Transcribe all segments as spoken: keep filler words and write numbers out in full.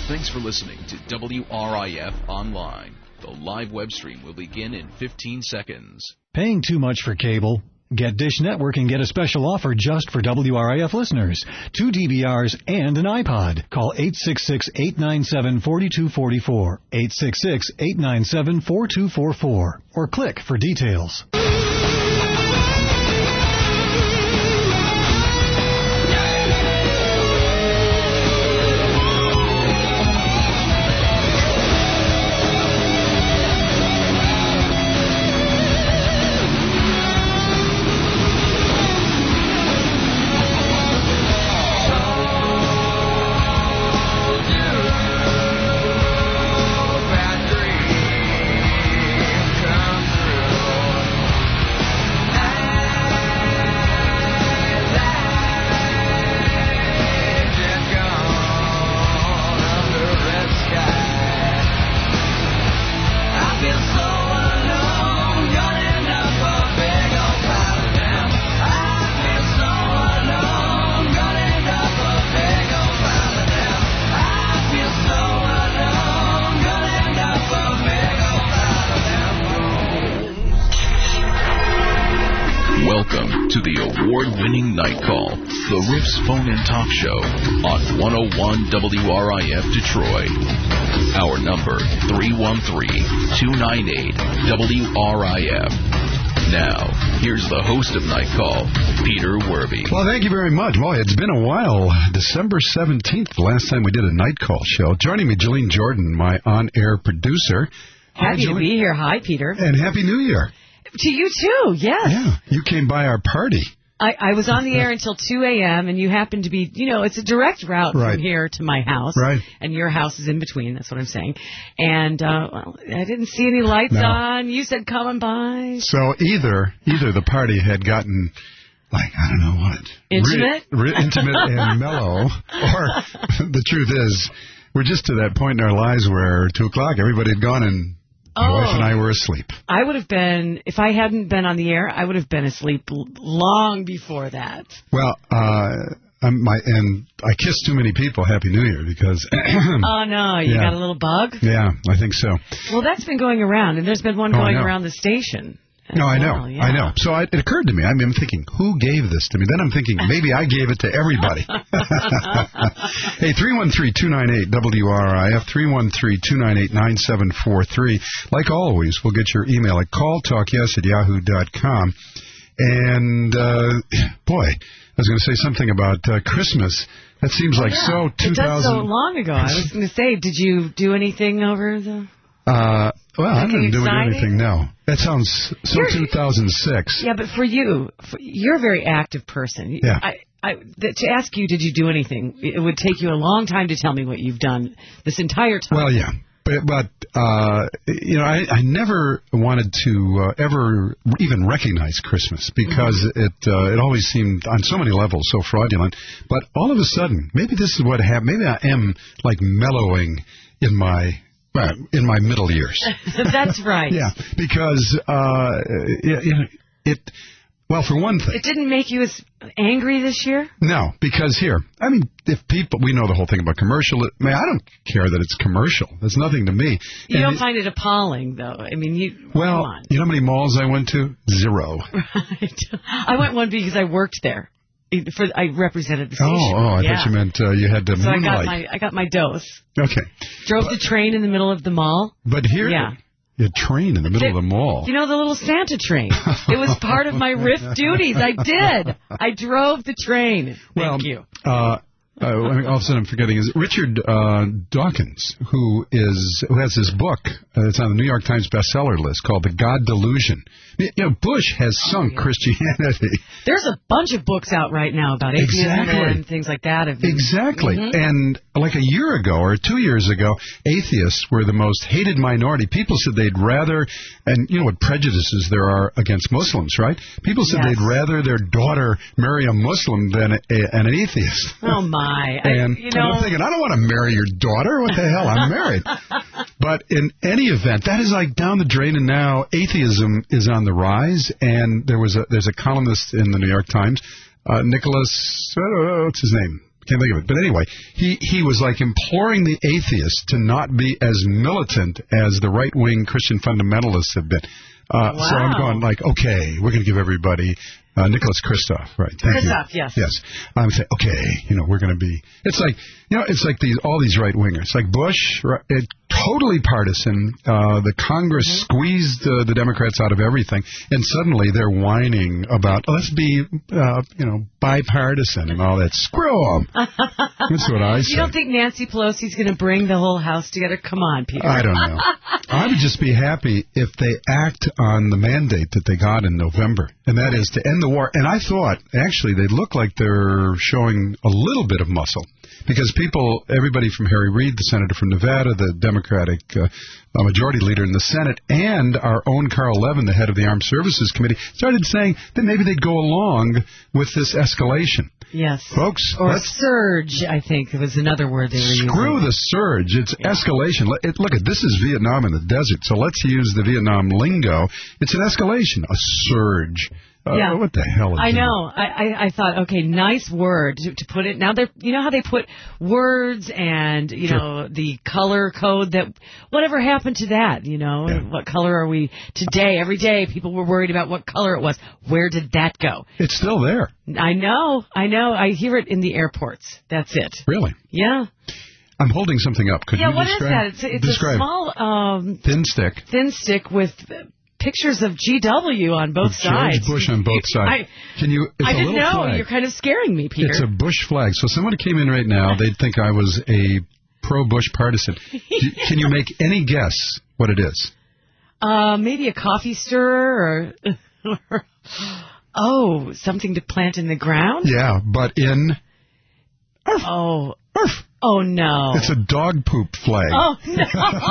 Thanks for listening to W R I F Online. The live web stream will begin in fifteen seconds. Paying too much for cable? Get Dish Network and get a special offer just for W R I F listeners. Two D V Rs and an iPod. Call eight six six, eight nine seven, four two four four, eight six six, eight nine seven, four two four four, or click for details. Welcome to the award-winning Night Call, the Riffs phone-in talk show on one oh one W R I F Detroit. Our number, three one three, two nine eight, W R I F. Now, here's the host of Night Call, Peter Werby. Well, thank you very much. Boy, it's been a while. December seventeenth, the last time we did a Night Call show. Joining me, Jolene Jordan, my on-air producer. Happy Hi, to be here. Hi, Peter. And Happy New Year. To you, too, yes. Yeah, you came by our party. I, I was on the air until two a.m., and you happened to be, you know, it's a direct route right. from here to my house. Right. And your house is in between, that's what I'm saying. And, uh, well, I didn't see any lights no. on. You said come on by. So either either the party had gotten, like, I don't know what. Intimate? Re, re, intimate and mellow. Or the truth is, we're just to that point in our lives where two o'clock, everybody had gone and my oh, wife and I were asleep. I would have been, if I hadn't been on the air, I would have been asleep l- long before that. Well, uh, I'm my and I kissed too many people Happy New Year because... oh, no, you yeah. got a little bug? Yeah, I think so. Well, that's been going around, and there's been one oh, going around the station. No, I know, well, yeah. I know. So I, it occurred to me, I mean, I'm thinking, who gave this to me? Then I'm thinking, maybe I gave it to everybody. Hey, three one three, two nine eight, W R I F, three one three, two nine eight, nine seven four three. Like always, we'll get your email at call talk yes at yahoo dot com. And, uh, boy, I was going to say something about uh, Christmas. That seems like yeah. so two thousand. It does so long ago. I was going to say, did you do anything over the... Uh, well, I didn't do exciting? anything, no. That sounds so you're, two thousand six. Yeah, but for you, for, you're a very active person. Yeah. I, I, th- to ask you, did you do anything, it would take you a long time to tell me what you've done this entire time. Well, yeah. But, but uh, you know, I, I never wanted to uh, ever even recognize Christmas because mm-hmm. it uh, it always seemed on so many levels so fraudulent. But all of a sudden, maybe this is what happened. Maybe I am like mellowing in my... Uh, in my middle years. That's right. Yeah, because uh, it, it, well, for one thing. It didn't make you as angry this year? No, because here, I mean, if people, we know the whole thing about commercial. I mean, I don't care that it's commercial. It's nothing to me. You and don't it, find it appalling, though. I mean, you, well, come on. You know how many malls I went to? Zero. Right. I went one because I worked there. For, I represented the station. Oh, oh I yeah. thought you meant uh, you had to so moonlight. I got my I got my dose. Okay. Drove but, the train in the middle of the mall. But here, yeah. a train in the middle it, of the mall. You know the little Santa train. It was part of my R I F duties. I did. I drove the train. Thank well, you. Uh, uh, I mean, all of a sudden I'm forgetting is Richard uh, Dawkins, who is who has this book. Uh, it's on the New York Times bestseller list called The God Delusion. You know, Bush has sunk oh, yeah. Christianity. There's a bunch of books out right now about atheism exactly. and things like that. Exactly. Mm-hmm. And like a year ago or two years ago, atheists were the most hated minority. People said they'd rather, and you know what prejudices there are against Muslims, right? People said yes. they'd rather their daughter marry a Muslim than a, a, an atheist. Oh, my. and, I, you know... and I'm thinking, I don't want to marry your daughter. What the hell? I'm married. But in any event, that is like down the drain, and now atheism is on the rise. And there was a there's a columnist in the New York Times, uh, Nicholas, uh, what's his name? Can't think of it. But anyway, he, he was like imploring the atheists to not be as militant as the right-wing Christian fundamentalists have been. Uh, wow. So I'm going like, okay, we're going to give everybody uh, Nicholas Kristof, right? Thank Kristof, you. yes. Yes. I'm saying, okay, you know, we're going to be. It's like, you know, it's like these all these right wingers, like Bush, right, it, totally partisan. Uh, the Congress mm-hmm. squeezed uh, the Democrats out of everything, and suddenly they're whining about let's be, uh, you know, bipartisan and all that. Screw them. That's what I say. You don't think Nancy Pelosi's going to bring the whole House together? Come on, Peter. I don't know. I would just be happy if they act on the mandate that they got in November, and that is to end the war. And I thought, actually, they look like they're showing a little bit of muscle. Because people, everybody from Harry Reid, the senator from Nevada, the Democratic uh, majority leader in the Senate, and our own Carl Levin, the head of the Armed Services Committee, started saying that maybe they'd go along with this escalation. Yes. Folks, or let's surge, I think was another word they were using. Screw the surge. It's yeah. escalation. It, look, this is Vietnam in the desert, so let's use the Vietnam lingo. It's an escalation, a surge. Uh, yeah. What the hell is I that? know. I, I, I thought, okay, nice word to, to put it. Now, they're, you know how they put words and, you sure. know, the color code that, whatever happened to that, you know? Yeah. What color are we today? Every day people were worried about what color it was. Where did that go? It's still there. I know. I know. I hear it in the airports. That's it. Really? Yeah. I'm holding something up. Could yeah, you what describe? is that? It's, it's describe. a small... Um, thin stick. Thin stick with... pictures of G W on both George sides. George Bush on both sides. I, Can you? It's I a didn't little know. flag. You're kind of scaring me, Peter. It's a Bush flag. So someone came in right now, they'd think I was a pro-Bush partisan. Can you make any guess what it is? Uh, maybe a coffee stirrer or, or oh, something to plant in the ground? Yeah, but in... Arf, oh. Arf. Oh, no. It's a dog poop flag. Oh, no.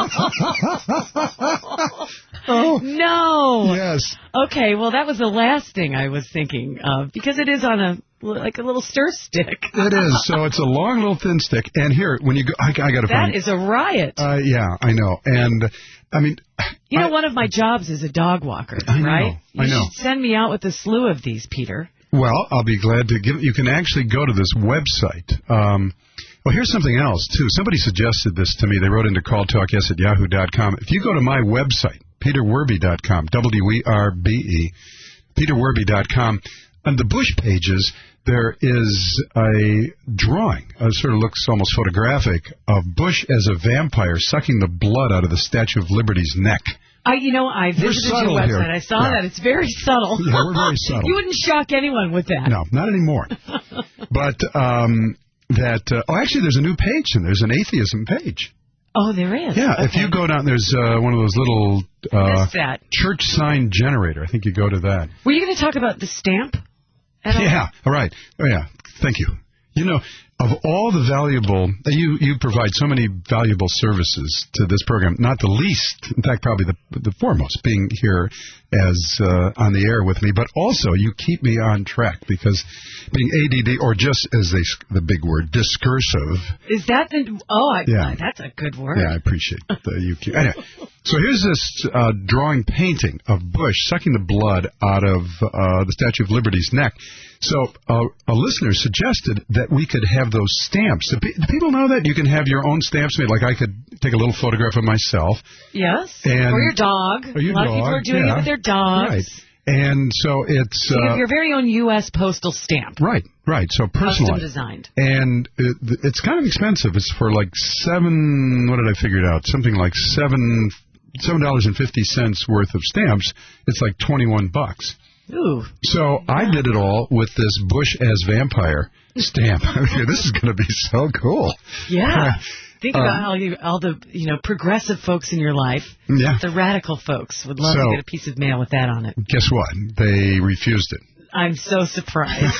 Oh. No. Yes. Okay, well, that was the last thing I was thinking of, because it is on a, like a little stir stick. It is. So it's a long, little thin stick. And here, when you go, I, I got to find... That is a riot. Uh, yeah, I know. And, I mean... You know, I, one of my jobs is a dog walker, I know, right? You I know. should send me out with a slew of these, Peter. Well, I'll be glad to give... You can actually go to this website. Um... Well, here's something else, too. Somebody suggested this to me. They wrote into call talk yes at yahoo dot com. If you go to my website, peter werby dot com, W E R B E, peter werby dot com, on the Bush pages, there is a drawing, it sort of looks almost photographic, of Bush as a vampire sucking the blood out of the Statue of Liberty's neck. I, you know, I visited your website. Here. I saw yeah. that. It's very subtle. Yeah, we're very subtle. You wouldn't shock anyone with that. No, not anymore. But... um That uh, oh, actually, there's a new page, and there's an atheism page. Oh, there is. Yeah, okay. If you go down, there's uh, one of those little uh, that? church sign generator. I think you go to that. Were you going to talk about the stamp? Yeah. All right. Oh, yeah. Thank you. You know, of all the valuable, you you provide so many valuable services to this program, not the least, in fact, probably the the foremost, being here as uh, on the air with me, but also you keep me on track because being A D D, or just as they, the big word, discursive. Is that the, oh, I, yeah. that's a good word. Yeah, I appreciate the you keep. Anyway, so here's this uh, drawing painting of Bush sucking the blood out of uh, the Statue of Liberty's neck. So uh, a listener suggested that we could have those stamps. Do, pe- do people know that you can have your own stamps made? Like I could take a little photograph of myself. Yes. And, or your dog. Or your a lot dog, of people are doing yeah. it with their dogs. Right. And so it's... So you uh, have your very own U S postal stamp. Right, right. So personalized. Custom designed. And it, it's kind of expensive. It's for like seven... What did I figure it out? Something like seven... seven dollars and fifty cents worth of stamps. It's like twenty-one bucks. Ooh. So yeah. I did it all with this Bush as vampire stamp. Okay, this is going to be so cool. Yeah. Think about um, how you, all the you know progressive folks in your life, yeah. the radical folks, would love so, to get a piece of mail with that on it. Guess what? They refused it. I'm so surprised.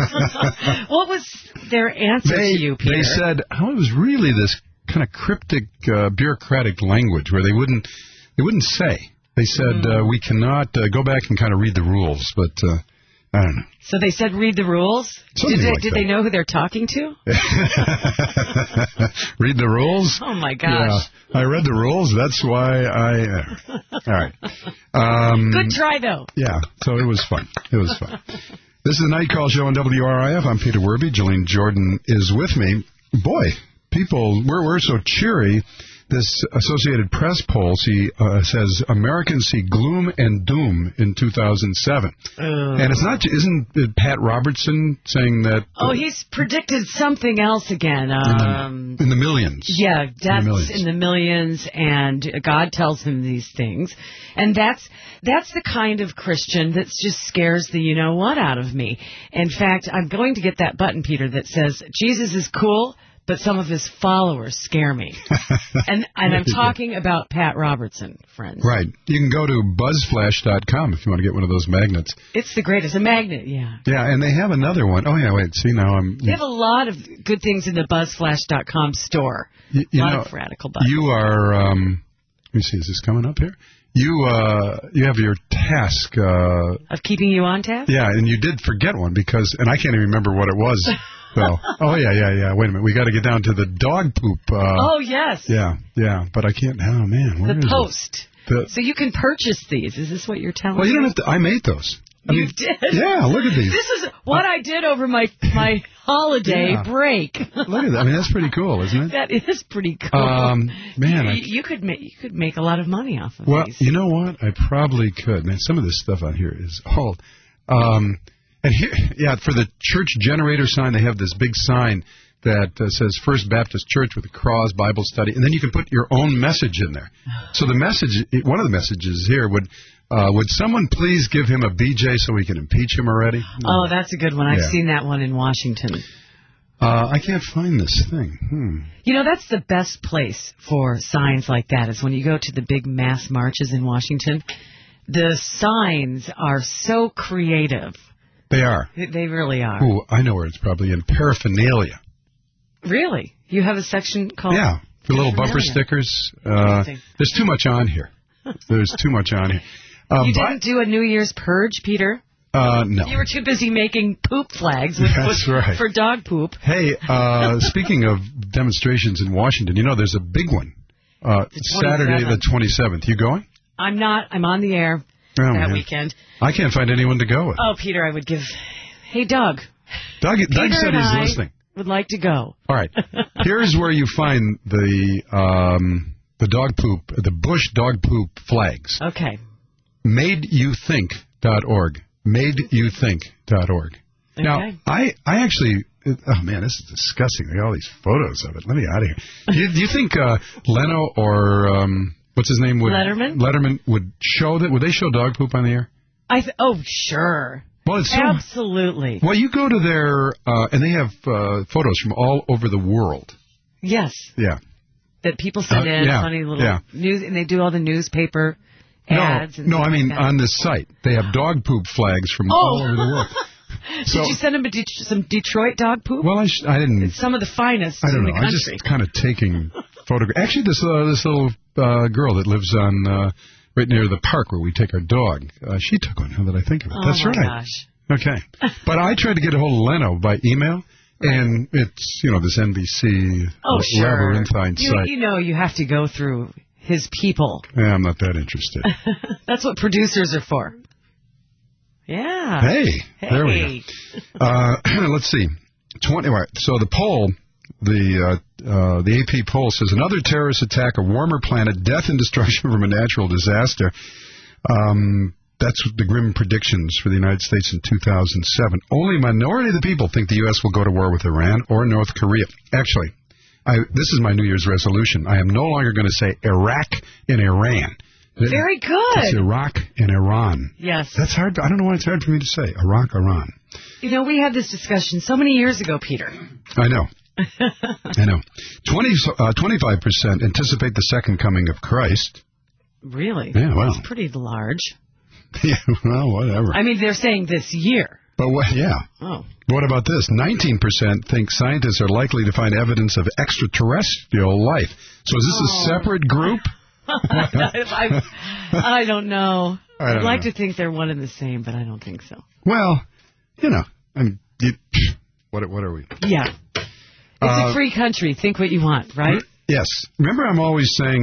What was their answer they, to you, Peter? They said, oh, it was really this kind of cryptic, uh, bureaucratic language where they wouldn't they wouldn't say. They said, mm. uh, we cannot uh, go back and kind of read the rules, but uh, I don't know. So they said read the rules? Something did they, like did that. they know who they're talking to? Read the rules? Oh, my gosh. Yeah, I read the rules. That's why I... Uh, all right. Um, Good try, though. Yeah, so it was fun. It was fun. This is the Night Call Show on W R I F. I'm Peter Werby. Jolene Jordan is with me. Boy, people, we're, we're so cheery. This Associated Press poll see, uh, says Americans see gloom and doom in two thousand seven. Uh, and it's not, isn't it Pat Robertson saying that? Uh, oh, he's predicted something else again. Um, in, the, in the millions. Yeah, deaths in the millions. in the millions, and God tells him these things. And that's that's the kind of Christian that just scares the you-know-what out of me. In fact, I'm going to get that button, Peter, that says, Jesus is cool, but some of his followers scare me. and and I'm talking about Pat Robertson, friends. Right. You can go to buzz flash dot com if you want to get one of those magnets. It's the greatest. A magnet, yeah. Yeah, and they have another one. Oh, yeah, wait. See, now I'm... They have a lot of good things in the buzz flash dot com store. You, you a lot know, of radical buttons. You are... Um, let me see. Is this coming up here? You uh, you have your task... Uh, of keeping you on task? Yeah, and you did forget one because... And I can't even remember what it was. Well, oh, yeah, yeah, yeah. Wait a minute. We got to get down to the dog poop. Uh, oh, yes. Yeah, yeah. But I can't... Oh, man. Where the is post. The, so you can purchase these. Is this what you're telling me? Well, you don't have to... I made those. I you mean, did? Yeah, look at these. This is what uh, I did over my my holiday yeah. break. Look at that. I mean, that's pretty cool, isn't it? That is pretty cool. Um, man, you, I, you could make you could make a lot of money off of well, these. Well, you know what? I probably could. Man, some of this stuff on here is old. Um, and here, yeah, for the church generator sign, they have this big sign that uh, says First Baptist Church with a cross, Bible study, and then you can put your own message in there. So the message, one of the messages here would, uh, would someone please give him a B J so we can impeach him already? Oh, that's a good one. I've yeah. seen that one in Washington. Uh, I can't find this thing. Hmm. You know, that's the best place for signs like that is when you go to the big mass marches in Washington. The signs are so creative. They are. They really are. Oh, I know where it's probably in paraphernalia. Really? You have a section called... Yeah, the little bumper stickers. Uh, there's too much on here. There's too much on here. Uh, you didn't do a New Year's purge, Peter? Uh, no. You were too busy making poop flags with, That's with, right. for dog poop. Hey, uh, speaking of demonstrations in Washington, you know, there's a big one. Uh, Saturday the twenty-seventh. You going? I'm not. I'm on the air oh, that man. weekend. I can't find anyone to go with. Oh, Peter, I would give... Hey, Doug. Doug, Doug said he's I listening. Would like to go. All right. Here's where you find the um, the dog poop, the Bush dog poop flags. Okay. made you think dot org. made you think dot org. Okay. Now, I, I actually, oh man, this is disgusting. Look at all these photos of it. Let me out of here. Do you, do you think uh, Leno or um, what's his name would Letterman? Letterman would show that? Would they show dog poop on the air? I th- oh sure. Well, it's so, absolutely. Well, you go to their uh, and they have uh, photos from all over the world. Yes. Yeah. That people send uh, in yeah, funny little yeah. news, and they do all the newspaper ads. No, and no, I mean like on this site they have dog poop flags from oh. all over the world. So, did you send them a De- some Detroit dog poop? Well, I, sh- I didn't. It's some of the finest I don't in know. the country. I'm just kind of taking photographs. Actually, this uh, this little uh, girl that lives on uh, right near the park where we take our dog, uh, she took one. Now that I think of it, oh that's my right. Gosh. Okay, but I tried to get a hold of Leno by email, and it's you know this N B C oh, sure. labyrinthine you, site. You know, you have to go through his people. Yeah, I'm not that interested. That's what producers are for. Yeah. Hey, hey. there we go. Uh, let's see. twenty. Right, so the poll, the uh, uh, the A P poll says another terrorist attack, a warmer planet, death and destruction from a natural disaster. Um, that's the grim predictions for the United States in two thousand seven. Only a minority of the people think the U S will go to war with Iran or North Korea. Actually, I, this is my New Year's resolution. I am no longer going to say Iraq and Iran. Very good. It's Iraq and Iran. Yes. That's hard. I don't know why it's hard for me to say. Iraq, Iran. You know, we had this discussion so many years ago, Peter. I know. I know. twenty, uh, twenty-five percent anticipate the second coming of Christ. Really? Yeah, well. That's pretty large. Yeah, well, whatever. I mean, they're saying this year. But what, yeah. Oh. What about this? nineteen percent think scientists are likely to find evidence of extraterrestrial life. So is this oh. a separate group? I, I don't know. I don't I'd like know. to think they're one and the same, but I don't think so. Well, you know, I mean, you, what, what are we? Yeah. It's uh, a free country. Think what you want, right? Yes. Remember, I'm always saying,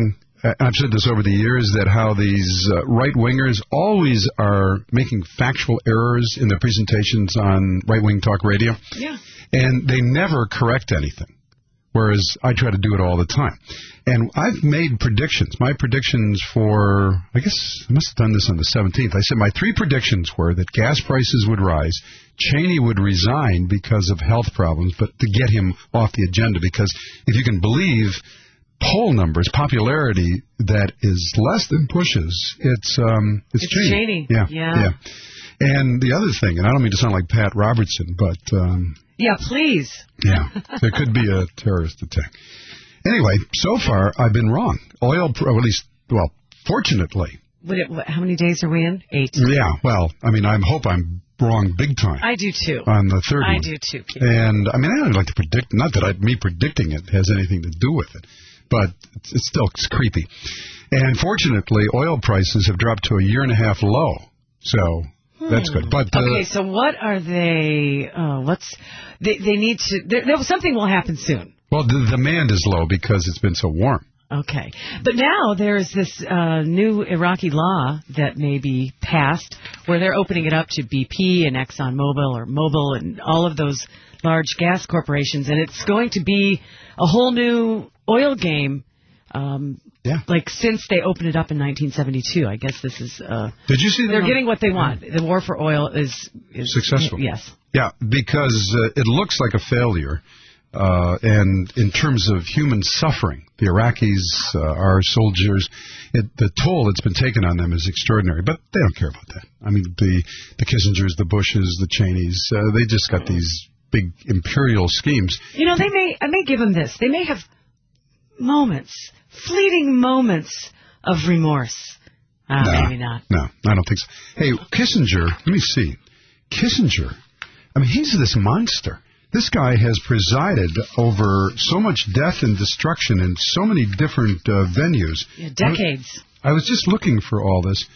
I've said this over the years, that how these uh, right-wingers always are making factual errors in their presentations on right-wing talk radio. Yeah. And they never correct anything, whereas I try to do it all the time. And I've made predictions. My predictions for, I guess I must have done this on the seventeenth. I said my three predictions were that gas prices would rise, Cheney would resign because of health problems, but to get him off the agenda, because if you can believe poll numbers, popularity that is less than Bush's, it's um, it's, it's Cheney. Cheney. Yeah, yeah, yeah. And the other thing, and I don't mean to sound like Pat Robertson, but um, yeah, please. Yeah, there could be a terrorist attack. Anyway, so far I've been wrong. Oil, or at least, well, fortunately. What, it, what, how many days are we in? Eight. Yeah, well, I mean, I hope I'm wrong big time. I do too. On the third I one. do too. Peter. And I mean, I don't like to predict. Not that I, me predicting it has anything to do with it, but it's, it's still it's creepy. And fortunately, oil prices have dropped to a year and a half low. So. That's good. But uh, okay, so what are they? Uh, what's they? They need to. There, there, something will happen soon. Well, the demand is low because it's been so warm. Okay, but now there is this uh, new Iraqi law that may be passed, where they're opening it up to B P and ExxonMobil or Mobil and all of those large gas corporations, and it's going to be a whole new oil game. Um, Yeah. Like, since they opened it up in nineteen seventy-two, I guess this is... Uh, Did you see that? They're getting what they want. The war for oil is... is successful. Yes. Yeah, because uh, it looks like a failure. Uh, and in terms of human suffering, the Iraqis, uh, our soldiers, it, the toll that's been taken on them is extraordinary. But they don't care about that. I mean, the, the Kissingers, the Bushes, the Cheneys, uh, they just got these big imperial schemes. You know, they may... I may give them this. They may have moments... fleeting moments of remorse. Uh, no, maybe not. No, I don't think so. Hey, Kissinger, let me see. Kissinger, I mean, he's this monster. This guy has presided over so much death and destruction in so many different uh, venues. Yeah, decades. I was just looking for all this.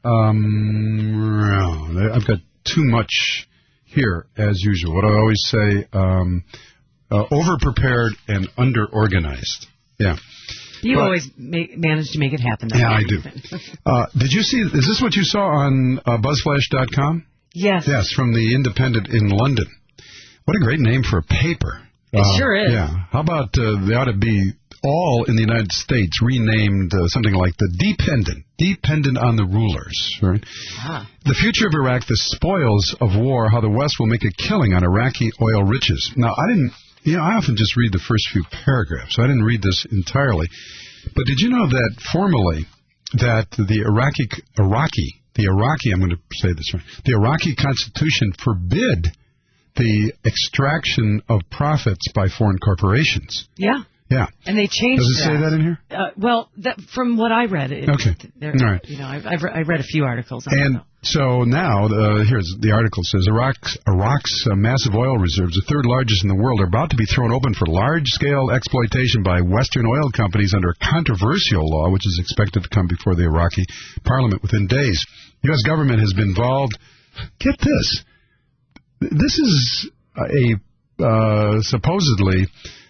Um, I've got too much here, as usual. What I always say, um, uh, over-prepared and under-organized. Yeah. You but, always make, manage to make it happen. Yeah, I do. uh, did you see, is this what you saw on uh, buzzflash dot com? Yes. Yes, from the Independent in London. What a great name for a paper. It uh, sure is. Yeah. How about uh, they ought to be all in the United States renamed uh, something like the Dependent, Dependent on the Rulers. Right? Ah. The future of Iraq, the spoils of war, how the West will make a killing on Iraqi oil riches. Now, I didn't... You know, I often just read the first few paragraphs. I didn't read this entirely. But did you know that formally that the Iraqi, Iraqi, the Iraqi, I'm going to say this right, the Iraqi Constitution forbid the extraction of profits by foreign corporations? Yeah. Yeah. And they changed Does it that. say that in here? Uh, well, that, from what I read. It, okay. There, all right. You know, I've, I've, re- I've read a few articles on and it. So now, uh, here's the article says, Iraq's, Iraq's uh, massive oil reserves, the third largest in the world, are about to be thrown open for large-scale exploitation by Western oil companies under a controversial law, which is expected to come before the Iraqi parliament within days. The U S government has been involved. Get this. This is a uh, supposedly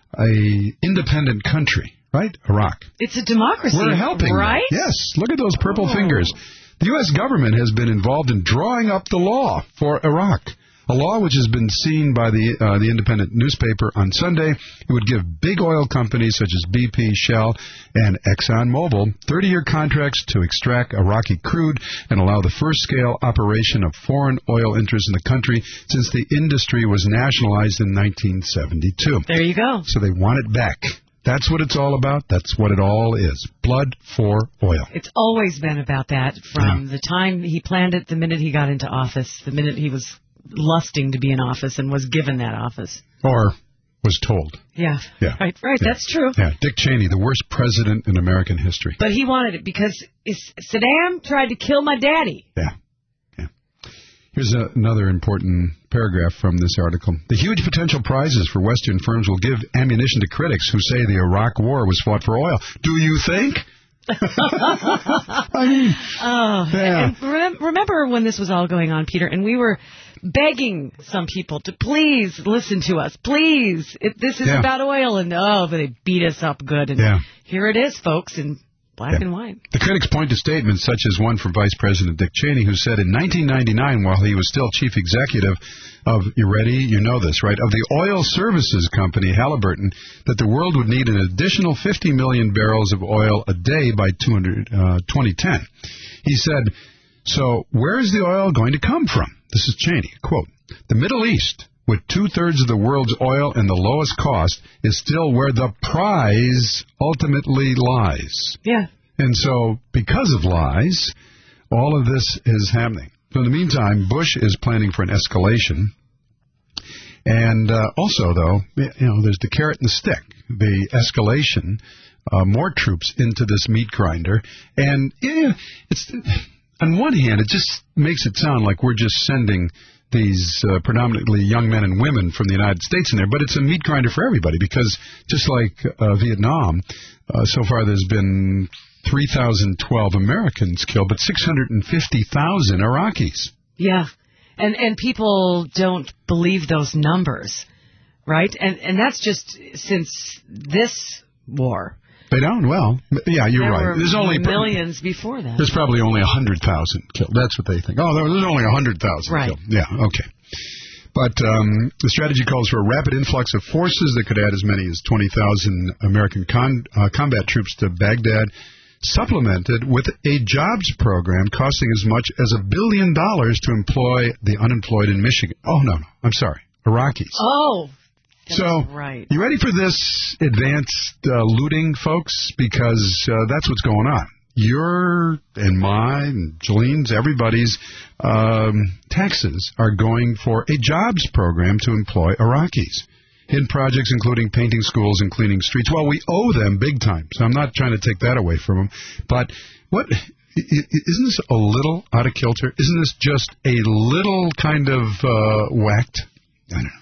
a independent country, right? Iraq. It's a democracy, We're helping, right? Them. Yes. Look at those purple oh. fingers. The U S government has been involved in drawing up the law for Iraq, a law which has been seen by the uh, the Independent newspaper on Sunday. It would give big oil companies such as B P, Shell, and ExxonMobil thirty-year contracts to extract Iraqi crude and allow the first-scale operation of foreign oil interests in the country since the industry was nationalized in nineteen seventy-two. There you go. So they want it back. That's what it's all about. That's what it all is. Blood for oil. It's always been about that from yeah. the time he planned it, the minute he got into office, the minute he was lusting to be in office and was given that office. Or was told. Yeah. Yeah. Right, right. Yeah. That's true. Yeah. Dick Cheney, the worst president in American history. But he wanted it because Saddam tried to kill my daddy. Yeah. Yeah. Here's a, another important paragraph from this article. The huge potential prizes for Western firms will give ammunition to critics who say the Iraq war was fought for oil. Do you think? I mean, oh, yeah. And rem- remember when this was all going on, Peter, and we were begging some people to please listen to us. Please. It, this is yeah. about oil. And, oh, but they beat us up good. And yeah. here it is, folks. And Black yeah. and white. The critics point to statements such as one from Vice President Dick Cheney, who said in nineteen ninety-nine, while he was still chief executive of, you ready, you know this, right, of the oil services company Halliburton, that the world would need an additional fifty million barrels of oil a day by twenty ten. He said, so where is the oil going to come from? This is Cheney, quote, the Middle East, with two-thirds of the world's oil and the lowest cost, is still where the prize ultimately lies. Yeah. And so, because of lies, all of this is happening. So in the meantime, Bush is planning for an escalation. And uh, also, though, you know, there's the carrot and the stick, the escalation, uh, more troops into this meat grinder. And yeah, it's on one hand, it just makes it sound like we're just sending these uh, predominantly young men and women from the United States in there, but it's a meat grinder for everybody because just like uh, Vietnam, uh, so far there's been three thousand twelve Americans killed, but six hundred fifty thousand Iraqis. Yeah, and and people don't believe those numbers, right? And and that's just since this war. They don't? Well, yeah, you're there right. Were there's only millions before that. There's probably only one hundred thousand killed. That's what they think. Oh, there's only one hundred thousand right. killed. Yeah, okay. But um, the strategy calls for a rapid influx of forces that could add as many as twenty thousand American con- uh, combat troops to Baghdad, supplemented with a jobs program costing as much as a billion dollars to employ the unemployed in Michigan. Oh, no, no. I'm sorry. Iraqis. Oh, that's so, right. You ready for this advanced uh, looting, folks? Because uh, that's what's going on. Your and mine, Jolene's, everybody's um, taxes are going for a jobs program to employ Iraqis in projects including painting schools and cleaning streets. Well, we owe them big time, so I'm not trying to take that away from them. But what isn't this a little out of kilter? Isn't this just a little kind of uh, whacked? I don't know.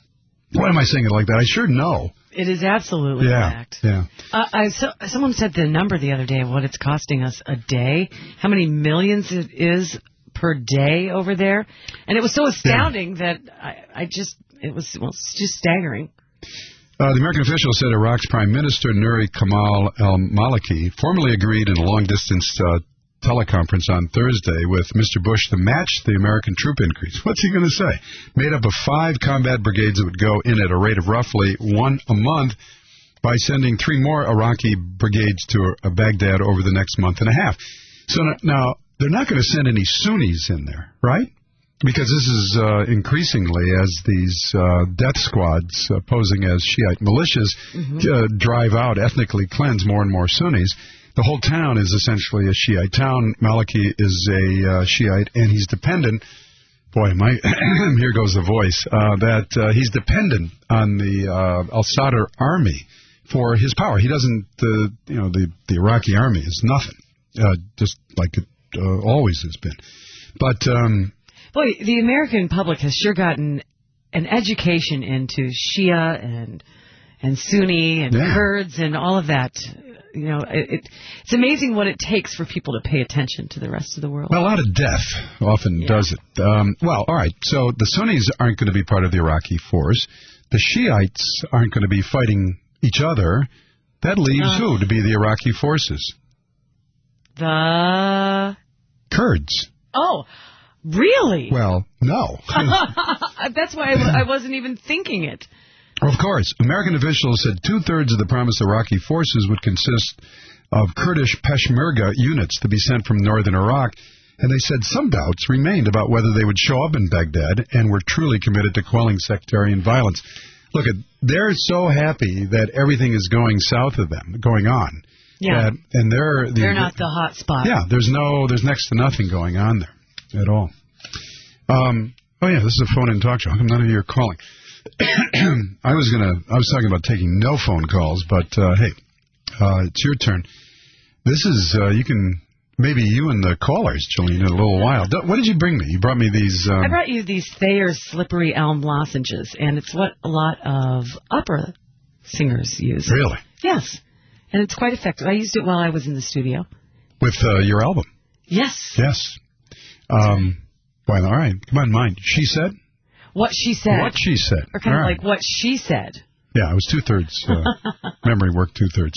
Why am I saying it like that? I sure know. It is absolutely yeah, fact. Yeah. Uh, I, so, someone said the number the other day of what it's costing us a day, how many millions it is per day over there. And it was so astounding yeah. that I, I just, it was, well, it's just staggering. Uh, the American official said Iraq's Prime Minister, Nouri Kamal al-Maliki, formally agreed in a long-distance uh, teleconference on Thursday with Mister Bush to match the American troop increase. What's he going to say? Made up of five combat brigades that would go in at a rate of roughly one a month by sending three more Iraqi brigades to uh, Baghdad over the next month and a half. So now, they're not going to send any Sunnis in there, right? Because this is uh, increasingly, as these uh, death squads uh, posing as Shiite militias mm-hmm. uh, drive out, ethnically cleanse more and more Sunnis. The whole town is essentially a Shiite town. Maliki is a uh, Shiite, and he's dependent. Boy, my here goes the voice. Uh, that uh, he's dependent on the uh, al-Sadr army for his power. He doesn't. Uh, you know, the the Iraqi army is nothing, uh, just like it uh, always has been. But um, boy, the American public has sure gotten an education into Shia and and Sunni and yeah. Kurds and all of that. You know, it, it, it's amazing what it takes for people to pay attention to the rest of the world. Well, a lot of death often yeah. does it. Um, well, all right, so the Sunnis aren't going to be part of the Iraqi force. The Shiites aren't going to be fighting each other. That leaves uh, who to be the Iraqi forces? The... Kurds. Oh, really? Well, no. That's why I, I wasn't even thinking it. Of course. American officials said two-thirds of the promised Iraqi forces would consist of Kurdish Peshmerga units to be sent from northern Iraq, and they said some doubts remained about whether they would show up in Baghdad and were truly committed to quelling sectarian violence. Look, they're so happy that everything is going south of them, going on. Yeah. That, and they're... The, they're not the hot spot. Yeah, there's no, there's next to nothing going on there at all. Um, oh, yeah, this is a phone-in talk show. How come none of you are calling? I was gonna. I was talking about taking no phone calls, but uh, hey, uh, it's your turn. This is uh, you can maybe you and the callers, Jolene, in a little while. What did you bring me? You brought me these. Um, I brought you these Thayer's slippery elm lozenges, and it's what a lot of opera singers use. Really? Yes, and it's quite effective. I used it while I was in the studio with uh, your album. Yes. Yes. Um. Well, all right. Come on, mind. She said. What she said. What she said. Or kind All of right. like what she said. Yeah, it was two-thirds. Uh, memory work two-thirds.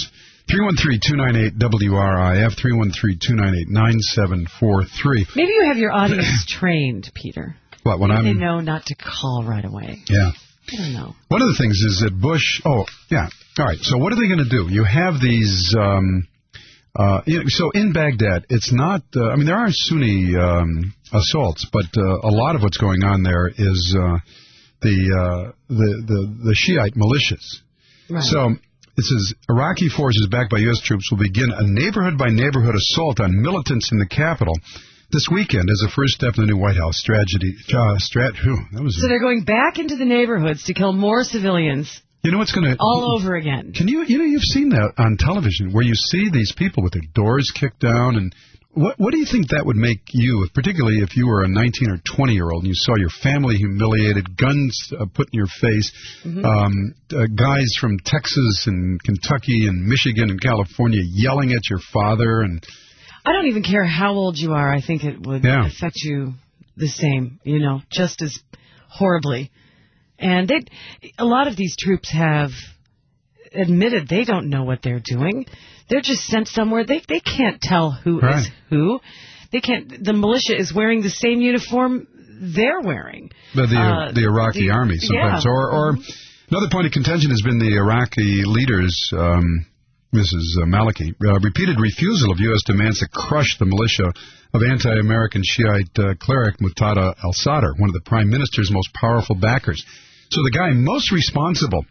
three one three, two nine eight, W R I F, three one three, two nine eight, nine seven four three. Maybe you have your audience trained, Peter. What, when Maybe I'm... they know not to call right away. Yeah. I don't know. One of the things is that Bush... Oh, yeah. All right. So what are they going to do? You have these... Um, uh, you know, so in Baghdad, it's not... Uh, I mean, there are Sunni um, assaults, but uh, a lot of what's going on there is uh, the, uh, the, the, the Shiite militias. Right. So... It says, Iraqi forces backed by U S troops will begin a neighborhood-by-neighborhood assault on militants in the capital this weekend as a first step in the new White House strategy. Uh, strat, whew, that was so they're going back into the neighborhoods to kill more civilians. You know what's going to... All over again. Can you... You know, you've seen that on television, where you see these people with their doors kicked down, and... What What do you think that would make you, particularly if you were a nineteen or twenty-year-old and you saw your family humiliated, guns uh, put in your face, mm-hmm. um, uh, guys from Texas and Kentucky and Michigan and California yelling at your father? And I don't even care how old you are. I think it would yeah. affect you the same, you know, just as horribly. And they, a lot of these troops have admitted they don't know what they're doing. They're just sent somewhere. They they can't tell who right. is who. They can't. The militia is wearing the same uniform they're wearing. The the, uh, the Iraqi the, army sometimes. Yeah. Or or another point of contention has been the Iraqi leaders. Um, this is uh, Maliki. Uh, repeated refusal of U S demands to crush the militia of anti-American Shiite uh, cleric Muqtada al-Sadr, one of the prime minister's most powerful backers. So the guy most responsible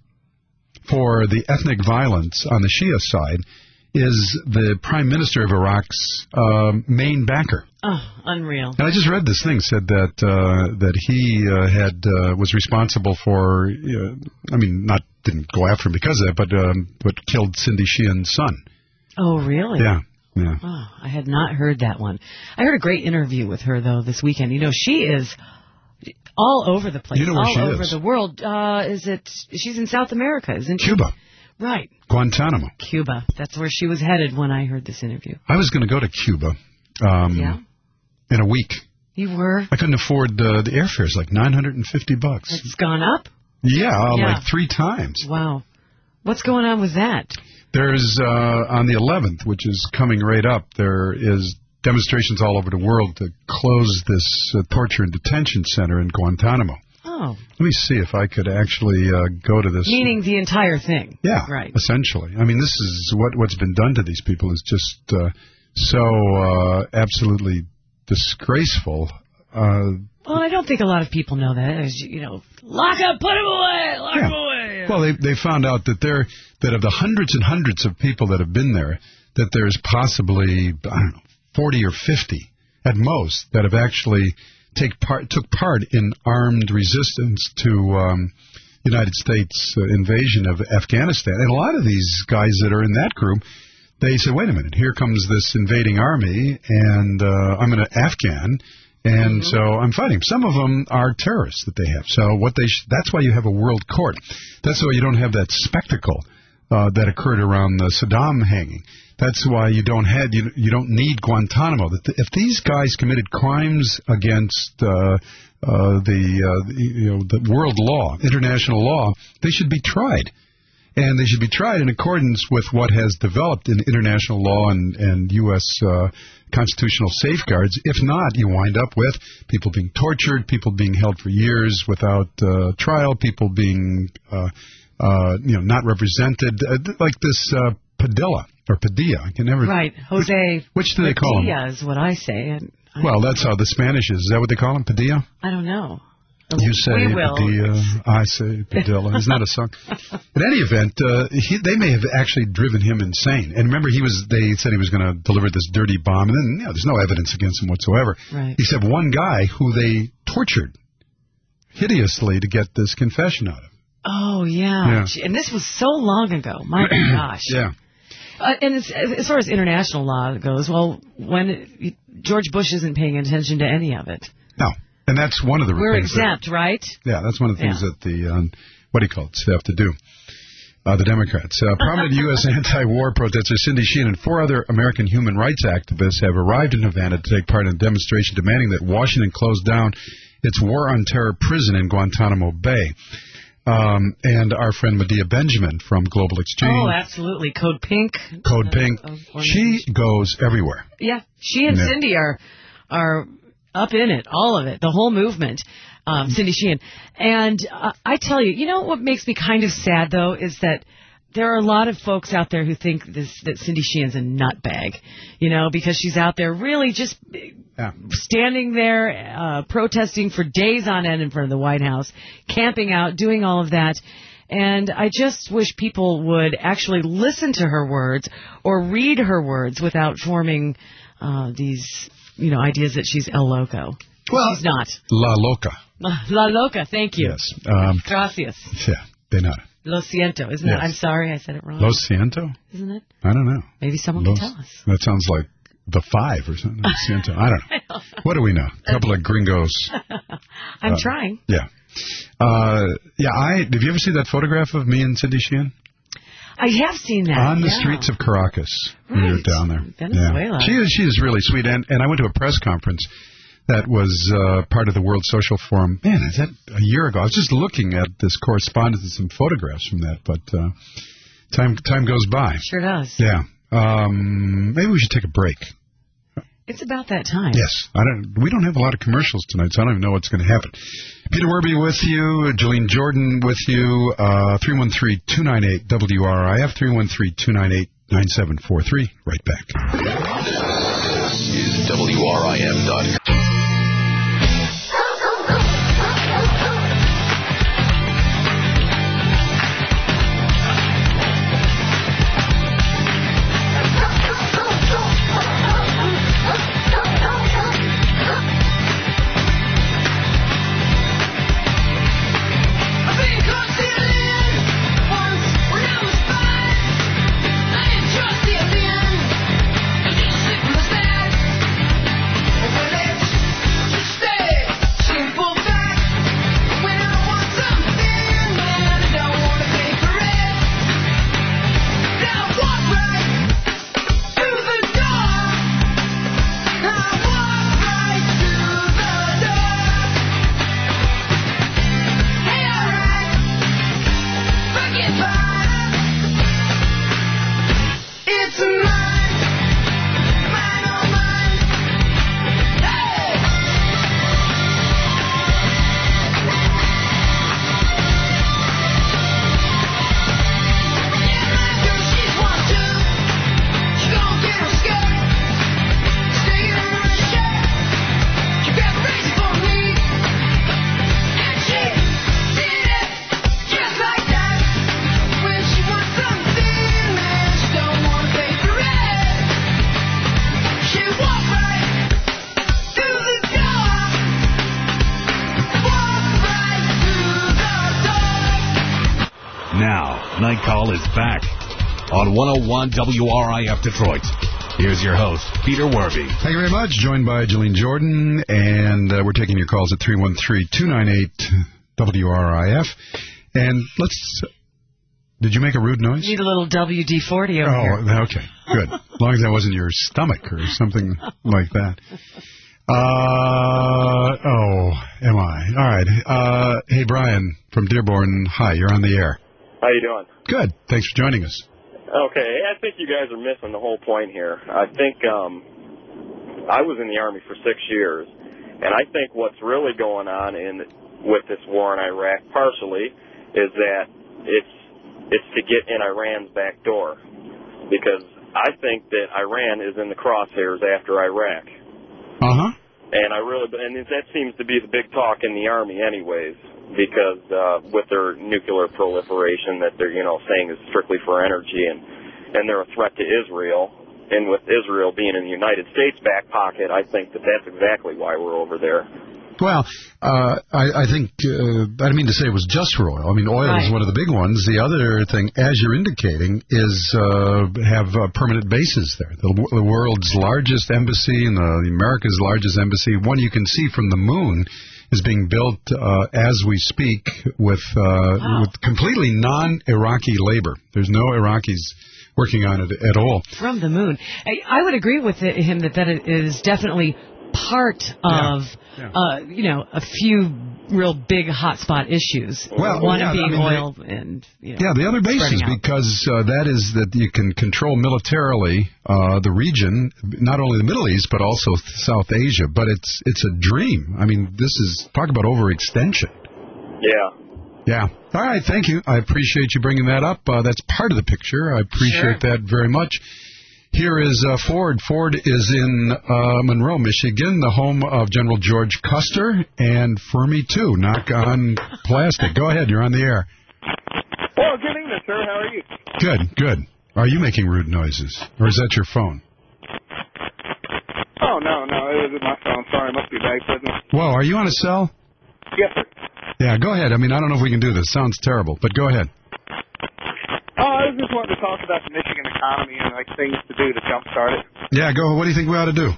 for the ethnic violence on the Shia side is the Prime Minister of Iraq's uh, main backer. Oh, unreal. And I just read this thing, said that uh, that he uh, had uh, was responsible for, uh, I mean, not didn't go after him because of that, but, um, but killed Cindy Sheehan's son. Oh, really? Yeah. Yeah. Oh, I had not heard that one. I heard a great interview with her, though, this weekend. You know, she is all over the place. You know where all she over is. the world. Uh, is it? She's in South America, isn't she? Cuba. Right. Guantanamo. Cuba. That's where she was headed when I heard this interview. I was going to go to Cuba um, yeah? in a week. You were? I couldn't afford uh, the airfares, like nine hundred fifty bucks. It's gone up? Yeah, yeah, like three times. Wow. What's going on with that? There's, uh, on the eleventh, which is coming right up, there is demonstrations all over the world to close this uh, torture and detention center in Guantanamo. Oh. Let me see if I could actually uh, go to this. Meaning the entire thing. Yeah, right. Essentially. I mean, this is what, what's been done to these people is just uh, so uh, absolutely disgraceful. Uh, well, I don't think a lot of people know that. As you know, lock up, put him away, lock yeah. him away. Well, they they found out that there that of the hundreds and hundreds of people that have been there, that there's possibly, I don't know, forty or fifty at most that have actually take part took part in armed resistance to um, United States uh, invasion of Afghanistan. And a lot of these guys that are in that group, they said, wait a minute, here comes this invading army, and uh, I'm an Afghan, and mm-hmm. so I'm fighting. Some of them are terrorists that they have. So what they sh- that's why you have a world court. That's why you don't have that spectacle uh, that occurred around the Saddam hanging. That's why you don't have you you don't need Guantanamo. If these guys committed crimes against uh, uh, the, uh, the you know the world law, international law, they should be tried, and they should be tried in accordance with what has developed in international law and and U S uh, constitutional safeguards. If not, you wind up with people being tortured, people being held for years without uh, trial, people being uh, uh, you know not represented, uh, like this uh, Padilla. Or Padilla. I can never... Right. Jose... Which, which do they call him? Padilla is what I say. And I well, that's how the Spanish is. Is that what they call him? Padilla? I don't know. You say we will. Padilla. I say Padilla. Isn't that a song? In any event, uh, he, they may have actually driven him insane. And remember, he was. They said he was going to deliver this dirty bomb. And then, you know, there's no evidence against him whatsoever. Right. Except one guy who they tortured hideously to get this confession out of. Oh, yeah. yeah. And this was so long ago. My gosh. Yeah. Uh, and as, as far as international law goes, well, when it, George Bush isn't paying attention to any of it. No, and that's one of the We're things exempt, that, right? Yeah, that's one of the things yeah. that the, um, what do you call it, have to do. Uh, the Democrats. Uh, prominent U S anti-war protester Cindy Sheehan and four other American human rights activists have arrived in Havana to take part in a demonstration demanding that Washington close down its war on terror prison in Guantanamo Bay. Um, and our friend Medea Benjamin from Global Exchange. Oh, absolutely. Code Pink. Code Pink. Uh, she goes everywhere. Yeah. She and yeah. Cindy are are up in it, all of it, the whole movement. Um, Cindy Sheehan. And uh, I tell you, you know what makes me kind of sad, though, is that there are a lot of folks out there who think this that Cindy Sheehan's a nutbag, you know, because she's out there really just yeah. standing there, uh, protesting for days on end in front of the White House, camping out, doing all of that. And I just wish people would actually listen to her words or read her words without forming uh, these, you know, ideas that she's El Loco. Well, she's not. La Loca. La Loca, thank you. Yes. Um, Gracias. Yeah, de nada. Lo siento, isn't yes. it? I'm sorry, I said it wrong. Lo siento? Isn't it? I don't know. Maybe someone Los, can tell us. That sounds like the five or something. Lo siento. I don't know. I don't know. What do we know? A couple of gringos. I'm uh, trying. Yeah. Uh, yeah, I, did you ever see that photograph of me and Cindy Sheehan? I have seen that. On the yeah. streets of Caracas. Right. We were down there. Venezuela. Yeah. She is, she is really sweet. And, and I went to a press conference that was uh, part of the World Social Forum. Man, is that a year ago? I was just looking at this correspondence and some photographs from that, but uh, time time goes by. Sure does. Yeah. Um, maybe we should take a break. It's about that time. Yes. I don't. We don't have a lot of commercials tonight, so I don't even know what's going to happen. Peter Werby with you, Jolene Jordan with you, uh, three one three, two nine eight, W R I F, three one three, two nine eight, nine seven four three. Right back. This is W R I F dot com. Night Call is back on one oh one W R I F Detroit. Here's your host, Peter Werby. Thank you very much. Joined by Jolene Jordan, and uh, we're taking your calls at three one three, two nine eight, W R I F. And let's... Did you make a rude noise? Need a little W D forty over oh, here. Oh, okay. Good. As long as that wasn't your stomach or something like that. Uh, oh, am I? All right. Uh, hey, Brian from Dearborn. Hi, you're on the air. How you doing? Good. Thanks for joining us. Okay, I think you guys are missing the whole point here. I think um, I was in the Army for six years, and I think what's really going on in with this war in Iraq, partially, is that it's it's to get in Iran's back door, because I think that Iran is in the crosshairs after Iraq. Uh huh. And I really, and that seems to be the big talk in the Army, anyways. Because uh, with their nuclear proliferation that they're, you know, saying is strictly for energy, and, and they're a threat to Israel, and with Israel being in the United States' back pocket, I think that that's exactly why we're over there. Well, uh, I, I think, uh, I didn't mean to say it was just for oil. I mean, oil right. is one of the big ones. The other thing, as you're indicating, is uh, have uh, permanent bases there. The, the world's largest embassy and the, America's largest embassy, one you can see from the moon, is being built uh, as we speak with uh, wow. with completely non-Iraqi labor. There's no Iraqis working on it at all. From the moon. I, I would agree with him that that it is definitely part of, yeah. Yeah. Uh, you know, a few real big hotspot issues. Well, one yeah, being I mean, oil they, and, you know, yeah, the other bases, because uh, that is that you can control militarily uh, the region, not only the Middle East, but also South Asia. But it's it's a dream. I mean, this is, talk about overextension. Yeah. Yeah. All right, thank you. I appreciate you bringing that up. Uh, that's part of the picture. I appreciate sure. that very much. Here is uh, Ford. Ford is in uh, Monroe, Michigan, the home of General George Custer and Fermi, too. Knock on plastic. Go ahead. You're on the air. Well, good evening, sir. How are you? Good, good. Are you making rude noises, or is that your phone? Oh, no, no. It was my phone. Sorry. It must be back signal. Whoa, are you on a cell? Yes, sir. Yeah, go ahead. I mean, I don't know if we can do this. Sounds terrible, but go ahead. Oh, I was just wanting to talk about the Michigan economy and, like, things to do to jumpstart it. Yeah, go. What do you think we ought to do?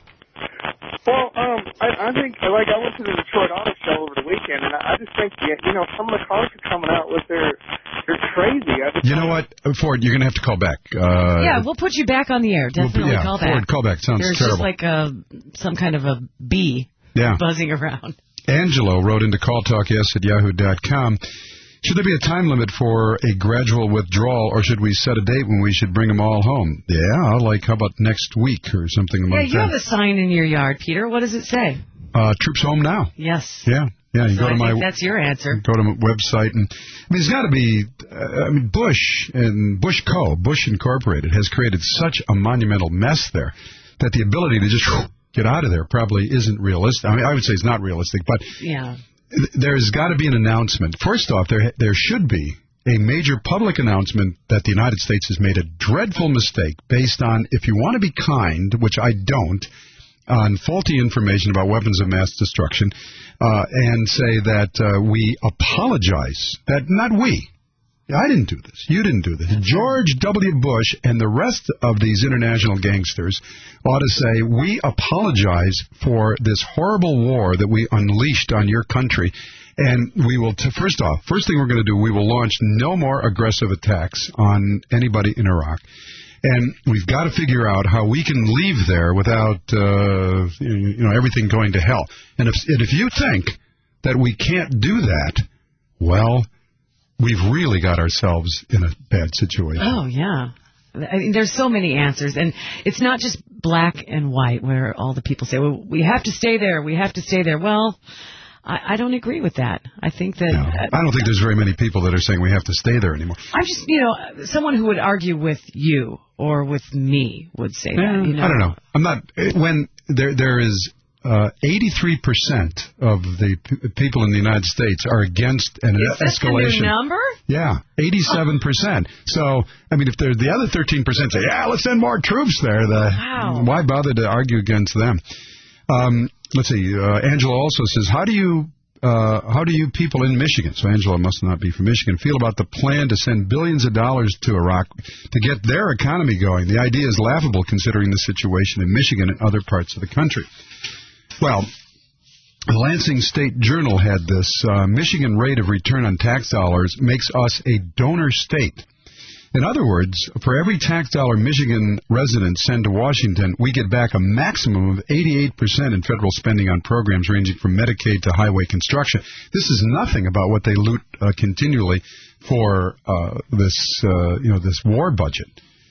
Well, um, I, I think, like, I went to the Detroit Auto Show over the weekend, and I, I just think, you know, some of the cars are coming out with their, they're crazy. I just you know what, Ford, you're going to have to call back. Uh, yeah, we'll put you back on the air. Definitely we'll, yeah, call back. Ford, call back. Sounds There's terrible. There's just like a, some kind of a bee yeah. buzzing around. Angelo wrote into call talk yes at yahoo dot com. Should there be a time limit for a gradual withdrawal, or should we set a date when we should bring them all home? Yeah, like, how about next week or something like that? Yeah, you that. have a sign in your yard, Peter. What does it say? Uh, troops home now. Yes. Yeah, yeah. You so go to I my. Think that's your answer. Go to my website, and I mean, it's got to be. Uh, I mean, Bush and Bush Co. Bush Incorporated has created such a monumental mess there that the ability to just whew, get out of there probably isn't realistic. I mean, I would say it's not realistic, but yeah. There's got to be an announcement. First off, there there should be a major public announcement that the United States has made a dreadful mistake based on, if you want to be kind, which I don't, on faulty information about weapons of mass destruction, uh, and say that uh, we apologize. That not we. I didn't do this. You didn't do this. George W. Bush and the rest of these international gangsters ought to say, we apologize for this horrible war that we unleashed on your country. And we will, t- first off, first thing we're going to do, we will launch no more aggressive attacks on anybody in Iraq. And we've got to figure out how we can leave there without, uh, you know, everything going to hell. And if, and if you think that we can't do that, well, we've really got ourselves in a bad situation. Oh, yeah. I mean, there's so many answers. And it's not just black and white where all the people say, well, we have to stay there. We have to stay there. Well, I, I don't agree with that. I think that... No, I don't think there's very many people that are saying we have to stay there anymore. I'm just, you know, someone who would argue with you or with me would say yeah, that. You know? I don't know. I'm not... When there there is... Uh, eighty-three percent of the p- people in the United States are against an Is escalation. Is that the new number? Yeah, eighty-seven percent. So, I mean, if there's the other thirteen percent say, yeah, let's send more troops there, the, wow. why bother to argue against them? Um, let's see. Uh, Angela also says, how do you uh, how do you people in Michigan, so Angela must not be from Michigan, feel about the plan to send billions of dollars to Iraq to get their economy going? The idea is laughable considering the situation in Michigan and other parts of the country. Well, the Lansing State Journal had this. Uh, Michigan rate of return on tax dollars makes us a donor state. In other words, for every tax dollar Michigan residents send to Washington, we get back a maximum of eighty-eight percent in federal spending on programs ranging from Medicaid to highway construction. This is nothing about what they loot uh, continually for uh, this, uh, you know, this war budget.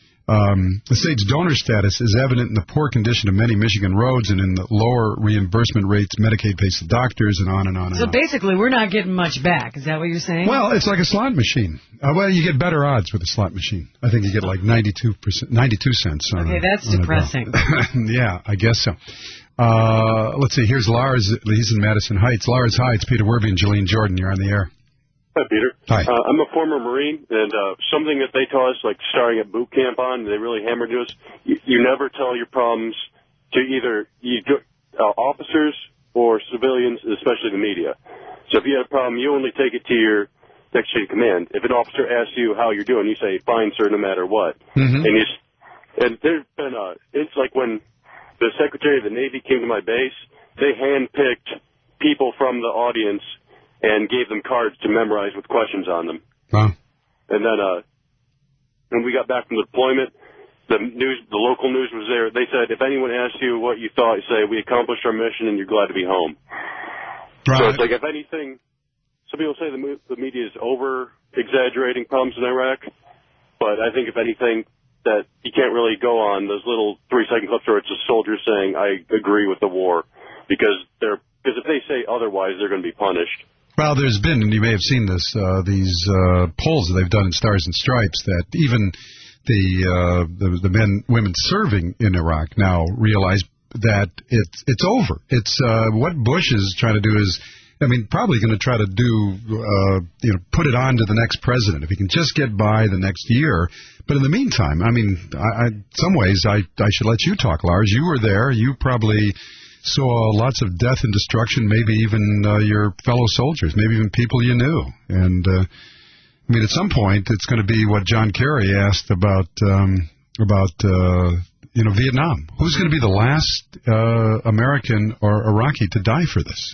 Um, the state's donor status is evident in the poor condition of many Michigan roads and in the lower reimbursement rates Medicaid pays to doctors and on and on and so on. So basically, we're not getting much back. Is that what you're saying? Well, it's like a slot machine. Uh, well, you get better odds with a slot machine. I think you get like ninety-two percent, ninety-two cents. On okay, a, that's on depressing. Yeah, I guess so. Uh, let's see. Here's Lars. He's in Madison Heights. Lars, hi. It's Peter Werby and Jolene Jordan. You're on the air. Hi, Peter. Hi. Uh, I'm a former Marine, and uh, something that they taught us, like starting at boot camp on, they really hammered to us, you, you never tell your problems to either you, uh, officers or civilians, especially the media. So if you have a problem, you only take it to your next chain of command. If an officer asks you how you're doing, you say, fine, sir, no matter what. Mm-hmm. And, you, and there's been a, it's like when the Secretary of the Navy came to my base, they handpicked people from the audience and gave them cards to memorize with questions on them. Wow. And then uh, when we got back from the deployment, the news, the local news was there. They said, if anyone asks you what you thought, you say, we accomplished our mission and you're glad to be home. Right. So it's like, if anything, some people say the, the media is over-exaggerating problems in Iraq, but I think, if anything, that you can't really go on those little three-second clips where it's a soldier saying, I agree with the war, because they're because if they say otherwise, they're going to be punished. Well, there's been, and you may have seen this, uh, these uh, polls that they've done in Stars and Stripes, that even the, uh, the the men, women serving in Iraq now realize that it's it's over. It's uh, what Bush is trying to do is, I mean, probably going to try to do, uh, you know, put it on to the next president if he can just get by the next year. But in the meantime, I mean, I, I, some ways I I should let you talk, Lars. You were there. You probably saw lots of death and destruction, maybe even uh, your fellow soldiers, maybe even people you knew. And, uh, I mean, at some point, it's going to be what John Kerry asked about, um, about uh, you know, Vietnam. Who's going to be the last uh, American or Iraqi to die for this?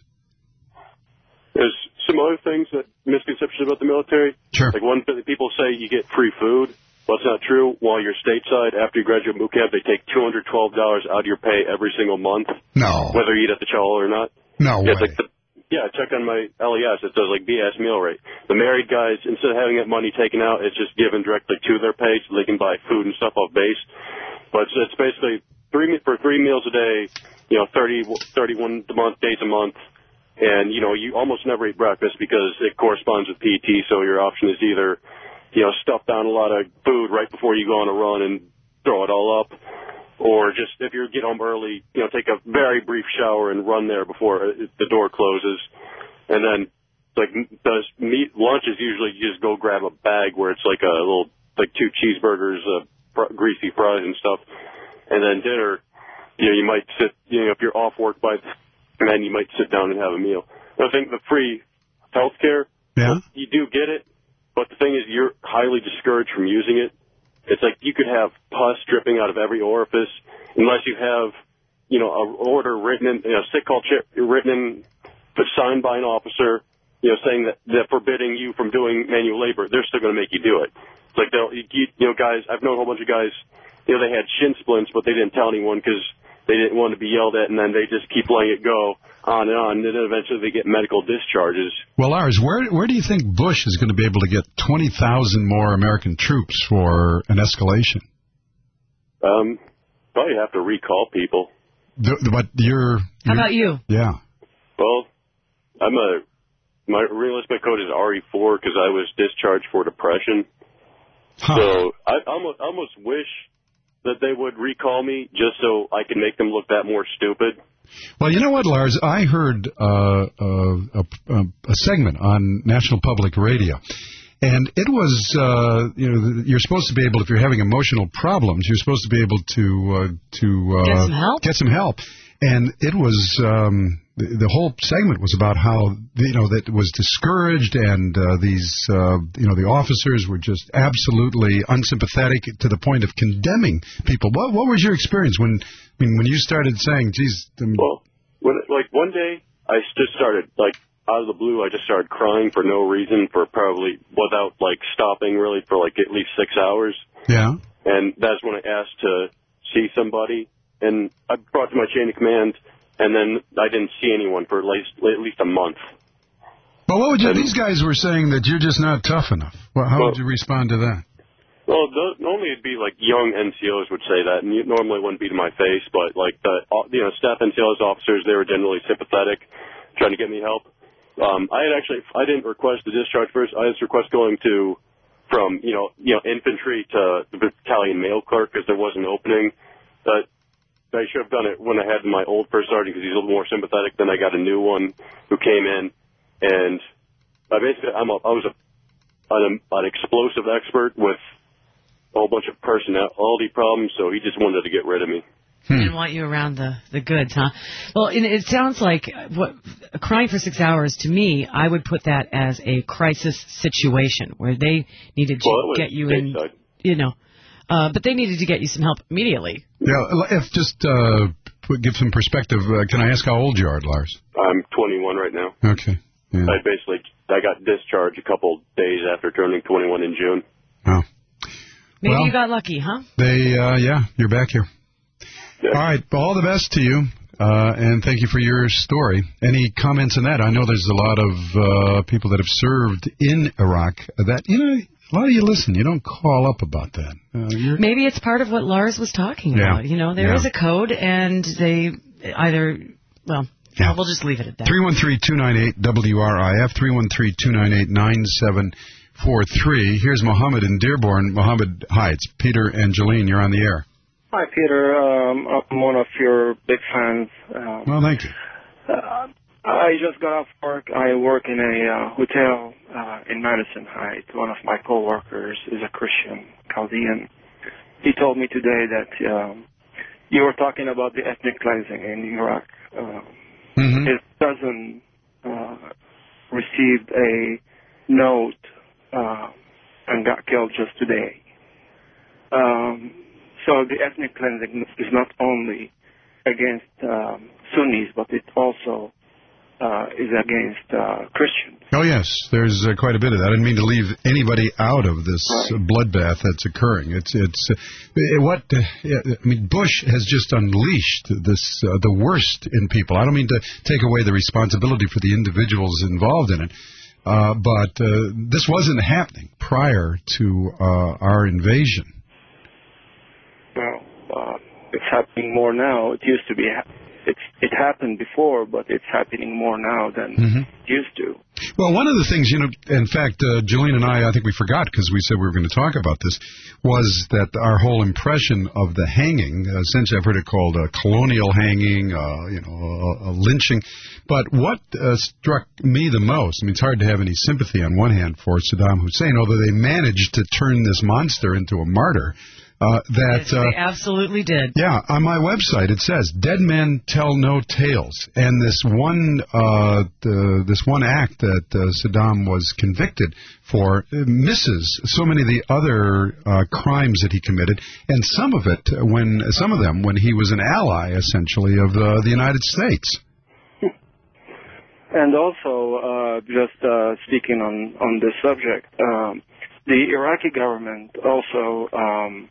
There's some other things, that misconceptions about the military. Sure. Like, one thing people say, you get free food. Well, it's not true. While you're stateside, after you graduate boot camp, they take two hundred twelve dollars out of your pay every single month. No. Whether you eat at the Chow or not. No yeah, way. Like the, yeah, check on my L E S. It says, like, B S meal rate. The married guys, instead of having that money taken out, it's just given directly to their pay so they can buy food and stuff off base. But it's, it's basically three for three meals a day, you know, thirty, thirty-one month, days a month. And, you know, you almost never eat breakfast because it corresponds with P T, so your option is either, you know, stuff down a lot of food right before you go on a run and throw it all up. Or just, if you get home early, you know, take a very brief shower and run there before the door closes. And then, like, the meat lunch is usually you just go grab a bag where it's like a little, like two cheeseburgers, uh, fr- greasy fries and stuff. And then dinner, you know, you might sit, you know, if you're off work by then, you might sit down and have a meal. I think the free health care, yeah. you do get it. But the thing is, you're highly discouraged from using it. It's like you could have pus dripping out of every orifice unless you have, you know, an order written in, you know, sick call written in, but signed by an officer, you know, saying that they're forbidding you from doing manual labor. They're still going to make you do it. It's like, they'll, you, you know, guys, I've known a whole bunch of guys, you know, they had shin splints, but they didn't tell anyone because they didn't want to be yelled at, and then they just keep letting it go on and on, and then eventually they get medical discharges. Well, Lars, where where do you think Bush is going to be able to get twenty thousand more American troops for an escalation? Um, probably have to recall people. The, the, but you're, you're... How about you? Yeah. Well, I'm a... My reenlistment code is R E four because I was discharged for depression. Huh. So I almost, almost wish that they would recall me just so I can make them look that more stupid. Well, you know what, Lars? I heard uh, uh, a, a segment on National Public Radio, and it was, uh, you know, you're supposed to be able, if you're having emotional problems, you're supposed to be able to uh, to uh, get some help. Get some help, and it was um, the, the whole segment was about how, you know, that it was discouraged, and uh, these, uh, you know, the officers were just absolutely unsympathetic to the point of condemning people. What what was your experience when? I mean, when you started saying, geez... I mean, well, when, like, one day, I just started, like, out of the blue, I just started crying for no reason for probably, without, like, stopping, really, for, like, at least six hours. Yeah. And that's when I asked to see somebody, and I brought to my chain of command, and then I didn't see anyone for at least, at least a month. Well, what would you... And, these guys were saying that you're just not tough enough. Well, how well, would you respond to that? Well, the, normally it'd be like young N C Os would say that, and it normally wouldn't be to my face, but like the you know staff N C Os officers, they were generally sympathetic, trying to get me help. Um, I had actually I didn't request the discharge first. I just request going to from you know you know infantry to the battalion mail clerk because there was an opening. But I should have done it when I had my old first sergeant because he's a little more sympathetic. Then I got a new one who came in, and I basically I'm a, I was a an, an explosive expert with a whole bunch of personality problems, so he just wanted to get rid of me. He didn't want you around the, the goods, huh? Well, it, it sounds like what crying for six hours, to me, I would put that as a crisis situation where they needed to well, get you in, side. you know, uh, but they needed to get you some help immediately. Yeah, if just uh, give some perspective, uh, can I ask how old you are, Lars? I'm twenty-one right now. Okay. Yeah. I basically, I got discharged a couple days after turning twenty-one in June. Oh. Maybe well, you got lucky, huh? They, uh, yeah, you're back here. All right, all the best to you, uh, and thank you for your story. Any comments on that? I know there's a lot of uh, people that have served in Iraq that, you know, a lot of you listen, you don't call up about that. Uh, Maybe it's part of what Lars was talking yeah. about. You know, there yeah. is a code, and they either, well, yeah. we'll just leave it at that. three one three, two nine eight, W R I F, three one three, two nine eight, nine seven four three. Here's Mohammed in Dearborn. Mohammed, hi, it's Peter and Jolene. You're on the air. Hi, Peter. Um, I'm one of your big fans. Um, well, thank you. Uh, I just got off work. I work in a uh, hotel uh, in Madison Heights. One of my coworkers is a Christian Chaldean. He told me today that um, you were talking about the ethnic cleansing in Iraq. Uh, mm-hmm. His cousin uh, received a note uh, and got killed just today. Um, so the ethnic cleansing is not only against um, Sunnis, but it also uh, is against uh, Christians. Oh, yes. There's uh, quite a bit of that. I didn't mean to leave anybody out of this right. bloodbath that's occurring. It's it's uh, what uh, I mean. Bush has just unleashed this uh, the worst in people. I don't mean to take away the responsibility for the individuals involved in it, uh, but uh, this wasn't happening prior to uh, our invasion. Well, uh, it's happening more now. It used to be. Ha- It's, it happened before, but it's happening more now than mm-hmm. it used to. Well, one of the things, you know, in fact, uh, Jolene and I, I think we forgot because we said we were going to talk about this, was that our whole impression of the hanging, uh, essentially I've heard it called a colonial hanging, uh, you know, a, a lynching. But what uh, struck me the most, I mean, it's hard to have any sympathy on one hand for Saddam Hussein, although they managed to turn this monster into a martyr. Uh, that yes, they uh, absolutely did. Yeah, on my website it says "Dead men tell no tales," and this one, uh, the, this one act that uh, Saddam was convicted for misses so many of the other uh, crimes that he committed, and some of it when some of them when he was an ally essentially of uh, the United States. And also, uh, just uh, speaking on on this subject, um, the Iraqi government also. Um,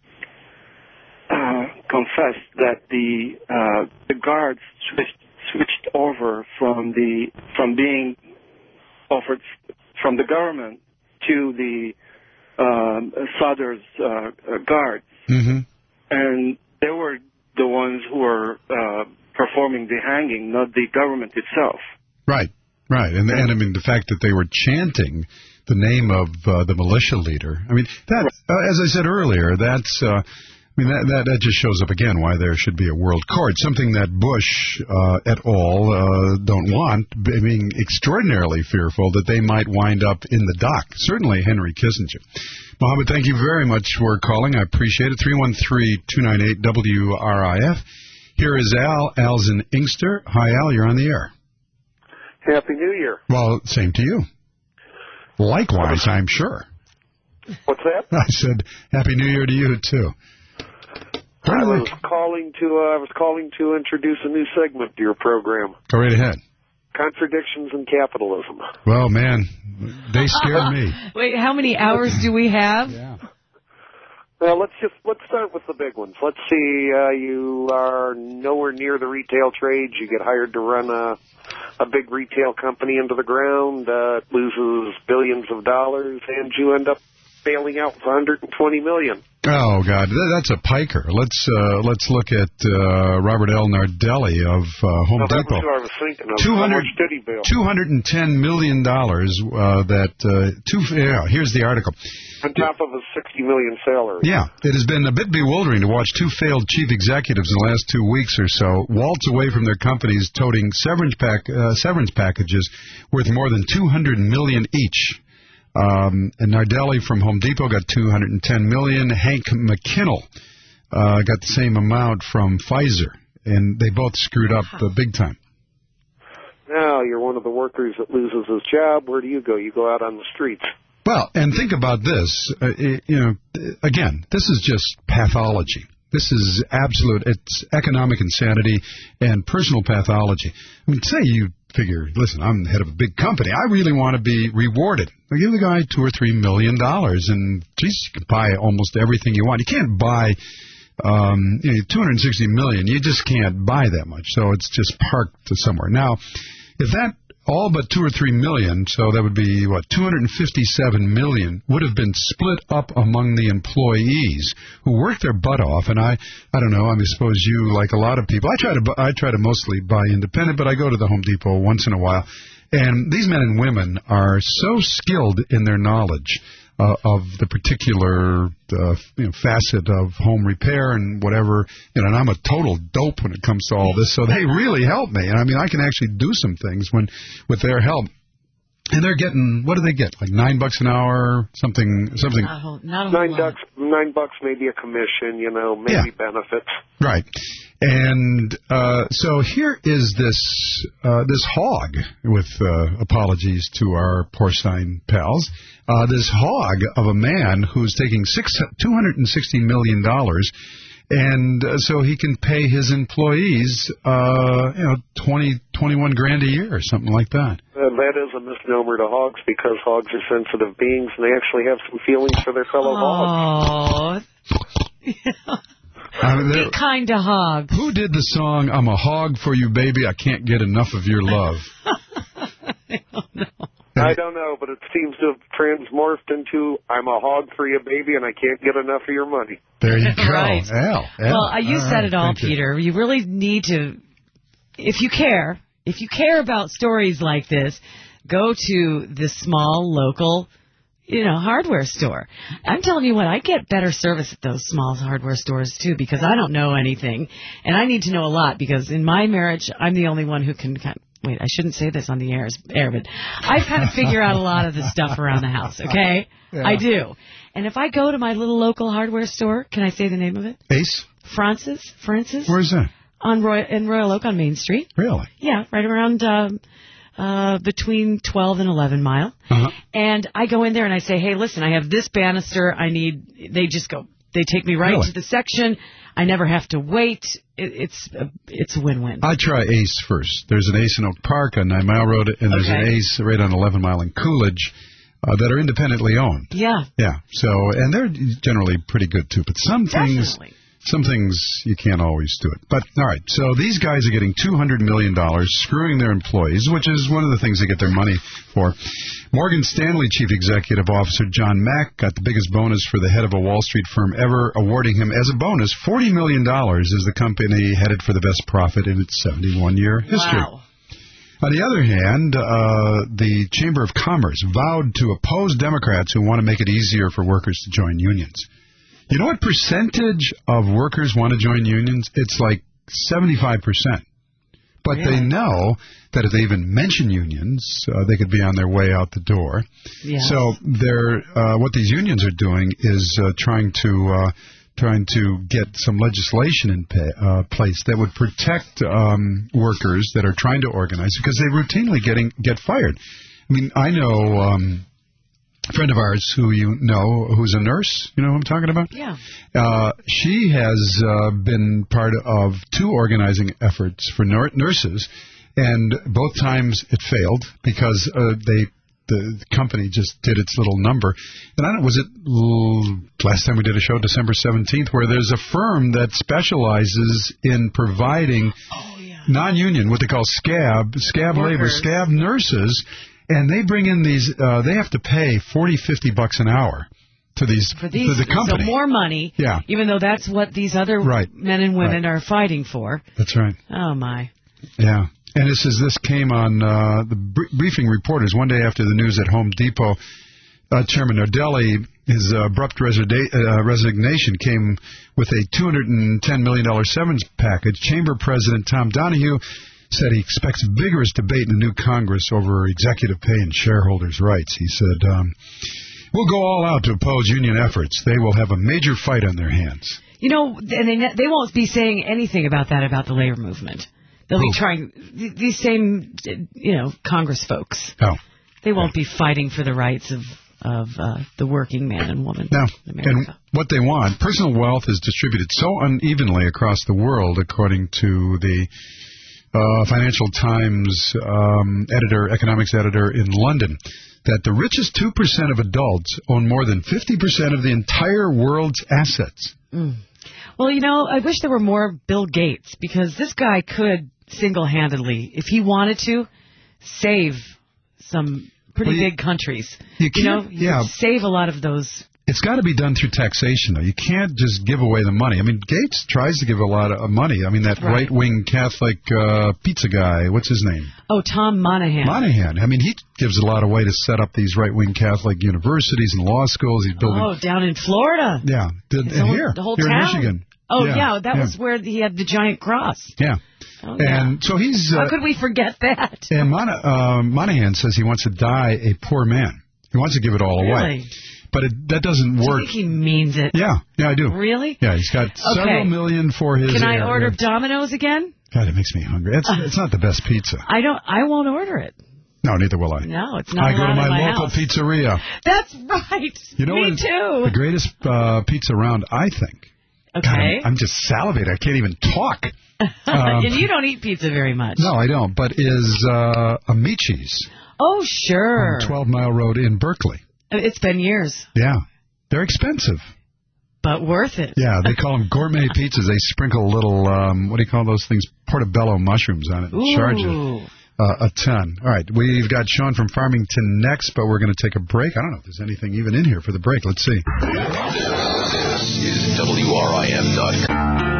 Uh, confessed that the uh, the guards switched switched over from the from being offered from the government to the um, Sadr's uh, guards, mm-hmm. and they were the ones who were uh, performing the hanging, not the government itself. Right, right, and and I mean the fact that they were chanting the name of uh, the militia leader. I mean that, uh, as I said earlier, that's. Uh, I mean, that, that, that just shows up again why there should be a world court, something that Bush uh, et al. Uh, don't want, being extraordinarily fearful that they might wind up in the dock. Certainly Henry Kissinger. Mohammed, thank you very much for calling. I appreciate it. three one three, two nine eight, W R I F. Here is Al. Al's in Inkster. Hi, Al. You're on the air. Happy New Year. Well, same to you. Likewise, I'm sure. What's that? I said, Happy New Year to you, too. I was calling to uh, I was calling to introduce a new segment to your program. Go right ahead. Contradictions in capitalism. Well, man, they scare me. Wait, how many hours do we have? Yeah. Well, let's just let's start with the big ones. Let's see. Uh, you are nowhere near the retail trade. You get hired to run a a big retail company into the ground. Uh, it loses billions of dollars, and you end up bailing out with one hundred twenty million dollars. Oh God, that's a piker. Let's uh, let's look at uh, Robert L. Nardelli of uh, Home no, Depot. That's what I was thinking of. two hundred, two hundred ten million dollars. Uh, that uh, two. Yeah, here's the article. On top of a sixty million salary. Yeah, it has been a bit bewildering to watch two failed chief executives in the last two weeks or so waltz away from their companies, toting severance pack uh, severance packages worth more than two hundred million each. Um, and Nardelli from Home Depot got two hundred ten million dollars. Hank McKinnell uh, got the same amount from Pfizer, and they both screwed up uh, big time. Now you're one of the workers that loses his job. Where do you go? You go out on the streets. Well, and think about this. Uh, it, you know, again, this is just pathology. This is absolute. It's economic insanity and personal pathology. I mean, say you figure, listen, I'm the head of a big company. I really want to be rewarded. I give the guy two or three million dollars, and geez, you can buy almost everything you want. You can't buy um, you know, two hundred sixty million dollars. You just can't buy that much, so it's just parked somewhere. Now, if that all but two or three million, so that would be, what, two hundred fifty-seven million, would have been split up among the employees who worked their butt off. And I, I don't know, I mean, suppose you, like a lot of people, I try to, I try to mostly buy independent, but I go to the Home Depot once in a while. And these men and women are so skilled in their knowledge Uh, of the particular uh, you know, facet of home repair and whatever, you know, and I'm a total dope when it comes to all this, so they really help me. And I mean, I can actually do some things when with their help. And they're getting, what do they get? Like nine bucks an hour, something, something. Not a whole, not a nine whole bucks, nine bucks, maybe a commission, you know, maybe Yeah. benefits. Right. And uh, so here is this uh, this hog, with uh, apologies to our porcine pals, uh, this hog of a man who's taking six two hundred and sixty million dollars, and uh, so he can pay his employees, uh, you know, twenty twenty-one grand a year or something like that. Uh, that is a misnomer to hogs, because hogs are sensitive beings and they actually have some feelings for their fellow hogs. Oh. I mean, Be kind to hogs. Who did the song, I'm a hog for you, baby, I can't get enough of your love? I don't know. I don't know, but it seems to have transmorphed into, I'm a hog for you, baby, and I can't get enough of your money. There you go. Right. Al, Al. Well, uh, you all said right, it all, thank you. Peter. You. you really need to, if you care, if you care about stories like this, go to the small local, you know, hardware store. I'm telling you what, I get better service at those small hardware stores, too, because I don't know anything. And I need to know a lot, because in my marriage, I'm the only one who can kind of, wait, I shouldn't say this on the air, air but I kind of figure out a lot of the stuff around the house, okay? Yeah. I do. And if I go to my little local hardware store, can I say the name of it? Ace? Francis, Francis? Where's that? On Roy, in Royal Oak on Main Street. Really? Yeah, right around um, uh, between twelve and eleven mile. Uh-huh. And I go in there and I say, hey, listen, I have this banister. I need, they just go, they take me right Really? to the section. I never have to wait. It, it's a, it's a win-win. I try Ace first. There's an Ace in Oak Park on Nine Mile Road, and there's Okay. an Ace right on eleven mile in Coolidge uh, that are independently owned. Yeah. Yeah. So, and they're generally pretty good, too. But some things... Definitely. Some things you can't always do it. But, all right, so these guys are getting two hundred million dollars, screwing their employees, which is one of the things they get their money for. Morgan Stanley Chief Executive Officer John Mack got the biggest bonus for the head of a Wall Street firm ever, awarding him as a bonus forty million dollars as the company headed for the best profit in its seventy-one year history. Wow. On the other hand, uh, the Chamber of Commerce vowed to oppose Democrats who want to make it easier for workers to join unions. You know what percentage of workers want to join unions? It's like seventy-five percent. But Really? they know that if they even mention unions, uh, they could be on their way out the door. Yeah. So they're, uh, what these unions are doing is uh, trying to uh, trying to get some legislation in pay, uh, place that would protect um, workers that are trying to organize, because they routinely getting get fired. I mean, I know... Um, A friend of ours who you know, who's a nurse, you know who I'm talking about? Yeah. Uh, she has uh, been part of two organizing efforts for nur- nurses, and both times it failed because uh, they the company just did its little number. And I don't was it l- last time we did a show, December seventeenth, where there's a firm that specializes in providing Oh, yeah. non-union, what they call scab, scab labor, Workers. scab nurses. And they bring in these, uh, they have to pay forty, fifty bucks an hour to these, For these, to the company. so more money, Yeah. even though that's what these other Right. men and women Right. are fighting for. That's right. Oh, my. Yeah. And this is, this came on, uh, the br- briefing reporters one day after the news at Home Depot. Uh, Chairman Nardelli, his uh, abrupt resida- uh, resignation came with a two hundred ten million dollars severance package. Chamber President Tom Donahue said he expects vigorous debate in the new Congress over executive pay and shareholders' rights. He said, um, we'll go all out to oppose union efforts. They will have a major fight on their hands. You know, and they, they won't be saying anything about that about the labor movement. They'll Who? be trying, th- these same, you know, Congress folks. Oh. They won't be fighting for the rights of, of uh, the working man and woman Now, in and America. what they want, personal wealth is distributed so unevenly across the world, according to the uh, Financial Times um, editor, economics editor in London, that the richest two percent of adults own more than fifty percent of the entire world's assets. Mm. Well, you know, I wish there were more Bill Gates, because this guy could single-handedly, if he wanted to, save some pretty well, you, big countries. You, you know, yeah. save a lot of those. It's got to be done through taxation, though. You can't just give away the money. I mean, Gates tries to give a lot of money. I mean, that right. right-wing Catholic uh, pizza guy, what's his name? Oh, Tom Monahan. Monahan. I mean, he gives a lot away to set up these right-wing Catholic universities and law schools. He's building. Oh, down in Florida. Yeah, the, and the whole, here, the whole here town. in Michigan. Oh, yeah, yeah that yeah. was where he had the giant cross. Yeah. Oh, yeah. And so he's. Uh, How could we forget that? And Mon- uh, Monahan says he wants to die a poor man. He wants to give it all really? away. But it, that doesn't do work. You think he means it? Yeah, yeah, I do. Really? Yeah, he's got okay. several million for his. Can I heir. order yeah. Domino's again? God, it makes me hungry. It's, it's not the best pizza. I don't. I won't order it. No, neither will I. No, it's not. I go to my, my local house. pizzeria. That's right. You know me what, too. The greatest uh, pizza around, I think. Okay. God, I'm, I'm just salivating. I can't even talk. Um, and you don't eat pizza very much. No, I don't. But is uh, Amici's. Oh, sure. On twelve Mile Road in Berkeley. It's been years. Yeah. They're expensive. But worth it. Yeah, they call them gourmet pizzas. They sprinkle little, um, what do you call those things, portobello mushrooms on it and Ooh. charge it uh, a ton. All right, we've got Sean from Farmington next, but we're going to take a break. I don't know if there's anything even in here for the break. Let's see. This is W R I F dot com.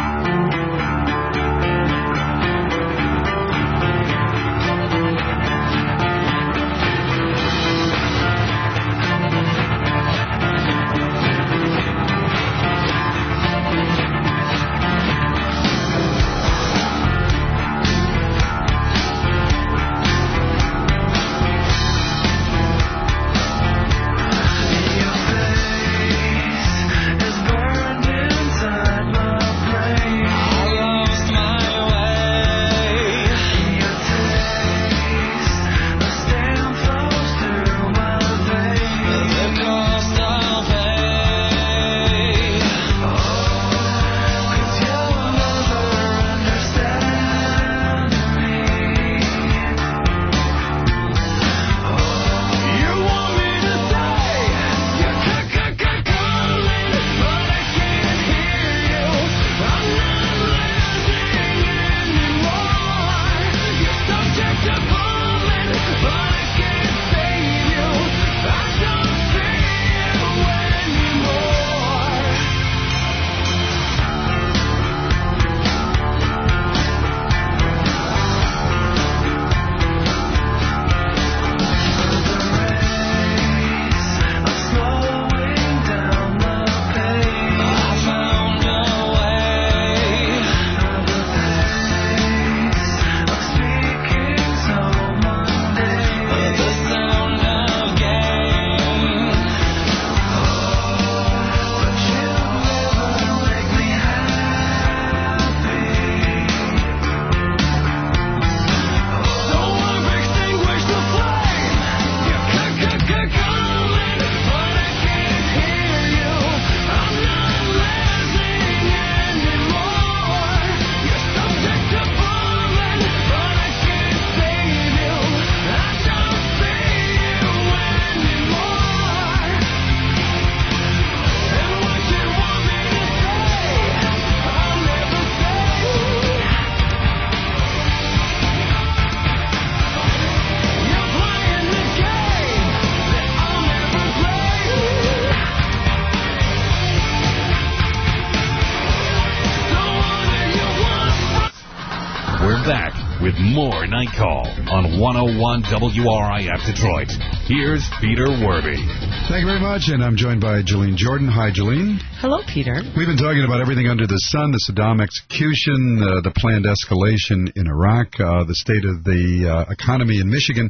With more Night Call on one oh one W R I F Detroit. Here's Peter Werby. Thank you very much, and I'm joined by Jolene Jordan. Hi, Jolene. Hello, Peter. We've been talking about everything under the sun, the Saddam execution, uh, the planned escalation in Iraq, uh, the state of the uh, economy in Michigan,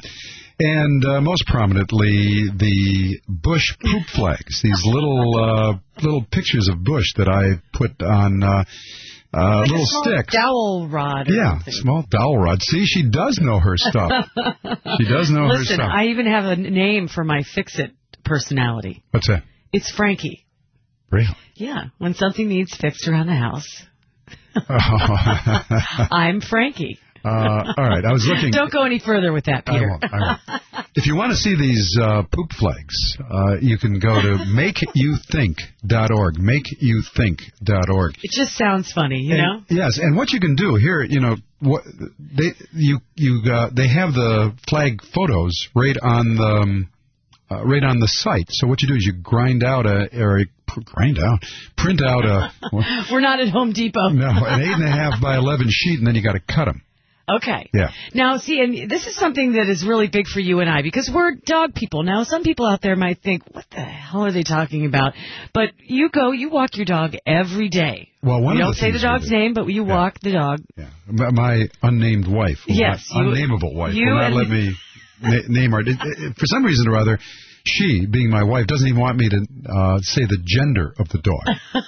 and uh, most prominently, the Bush poop flags, these little uh, little pictures of Bush that I put on... Uh, Uh, like little a small stick. dowel rod. Yeah, something. Small dowel rod. See, she does know her stuff. She does know Listen, her stuff. Listen, I even have a name for my fix-it personality. What's that? It's Frankie. Really? Yeah, when something needs fixed around the house, oh. I'm Frankie. Uh, all right, I was looking. Don't go any further with that, Peter. I won't. I won't. If you want to see these uh, poop flags, uh, you can go to make you think dot org. make you think dot org. It just sounds funny, you and, know? Yes, and what you can do here, you know, what they you you uh, they have the flag photos right on the um, uh, right on the site. So what you do is you grind out a or a, grind out, print out a. Well, we're not at Home Depot. No, an eight and a half by eleven sheet, and then you got to cut them. Okay. Yeah. Now, see, and this is something that is really big for you and I, because we're dog people. Now, some people out there might think, what the hell are they talking about? But you go, you walk your dog every day. Well, one you of don't the say the dog's name, but you yeah. walk the dog. Yeah. My unnamed wife. Yes. My you, unnameable wife you will not and let me na- name her. It, it, for some reason or other, she, being my wife, doesn't even want me to uh, say the gender of the dog.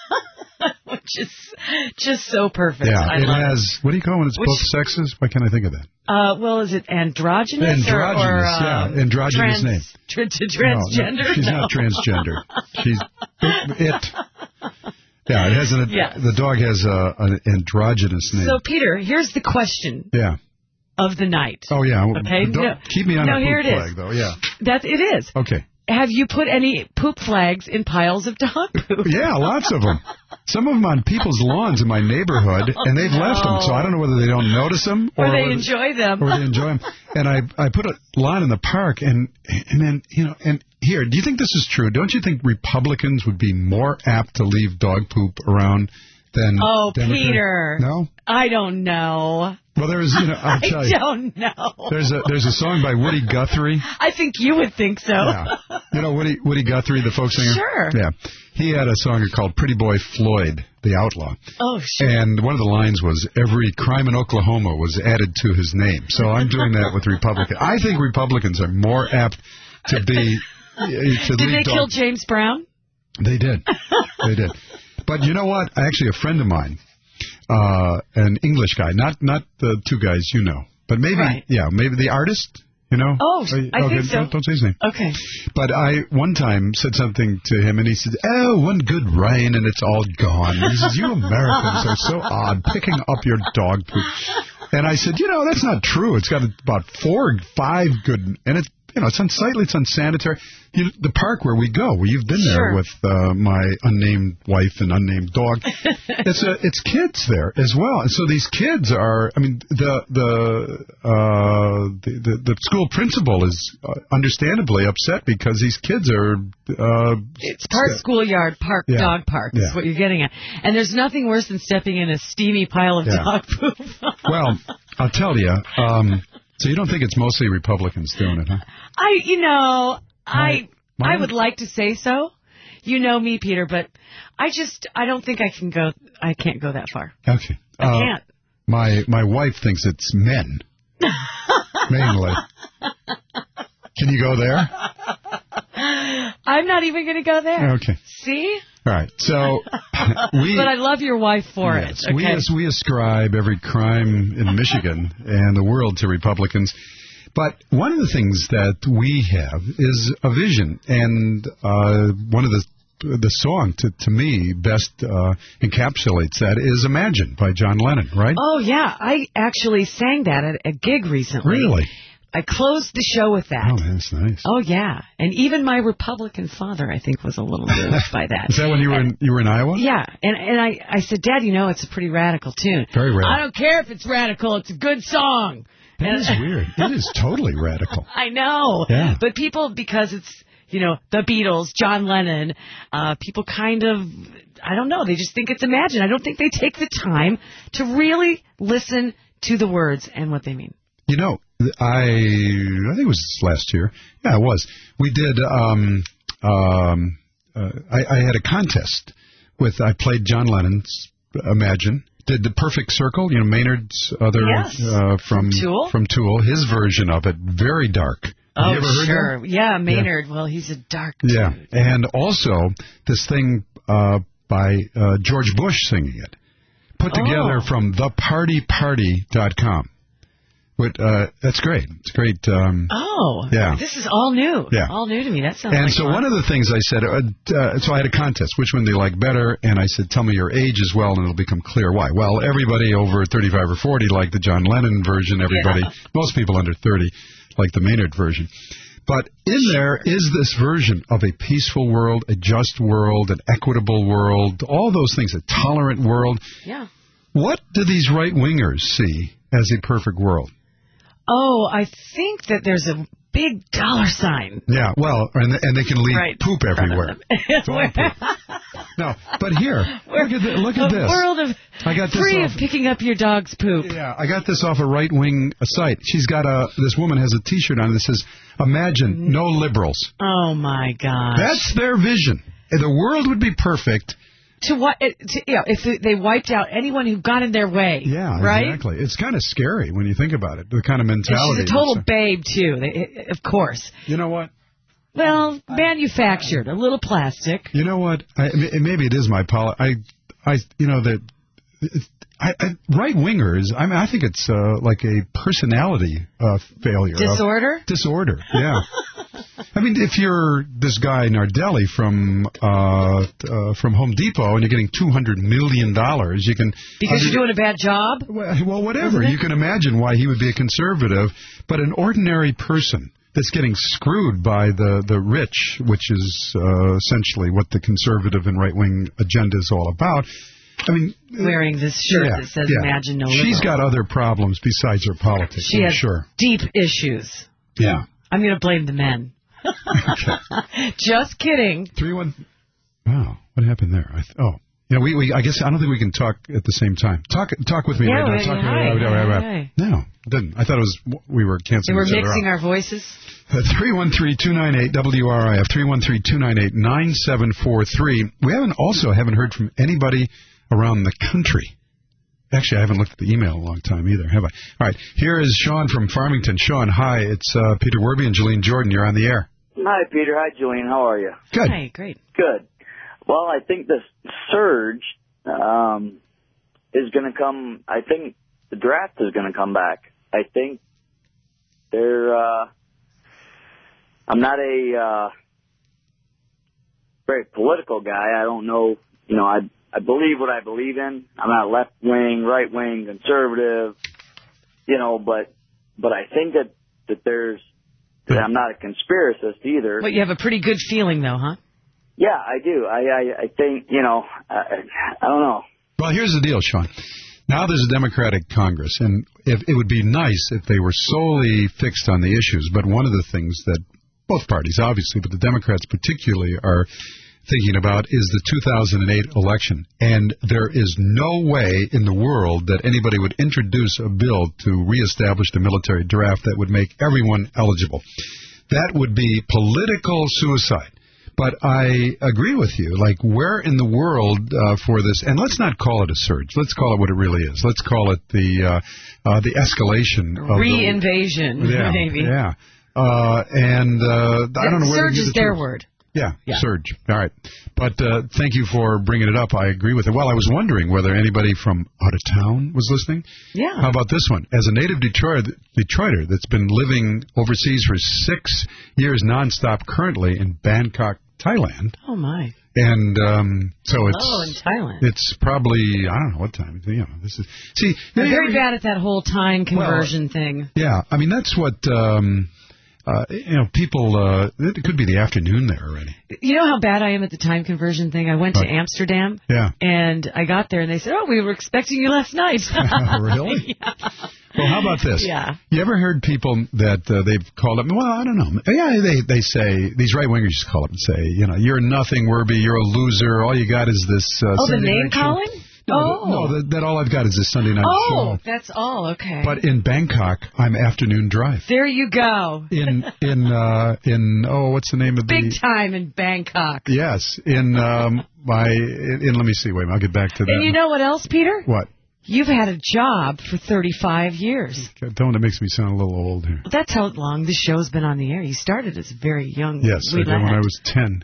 Which is just so perfect. Yeah, I it love has, it. what do you call it when it's Which, both sexes? Why can't I think of that? Uh, well, is it androgynous? Androgynous, or, or, yeah. uh, Androgynous trans, name. Tra- tra- transgender? No, no, she's no. not transgender. She's it. Yeah, it has an, yes. the dog has a, an androgynous name. So, Peter, here's the question. Yeah. Of the night. Oh, yeah. Okay. Don't no, keep me on no, the poop here it flag, is. though. Yeah. That it is. Okay. Have you put any poop flags in piles of dog poop? Yeah, lots of them. Some of them on people's lawns in my neighborhood, and they've oh, left them. So I don't know whether they don't notice them or, or they whether, enjoy them, or they enjoy them. And I I put a lawn in the park, and and then you know, and here, do you think this is true? Don't you think Republicans would be more apt to leave dog poop around than oh, Democrats? Peter? No, I don't know. Well, there is, you know, I'll tell I you. I don't know. There's a there's a song by Woody Guthrie. I think you would think so. Yeah. You know Woody Woody Guthrie, the folk singer? Sure. Yeah. He had a song called Pretty Boy Floyd, the Outlaw. Oh, sure. And one of the lines was, every crime in Oklahoma was added to his name. So I'm doing that with Republicans. I think Republicans are more apt to be... To did they dog- kill James Brown? They did. They did. But you know what? Actually, a friend of mine... Uh, an English guy, not not the two guys you know, but maybe, right. yeah, maybe the artist, you know? Oh, you, I okay, think so. Don't, don't say his name. Okay. But I, one time, said something to him, and he said, oh, one good rain, and it's all gone. He says, you Americans are so odd, picking up your dog poop. And I said, you know, that's not true. It's got about four, five good, and it's, you know, it's unsightly, it's unsanitary. You, the park where we go, where you've been there sure. with uh, my unnamed wife and unnamed dog, it's a, it's kids there as well. And so these kids are, I mean, the the uh, the, the, the school principal is uh, understandably upset because these kids are... Uh, it's part st- schoolyard, park, yeah. dog park is yeah. what you're getting at. And there's nothing worse than stepping in a steamy pile of yeah. dog poop. Well, I'll tell you... Um, So you don't think it's mostly Republicans doing it, huh? I, you know, I my, I would like to say so. You know me, Peter, but I just, I don't think I can go, I can't go that far. Okay. I uh, can't. My my wife thinks it's men, mainly. Can you go there? I'm not even going to go there. Okay. See? All right. So we. But I love your wife for yes, it. Okay. We as we ascribe every crime in Michigan and the world to Republicans. But one of the things that we have is a vision, and uh, one of the the song to to me best uh, encapsulates that is "Imagine" by John Lennon, right? Oh yeah, I actually sang that at a gig recently. Really? I closed the show with that. Oh, that's nice. Oh yeah, and even my Republican father, I think, was a little moved by that. Is that when you were in, you were in Iowa? Yeah, and and I I said, Dad, you know, it's a pretty radical tune. Very radical. I don't care if it's radical; it's a good song. It and, is weird. It is totally radical. I know. Yeah. But people, because it's, you know, the Beatles, John Lennon, uh, people kind of, I don't know, they just think it's Imagine. I don't think they take the time to really listen to the words and what they mean. You know, I I think it was last year. Yeah, it was. We did, um, um, uh, I, I had a contest with, I played John Lennon's Imagine. Did the Perfect Circle, you know, Maynard's other, yes. uh, from, from Tool? From Tool, his version of it, very dark. Have oh, you ever heard sure. that? Yeah, Maynard. Yeah. Well, he's a dark dude. Yeah, and also this thing uh, by uh, George Bush singing it, put together oh. from the party party dot com. But, uh, that's great. It's great. Um, oh, yeah. This is all new. Yeah. All new to me. That sounds And like so fun. one of the things I said, uh, uh, so I had a contest, which one they like better, and I said, tell me your age as well, and it'll become clear why. Well, everybody over thirty-five or forty like the John Lennon version. Everybody, Yeah. most people under thirty like the Maynard version. But in there is this version of a peaceful world, a just world, an equitable world, all those things, a tolerant world. Yeah. What do these right-wingers see as a perfect world? Oh, I think that there's a big dollar sign. Yeah, well, and and they can leave Right. poop everywhere. It's all poop. No, but here, look at, the, look at a this. world of I got this free off, of picking up your dog's poop. Yeah, I got this off a right-wing site. She's got a, this woman has a T-shirt on that says, imagine no liberals. Oh, my gosh. That's their vision. The world would be perfect. To what? To, yeah, if they- they wiped out anyone who got in their way. Yeah, right? exactly. It's kind of scary when you think about it, the kind of And mentality. she's a total that's- babe, too, they- of course. You know what? Well, manufactured, a little plastic. You know what? I, maybe it is my poli- I, I, you know that, I, I, right wingers. I mean, I think it's uh, like a personality uh, failure. Disorder. Of, disorder. Yeah. I mean, if you're this guy Nardelli from uh, uh, from Home Depot and you're getting two hundred million dollars, you can Because I mean, you're doing a bad job. well, whatever. You can imagine why he would be a conservative, but an ordinary person that's getting screwed by the, the rich, which is uh, essentially what the conservative and right-wing agenda is all about. I mean, Wearing this shirt yeah, that says, yeah. imagine no She's liberal. got other problems besides her politics, She I'm has sure. deep issues. Yeah. I'm going to blame the men. Just kidding. Three one. Wow, what happened there? I th- oh, you know, we, we. I guess I don't think we can talk at the same time. Talk talk with me Yeah, right now. right, Talk hi, right, right, right, right. hi. No, it didn't. I thought it was we were They canceling. were each other mixing out. our voices. three one three, two nine eight, W R I F, three one three, two nine eight, nine seven four three. We haven't also haven't heard from anybody around the country. Actually, I haven't looked at the email in a long time either, have I? All right, here is Sean from Farmington. Sean, hi, it's uh, Peter Werby and Jolene Jordan. You're on the air. Hi, Peter. Hi, Julian. How are you? Good. Hi, great. Good. Well, I think this surge um, is going to come. I think the draft is going to come back. I think they're. Uh, I'm not a uh, very political guy. I don't know. You know, I I believe what I believe in. I'm not left wing, right wing, conservative. You know, but but I think that that there's. That I'm not a conspiracist either. But you have a pretty good feeling, though, huh? Yeah, I do. I I, I think, you know, I, I don't know. Well, here's the deal, Sean. Now there's a Democratic Congress, and if, it would be nice if they were solely fixed on the issues. But one of the things that both parties, obviously, but the Democrats particularly, are thinking about is the two thousand eight election. And there is no way in the world that anybody would introduce a bill to reestablish the military draft that would make everyone eligible. That would be political suicide. But I agree with you. Like, where in the world uh, for this? And let's not call it a surge. Let's call it what it really is. Let's call it the uh, uh, the escalation of Re-invasion, the, yeah, maybe. Yeah. Uh, and uh, I don't know where surge to is get the their truth. word. Yeah, Yeah. surge. All right. But uh, thank you for bringing it up. I agree with it. Well, I was wondering whether anybody from out of town was listening. Yeah. How about this one? As a native Detroit, Detroiter that's been living overseas for six years nonstop currently in Bangkok, Thailand. Oh, my. And um, so it's Oh, in Thailand. it's probably, I don't know what time. You know, this is see. They're you very ever- bad at that whole time conversion thing. Yeah, I mean that's what um, uh, you know. People, uh, it could be the afternoon there already. You know how bad I am at the time conversion thing? I went to Right. Amsterdam. Yeah. And I got there, and they said, oh, we were expecting you last night. Really? Yeah. Well, how about this? Yeah. You ever heard people that uh, they've called up? Well, I don't know. Yeah, they they say these right wingers just call up and say, you know, you're nothing, Werby. You're a loser. All you got is this. Uh, Oh, the Sunday name night show." calling? No, Oh. that, no, that, that all I've got is this Sunday night Oh, show. that's all. Okay. But in Bangkok, I'm afternoon drive. There you go. In in uh, in oh, what's the name of Big the? time in Bangkok. Yes, in um, my in, in. Let me see. Wait, a minute, I'll get back to that. And you know what else, Peter? What? You've had a job for thirty-five years. Don't it makes me sound a little old here. That's how long the show's been on the air. You started as a very young Yes, I wee did when lad. I was ten.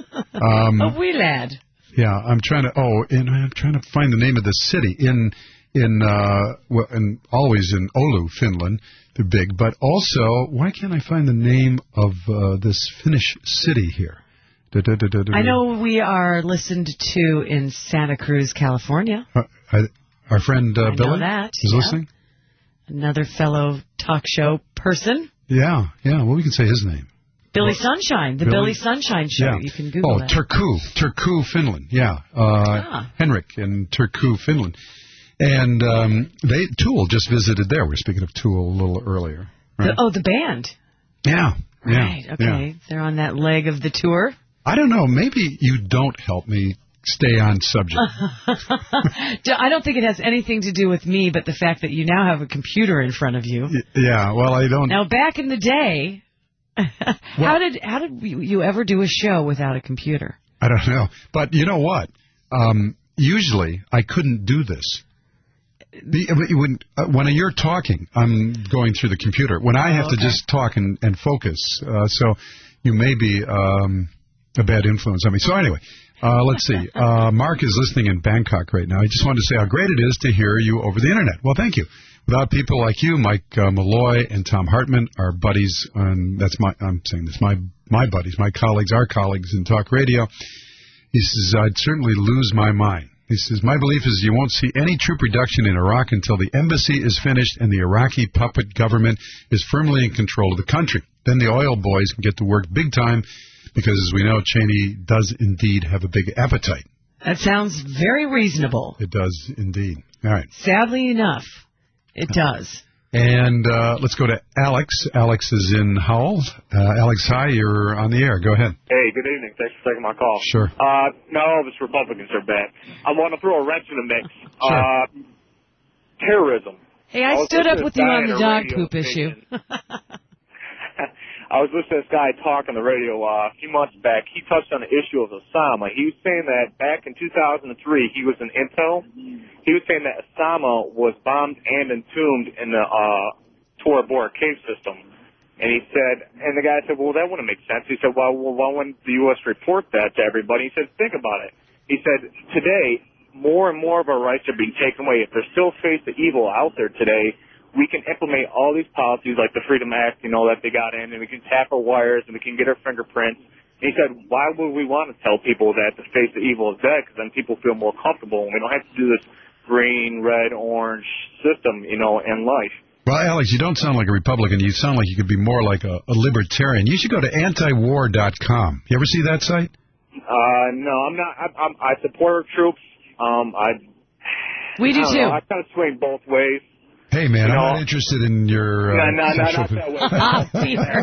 Um, a wee lad. Yeah, I'm trying to. Oh, and I'm trying to find the name of the city in in, uh, well, and always in Oulu, Finland. They're big. But also, why can't I find the name of uh, this Finnish city here? Da, da, da, da, da, I know we are listened to in Santa Cruz, California. Uh, I, our friend uh, I Billy know that, is yeah. listening? Another fellow talk show person. Yeah, yeah. Well, we can say his name. Billy Sunshine, the Billy, Billy? Sunshine Show. Yeah. You can Google oh, that. Turku, Turku, Finland. Yeah, uh, Ah. Henrik in Turku, Finland. And um, they Tool just visited there. We were speaking of Tool a little earlier. Right? The, oh, the band. Yeah. yeah Right, okay. Yeah. They're on that leg of the tour. I don't know. Maybe you don't help me stay on subject. I don't think it has anything to do with me, but the fact that you now have a computer in front of you. Y- yeah, well, I don't... Now, back in the day, how did how did you, you ever do a show without a computer? I don't know. But you know what? Um, usually, I couldn't do this. The, when, uh, when you're talking, I'm going through the computer. When I have oh, okay. to just talk and, and focus, uh, so you may be um, a bad influence on me. So anyway, uh, let's see. Uh, Mark is listening in Bangkok right now. I just wanted to say how great it is to hear you over the Internet. Well, thank you. Without people like you, Mike uh, Malloy and Tom Hartman, our buddies, and that's my, I'm saying this, my my buddies, my colleagues, our colleagues in talk radio, he says, I'd certainly lose my mind. He says, my belief is you won't see any troop reduction in Iraq until the embassy is finished and the Iraqi puppet government is firmly in control of the country. Then the oil boys can get to work big time because, as we know, Cheney does indeed have a big appetite. That sounds very reasonable. It does indeed. All right. Sadly enough, it does. And uh, let's go to Alex. Alex is in Howell. Uh, Alex, hi, you're on the air. Go ahead. Hey, good evening. Thanks for taking my call. Sure. Uh, no, the Republicans are bad. I want to throw a wrench in the mix. Sure. Uh, terrorism. Hey, I, I stood up listening with to you this on guy the on a dog radio poop station. issue. I was listening to this guy talk on the radio uh, a few months back. He touched on the issue of Osama. He was saying that back in two thousand three, he was in Intel. He was saying that Osama was bombed and entombed in the uh, Tora Bora cave system. And he said, and the guy said, well, that wouldn't make sense. He said, well, well why wouldn't the U S report that to everybody? He said, think about it. He said, today, more and more of our rights are being taken away. If there's still face the evil out there today, we can implement all these policies like the Freedom Act, you know, that they got in, and we can tap our wires, and we can get our fingerprints. And he said, why would we want to tell people that the face of evil is dead? Because then people feel more comfortable, and we don't have to do this green, red, orange system, you know, in life. Well, Alex, you don't sound like a Republican. You sound like you could be more like a, a libertarian. You should go to anti war dot com. You ever see that site? Uh, no, I'm not. I, I'm, I support our troops. Um, I. We do I too. Know, I kind of swing both ways. Hey, man, You I'm know, not interested in your uh, no, no, no, sexual... not that way. Ah, Peter.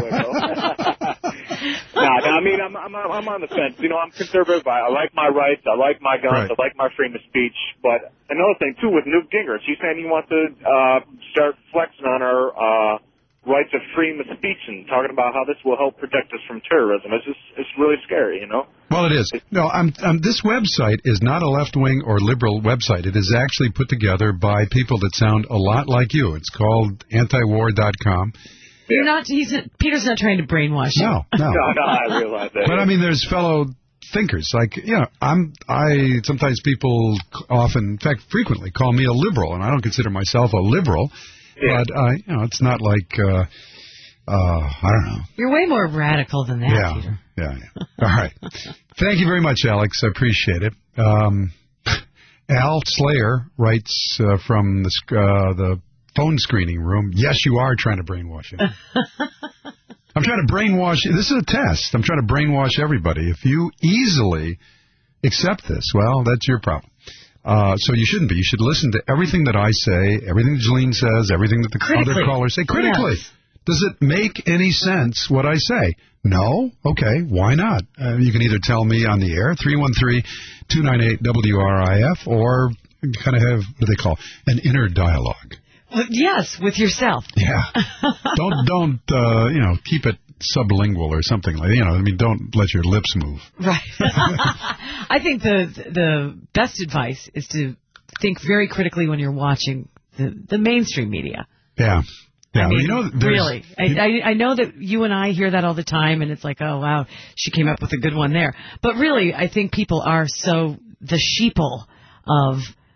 no, no, I mean, I'm, I'm, I'm on the fence. You know, I'm conservative. I, I like my rights. I like my guns. Right. I like my freedom of speech. But another thing, too, with Newt Gingrich, he's saying he wants to uh, start flexing on our uh, rights of freedom of speech and talking about how this will help protect us from terrorism. It's just, it's really scary, you know? Well, it is. No, I'm, I'm, this website is not a left-wing or liberal website. It is actually put together by people that sound a lot like you. It's called anti war dot com. You're not. He's Peter's not trying to brainwash you. No, no. no, no, I realize that. But, I mean, there's fellow thinkers. Like, you know, I'm, I, sometimes people often, in fact, frequently call me a liberal, and I don't consider myself a liberal. Yeah. But, uh, you know, it's not like, uh, uh, I don't know. You're way more radical than that, Yeah, Peter. yeah, yeah. All right. Thank you very much, Alex. I appreciate it. Um, Al Slayer writes uh, from the, uh, the phone screening room, yes, you are trying to brainwash him. I'm trying to brainwash, this is a test. I'm trying to brainwash everybody. If you easily accept this, well, that's your problem. Uh, so you shouldn't be. You should listen to everything that I say, everything that Jolene says, everything that the Critically. other callers say. Critically. Yes. Does it make any sense what I say? No? Okay, why not? Uh, you can either tell me on the air, three one three, two nine eight, W R I F, or kind of have, what do they call, an inner dialogue. Well, yes, with yourself. Yeah. don't, don't uh, you know, keep it sublingual or something like that. You know, I mean, don't let your lips move. Right. I think the the best advice is to think very critically when you're watching the, the mainstream media. Yeah. Yeah, I mean, you know, really. I, I, I know that you and I hear that all the time, and it's like, oh, wow, she came up with a good one there. But really, I think people are so the sheeple of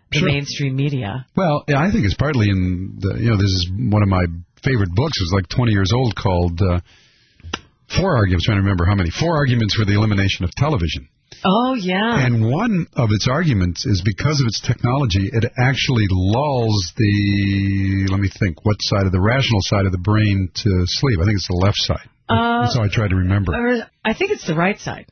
the Sure. mainstream media. Well, yeah, I think it's partly in the, you know, this is one of my favorite books. It's like twenty years old, called uh, Four Arguments. I'm trying to remember how many. Four Arguments for the Elimination of Television. Oh, yeah. And one of its arguments is because of its technology, it actually lulls the, let me think, what side of the rational side of the brain to sleep. I think it's the left side. Uh, That's how I try to remember. Or, I think it's the right side.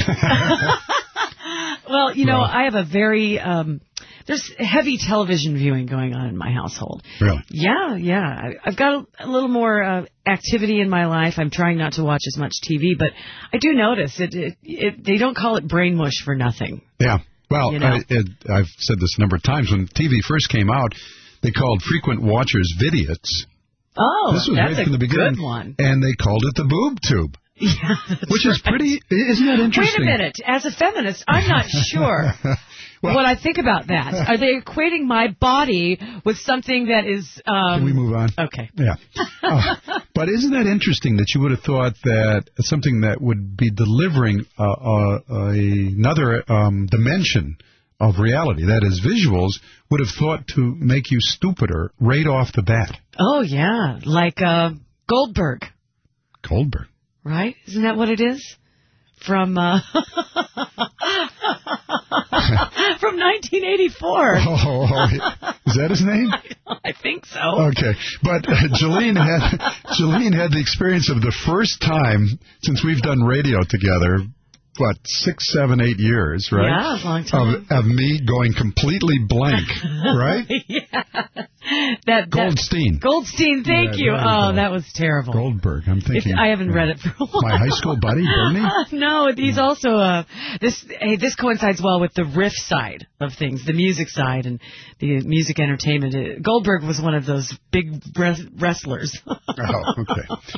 Well, you know, Well. I have a very, um, there's heavy television viewing going on in my household. Really? Yeah, yeah. I, I've got a, a little more uh, activity in my life. I'm trying not to watch as much T V, but I do notice it. it, it they don't call it brain mush for nothing. Yeah. Well, You know? I, it, I've said this a number of times. When T V first came out, they called frequent watchers vidiots. Oh, This was that's right from a the beginning. good one. And they called it the boob tube. Yeah, Which is pretty, isn't that interesting? Wait a minute. As a feminist, I'm not sure Well- what I think about that. Are they equating my body with something that is... Um, Can we move on? Okay. Yeah. Uh, but isn't that interesting that you would have thought that something that would be delivering uh, uh, another um, dimension of reality, that is visuals, would have thought to make you stupider right off the bat? Oh, yeah. Like uh, Goldberg, Goldberg. right? Isn't that what it is? From uh, from nineteen eighty-four. Oh, is that his name? I think so. Okay, but uh, Jolene had Jolene had the experience of the first time since we've done radio together. What, six, seven, eight years, right? Yeah, a long time. Of, of me going completely blank, right? Yeah. That, that Goldstein. Goldstein, thank Yeah, you. there you Oh, go. that was terrible. Goldberg. I'm thinking. It's, I haven't read it for a while. My high school buddy, Bernie? No, he's also uh, this. Hey, this coincides well with the riff side of things, the music side and the music entertainment. Uh, Goldberg was one of those big res- wrestlers. Oh, okay.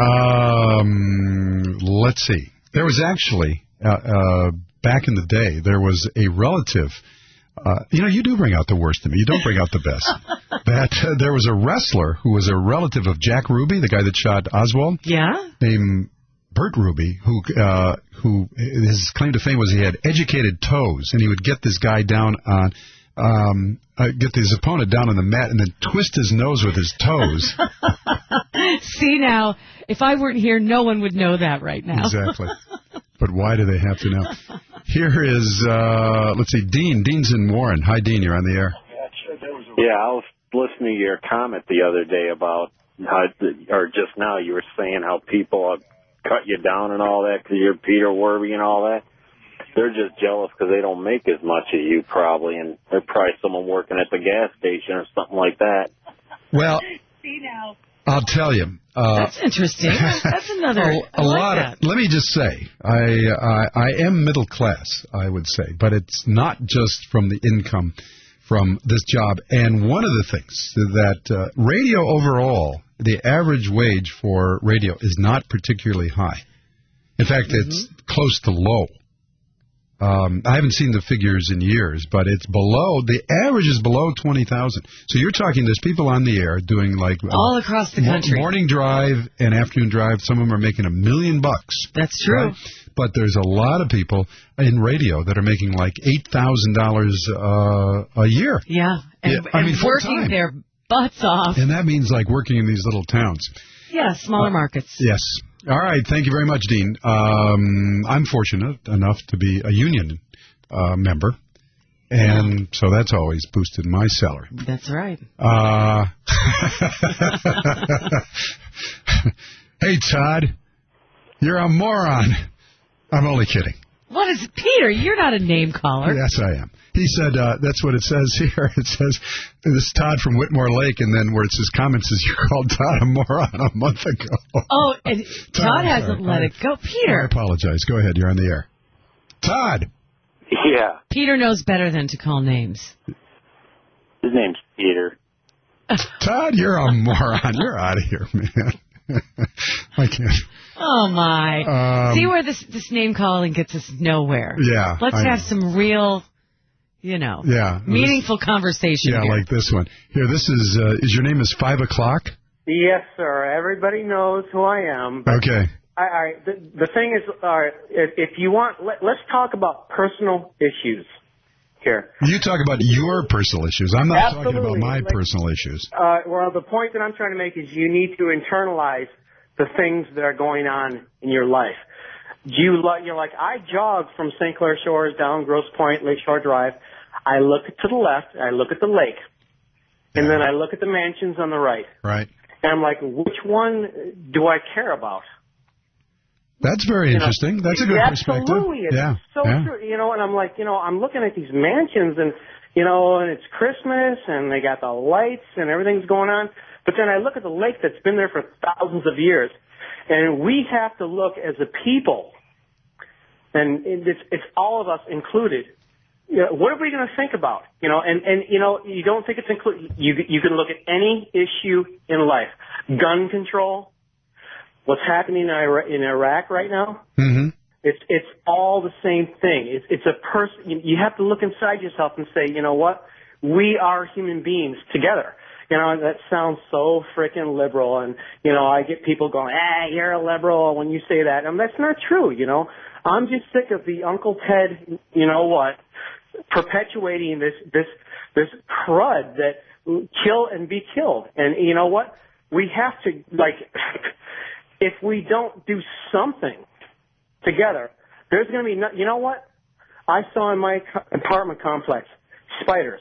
Um, let's see. There was actually, uh, uh, back in the day, there was a relative. Uh, you know, you do bring out the worst in me. You don't bring out the best. That uh, there was a wrestler who was a relative of Jack Ruby, the guy that shot Oswald. Yeah? Named Bert Ruby, who uh, who his claim to fame was he had educated toes, and he would get this guy down on, um, uh, get his opponent down on the mat, and then twist his nose with his toes. See now, if I weren't here, no one would know that right now. Exactly. But why do they have to know? Here is, uh, let's see, Dean. Dean's in Warren. Hi, Dean. You're on the air. Yeah, I was listening to your comment the other day about how, or just now you were saying how people cut you down and all that because you're Peter Werby and all that. They're just jealous because they don't make as much as you probably, and they're probably someone working at the gas station or something like that. Well, See now. I'll tell you. Uh, That's interesting. That's another. A, I a like lot that. of. Let me just say, I, I I am middle class, I would say, but it's not just from the income from this job. And one of the things that uh, radio overall, the average wage for radio is not particularly high. In fact, Mm-hmm. it's close to low. Um, I haven't seen the figures in years, but it's below, the average is below twenty thousand. So you're talking, there's people on the air doing like... All across the mo- country. Morning drive and afternoon drive, some of them are making a million bucks. That's true. Right? But there's a lot of people in radio that are making like eight thousand dollars uh, a year. Yeah. And, Yeah, I and mean, full working time. their butts off. And that means like working in these little towns. Yeah, smaller markets. Yes. All right. Thank you very much, Dean. Um, I'm fortunate enough to be a union uh, member, and so that's always boosted my salary. That's right. Uh, hey, Todd, you're a moron. I'm only kidding. What is Peter? You're not a name caller. Yes, I am. He said, uh, that's what it says here. It says, this is Todd from Whitmore Lake, and then where it says comments says you called Todd a moron a month ago. Oh, and Todd, Todd, hasn't sorry. let I- it go. I Peter. apologize. Go ahead. You're on the air. Todd. Yeah. Peter knows better than to call names. His name's Peter. Todd, you're a moron. You're out of here, man. I can't. Oh, my. Um, See where this this name calling gets us nowhere. Yeah, Let's I have know. some real, you know, Yeah. meaningful conversation Yeah, here. like this one. Here, this is, uh, is your name is five o'clock? Yes, sir. Everybody knows who I am. Okay. All right. The, the thing is, all right, if, if you want, let, let's talk about personal issues. here. You talk about your personal issues. I'm not Absolutely. talking about my like, personal issues. Uh, well, the point that I'm trying to make is you need to internalize the things that are going on in your life. You lo- you're like, I jog from Saint Clair Shores down Grosse Pointe, Lakeshore Drive. I look to the left, I look at the lake, and then I look at the mansions on the right. Right. And I'm like, which one do I care about? That's very You interesting. know, That's a good absolutely. perspective. Absolutely. It's yeah. so yeah. true. You know, and I'm like, you know, I'm looking at these mansions and, you know, and it's Christmas and they got the lights and everything's going on. But then I look at the lake that's been there for thousands of years, and we have to look as a people, and it's, it's all of us included. You know, what are we going to think about? You know, and, and, you know, you don't think it's included. You, you can look at any issue in life. Gun control, what's happening in Iraq, in Iraq right now. Mm-hmm. It's, it's all the same thing. It's, it's a person, you, you have to look inside yourself and say, you know what? We are human beings together. You know, that sounds so freaking liberal, and, you know, I get people going, ah, you're a liberal when you say that. And that's not true, you know. I'm just sick of the Uncle Ted, you know what, perpetuating this, this, this crud that kill and be killed. And you know what? We have to, like, if we don't do something together, there's going to be, no, you know what? I saw in my apartment complex, spiders.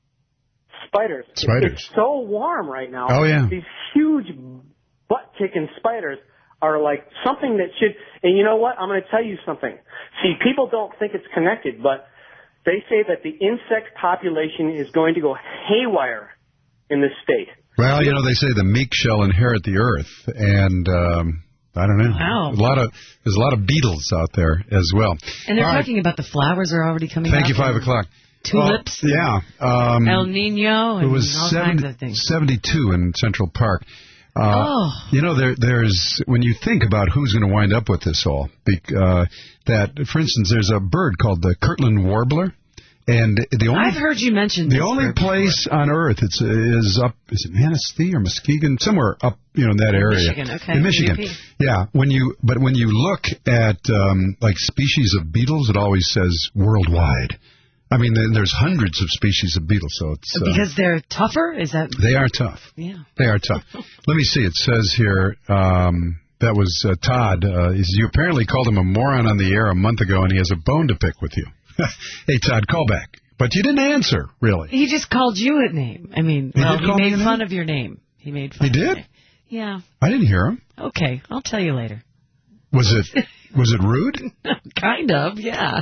Spiders. Spiders. It's so warm right now. Oh, yeah. These huge butt-kicking spiders are like something that should, and you know what? I'm going to tell you something. See, people don't think it's connected, but they say that the insect population is going to go haywire in this state. Well, you know, they say the meek shall inherit the earth, and um, I don't know. Wow. A lot of there's a lot of beetles out there as well. And they're All talking right. about the flowers are already coming Thank up. you, five o'clock. Tulips. Uh, yeah. Um, El Nino and it was all seven, kinds of things. seventy-two in Central Park. Uh, oh. You know, there, there's when you think about who's going to wind up with this all, uh, that, for instance, there's a bird called the Kirtland warbler. And the only, I've heard you mention the this only place before. on Earth it's is up is it Manistee or Muskegon, somewhere up you know in that area. Michigan, okay. In Michigan, U P. yeah. When you but when you look at um, like species of beetles, it always says worldwide. I mean, then there's hundreds of species of beetles, so it's uh, because they're tougher. Is that they are tough? Yeah, they are tough. Let me see. It says here. Um, that was uh, Todd. Uh, you apparently called him a moron on the air a month ago, and he has a bone to pick with you. Hey, Todd, call back. But you didn't answer, really. He just called you a name. I mean, he well, did he call made me a fun name? of your name. He made fun He of did? your name. Yeah. I didn't hear him. Okay, I'll tell you later. Was it was it rude? Kind of, yeah.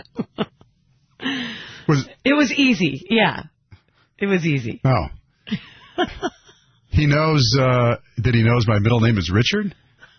Was It was easy, yeah. It was easy. Oh. He knows, uh, that he knows my middle name is Richard?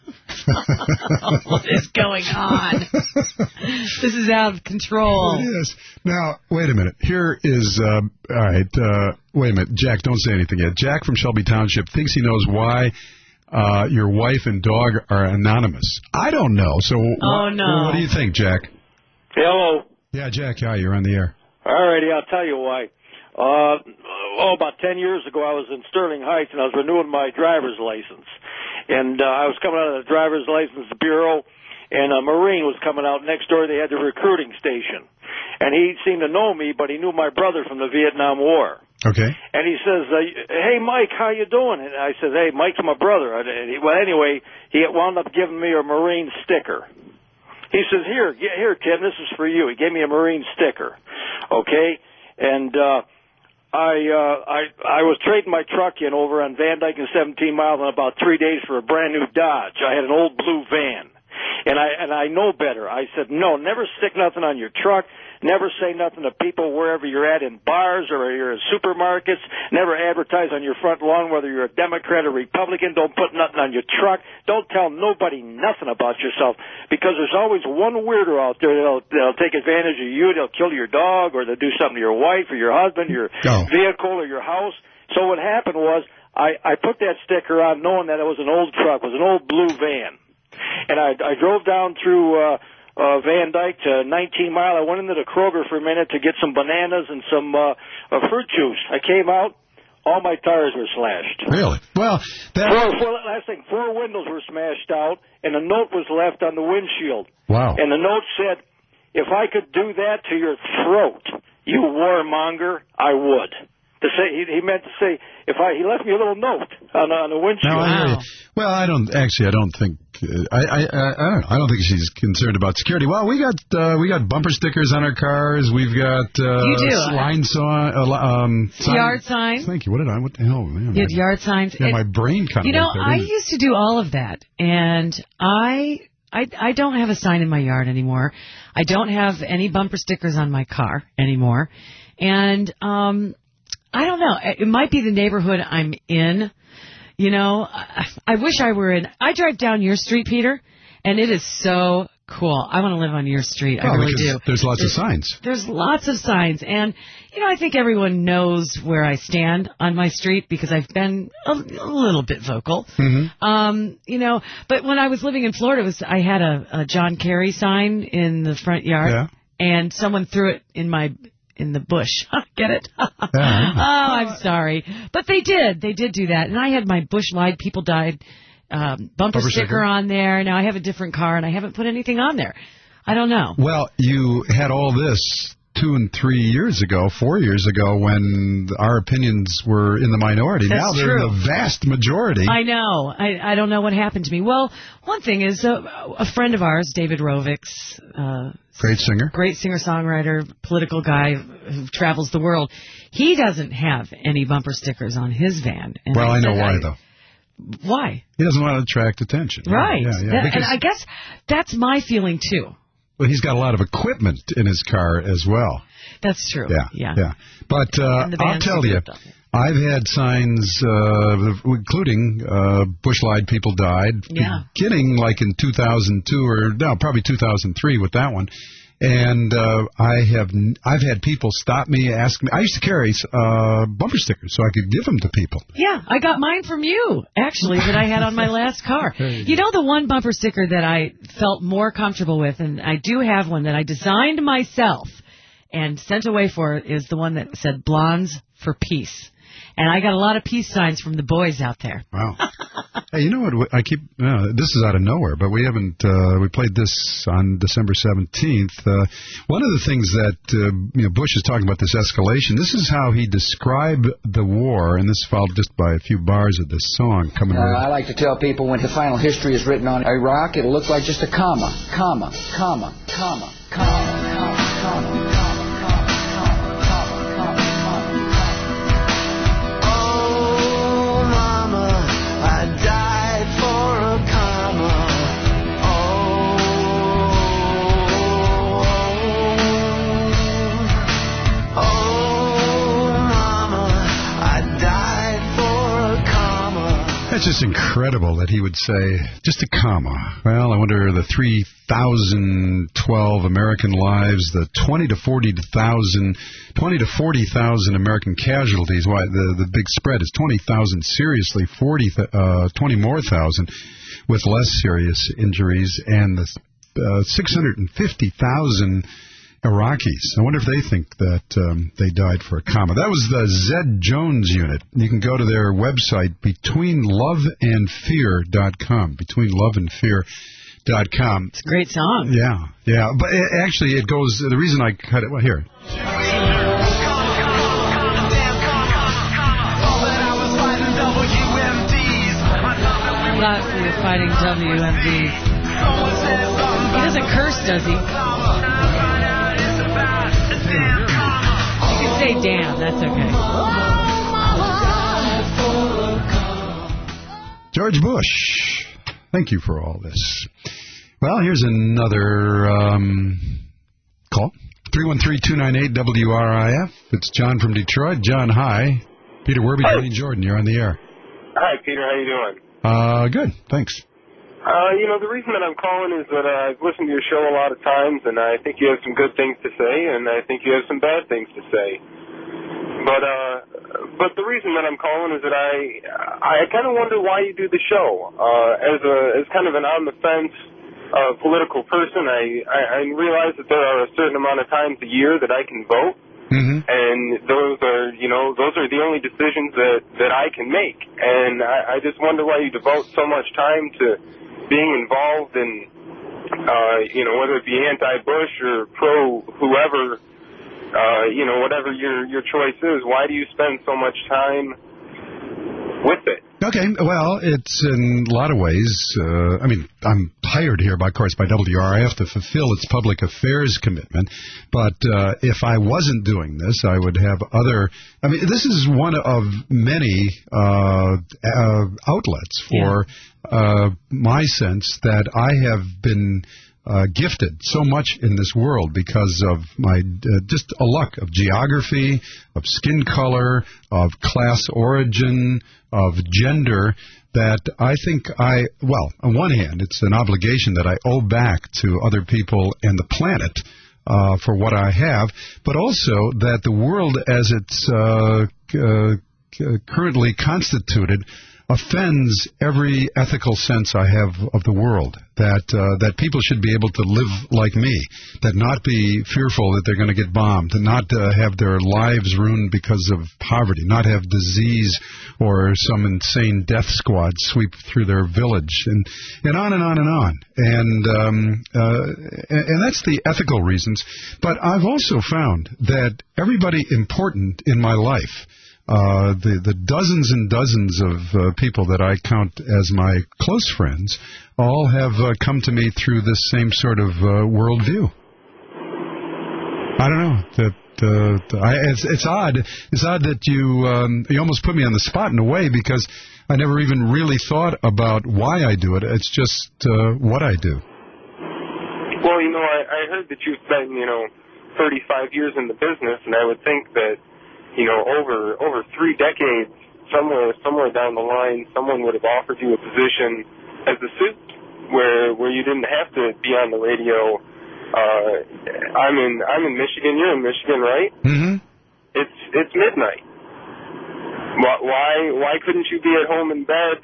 What is going on? This is out of control. It is. Now, wait a minute. Here is, uh, all right, uh, wait a minute. Jack, don't say anything yet. Jack from Shelby Township thinks he knows why uh, your wife and dog are anonymous. I don't know. So, oh, wh- no. what do you think, Jack? Hello. Yeah, Jack, hi, you're on the air. All righty, I'll tell you why. Uh, oh, about ten years ago, I was in Sterling Heights, and I was renewing my driver's license. And uh, I was coming out of the driver's license bureau, and a Marine was coming out next door. They had the recruiting station. And he seemed to know me, but he knew my brother from the Vietnam War. Okay. And he says, uh, hey, Mike, how you doing? And I said, hey, Mike's my brother. And he, well, anyway, he wound up giving me a Marine sticker. He says, here, get, here, Tim, this is for you. He gave me a Marine sticker. Okay? And uh I uh I I was trading my truck in over on Van Dyke and seventeen miles in about three days for a brand new Dodge. I had an old blue van. And I and I know better. I said, no, never stick nothing on your truck. Never say nothing to people wherever you're at in bars or you're in supermarkets. Never advertise on your front lawn whether you're a Democrat or Republican. Don't put nothing on your truck. Don't tell nobody nothing about yourself, because there's always one weirdo out there that'll, that'll take advantage of you. They'll kill your dog, or they'll do something to your wife or your husband, your oh. vehicle or your house. So what happened was I, I put that sticker on knowing that it was an old truck, it was an old blue van. And I, I drove down through uh, uh, Van Dyke to nineteen mile. I went into the Kroger for a minute to get some bananas and some uh, uh, fruit juice. I came out, all my tires were slashed. Really? Well, that... Four, four, last thing, four windows were smashed out, and a note was left on the windshield. Wow. And the note said, if I could do that to your throat, you warmonger, I would. To say he, he meant to say if I he left me a little note on on the windshield. No, I hear you. Well, I don't actually. I don't think. Uh, I, I I I don't know. I don't think she's concerned about security. Well, we got uh, we got bumper stickers on our cars. We've got uh, you do. line sign, uh, um, sign, yard signs. Thank you. What did I? What the hell, man? You have yard signs. Yeah, my brain kind of. You know, there, I used to do all of that, and I. I, I don't have a sign in my yard anymore. I don't have any bumper stickers on my car anymore. And um, I don't know. It might be the neighborhood I'm in. You know, I, I wish I were in. I drive down your street, Peter, and it is so cool. I want to live on your street. Oh, I really because do. There's lots there's, of signs. There's lots of signs. And, you know, I think everyone knows where I stand on my street because I've been a, a little bit vocal. Mm-hmm. Um, you know, but when I was living in Florida, it was I had a, a John Kerry sign in the front yard, yeah. and someone threw it in my in the bush. Get it? Yeah. Oh, I'm sorry. But they did. They did do that. And I had my Bush Light People Died um, bumper, Bumper sticker, sticker on there. Now I have a different car, and I haven't put anything on there. I don't know. Well, you had all this two and three years ago, four years ago, when our opinions were in the minority. That's now they're true. in the vast majority. I know. I, I don't know what happened to me. Well, one thing is uh, a friend of ours, David Rovix, uh, great singer, great singer-songwriter, political guy who travels the world. He doesn't have any bumper stickers on his van. And well, I, I know said, why, I, though. Why? He doesn't want to attract attention. Right. Yeah, yeah. That, Because, and I guess that's my feeling, too. well, he's got a lot of equipment in his car as well. That's true. Yeah, yeah. yeah. But uh, And the I'll band's tell you, equipped on it. I've had signs, uh, including uh, Bush Lied People Died, Yeah. beginning like in two thousand two or no, probably two thousand three with that one. And uh, I have I've had people stop me, ask me. I used to carry uh, bumper stickers so I could give them to people. Yeah, I got mine from you, actually, that I had on my last car. You know the one bumper sticker that I felt more comfortable with, and I do have one that I designed myself and sent away for, is the one that said Blondes for Peace. And I got a lot of peace signs from the boys out there. Wow. Hey, you know what? I keep. Uh, this is out of nowhere, but we haven't. Uh, we played this on December seventeenth. Uh, one of the things that uh, you know, Bush is talking about, this escalation. This is how he described the war, and this followed just by a few bars of this song coming. Uh, with. I like to tell people when the final history is written on Iraq, it'll look like just a comma, comma, comma, comma, comma, comma, comma. It's just incredible that he would say, just a comma. Well, I wonder the three thousand twelve American lives, the twenty to forty thousand, twenty to forty thousand American casualties. Why, the, the big spread is twenty thousand seriously, forty, uh, twenty more thousand with less serious injuries, and the uh, six hundred fifty thousand Iraqis. I wonder if they think that um, they died for a comma. That was the Zed Jones unit. You can go to their website, between love and fear dot com. between love and fear dot com. It's a great song. Yeah, yeah. But it, actually, it goes, the reason I cut it, well, here. Not for you fighting W M Ds. He doesn't curse, does he? You can say damn, that's okay. George Bush, thank you for all this. Well, here's another um, call. three one three, two nine eight, W R I F. It's John from Detroit. John, hi. Peter Werby, Johnny Jordan, you're on the air. Hi, Peter. How you doing? Uh, good, thanks. Uh, you know, the reason that I'm calling is that uh, I've listened to your show a lot of times, and I think you have some good things to say, and I think you have some bad things to say. But uh, but the reason that I'm calling is that I I kind of wonder why you do the show. Uh, as a as kind of an on the fence uh, political person, I, I I realize that there are a certain amount of times a year that I can vote. Mm-hmm. And those are, you know, those are the only decisions that, that I can make. And I, I just wonder why you devote so much time to being involved in, uh, you know, whether it be anti-Bush or pro-whoever uh, you know, whatever your your choice is, why do you spend so much time with it? Okay, well, it's in a lot of ways, uh, I mean, I'm hired here, by, of course, by W R I F to fulfill its public affairs commitment, but uh, if I wasn't doing this, I would have other, I mean, this is one of many uh, uh, outlets for yeah. uh, my sense that I have been Uh, gifted so much in this world because of my uh, just a luck of geography, of skin color, of class origin, of gender, that I think I, well, on one hand, it's an obligation that I owe back to other people and the planet uh, for what I have, but also that the world as it's uh, uh, currently constituted offends every ethical sense I have of the world, that uh, that people should be able to live like me, that not be fearful that they're going to get bombed, to not uh, have their lives ruined because of poverty, not have disease or some insane death squad sweep through their village, and, and on and on and on. And, um, uh, and, and that's the ethical reasons. But I've also found that everybody important in my life, Uh, the, the dozens and dozens of uh, people that I count as my close friends all have uh, come to me through this same sort of uh, worldview. I don't know. That uh, I, it's, it's odd. It's odd that you um, you almost put me on the spot in a way, because I never even really thought about why I do it. It's just uh, what I do. Well, you know, I, I heard that you've been, you know, thirty-five years in the business, and I would think that, you know, over over three decades, somewhere somewhere down the line, someone would have offered you a position as a suit where where you didn't have to be on the radio. Uh, I'm in I'm in Michigan. You're in Michigan, right? Mm-hmm. It's it's midnight. Why why why couldn't you be at home in bed?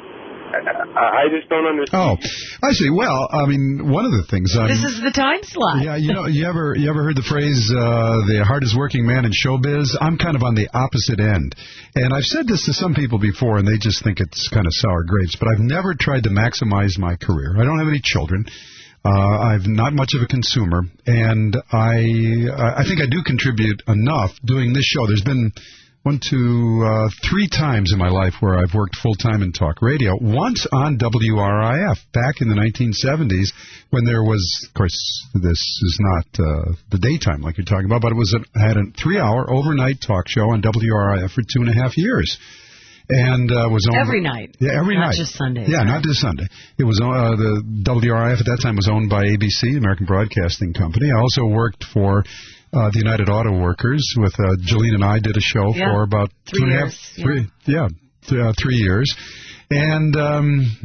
I just don't understand. Oh, I see. Well, I mean, one of the things I'm... This is the time slot. Yeah, you know, you ever you ever heard the phrase, uh, the hardest working man in showbiz? I'm kind of on the opposite end. And I've said this to some people before, and they just think it's kind of sour grapes, but I've never tried to maximize my career. I don't have any children. Uh, I'm not much of a consumer, and I I think I do contribute enough doing this show. There's been... One, two, uh, three times in my life where I've worked full-time in talk radio. Once on W R I F back in the nineteen seventies when there was, of course, this is not uh, the daytime like you're talking about, but it was a, had a three-hour overnight talk show on W R I F for two and a half years. And uh, was owned every night. Yeah, every not night. Not just Sundays. Yeah, right? not just Sunday. It was uh, the W R I F at that time was owned by A B C, American Broadcasting Company. I also worked for Uh, the United Auto Workers with uh, Jolene and I did a show yeah. for about three two and a years, half, three, yeah, yeah th- uh, three years, and um,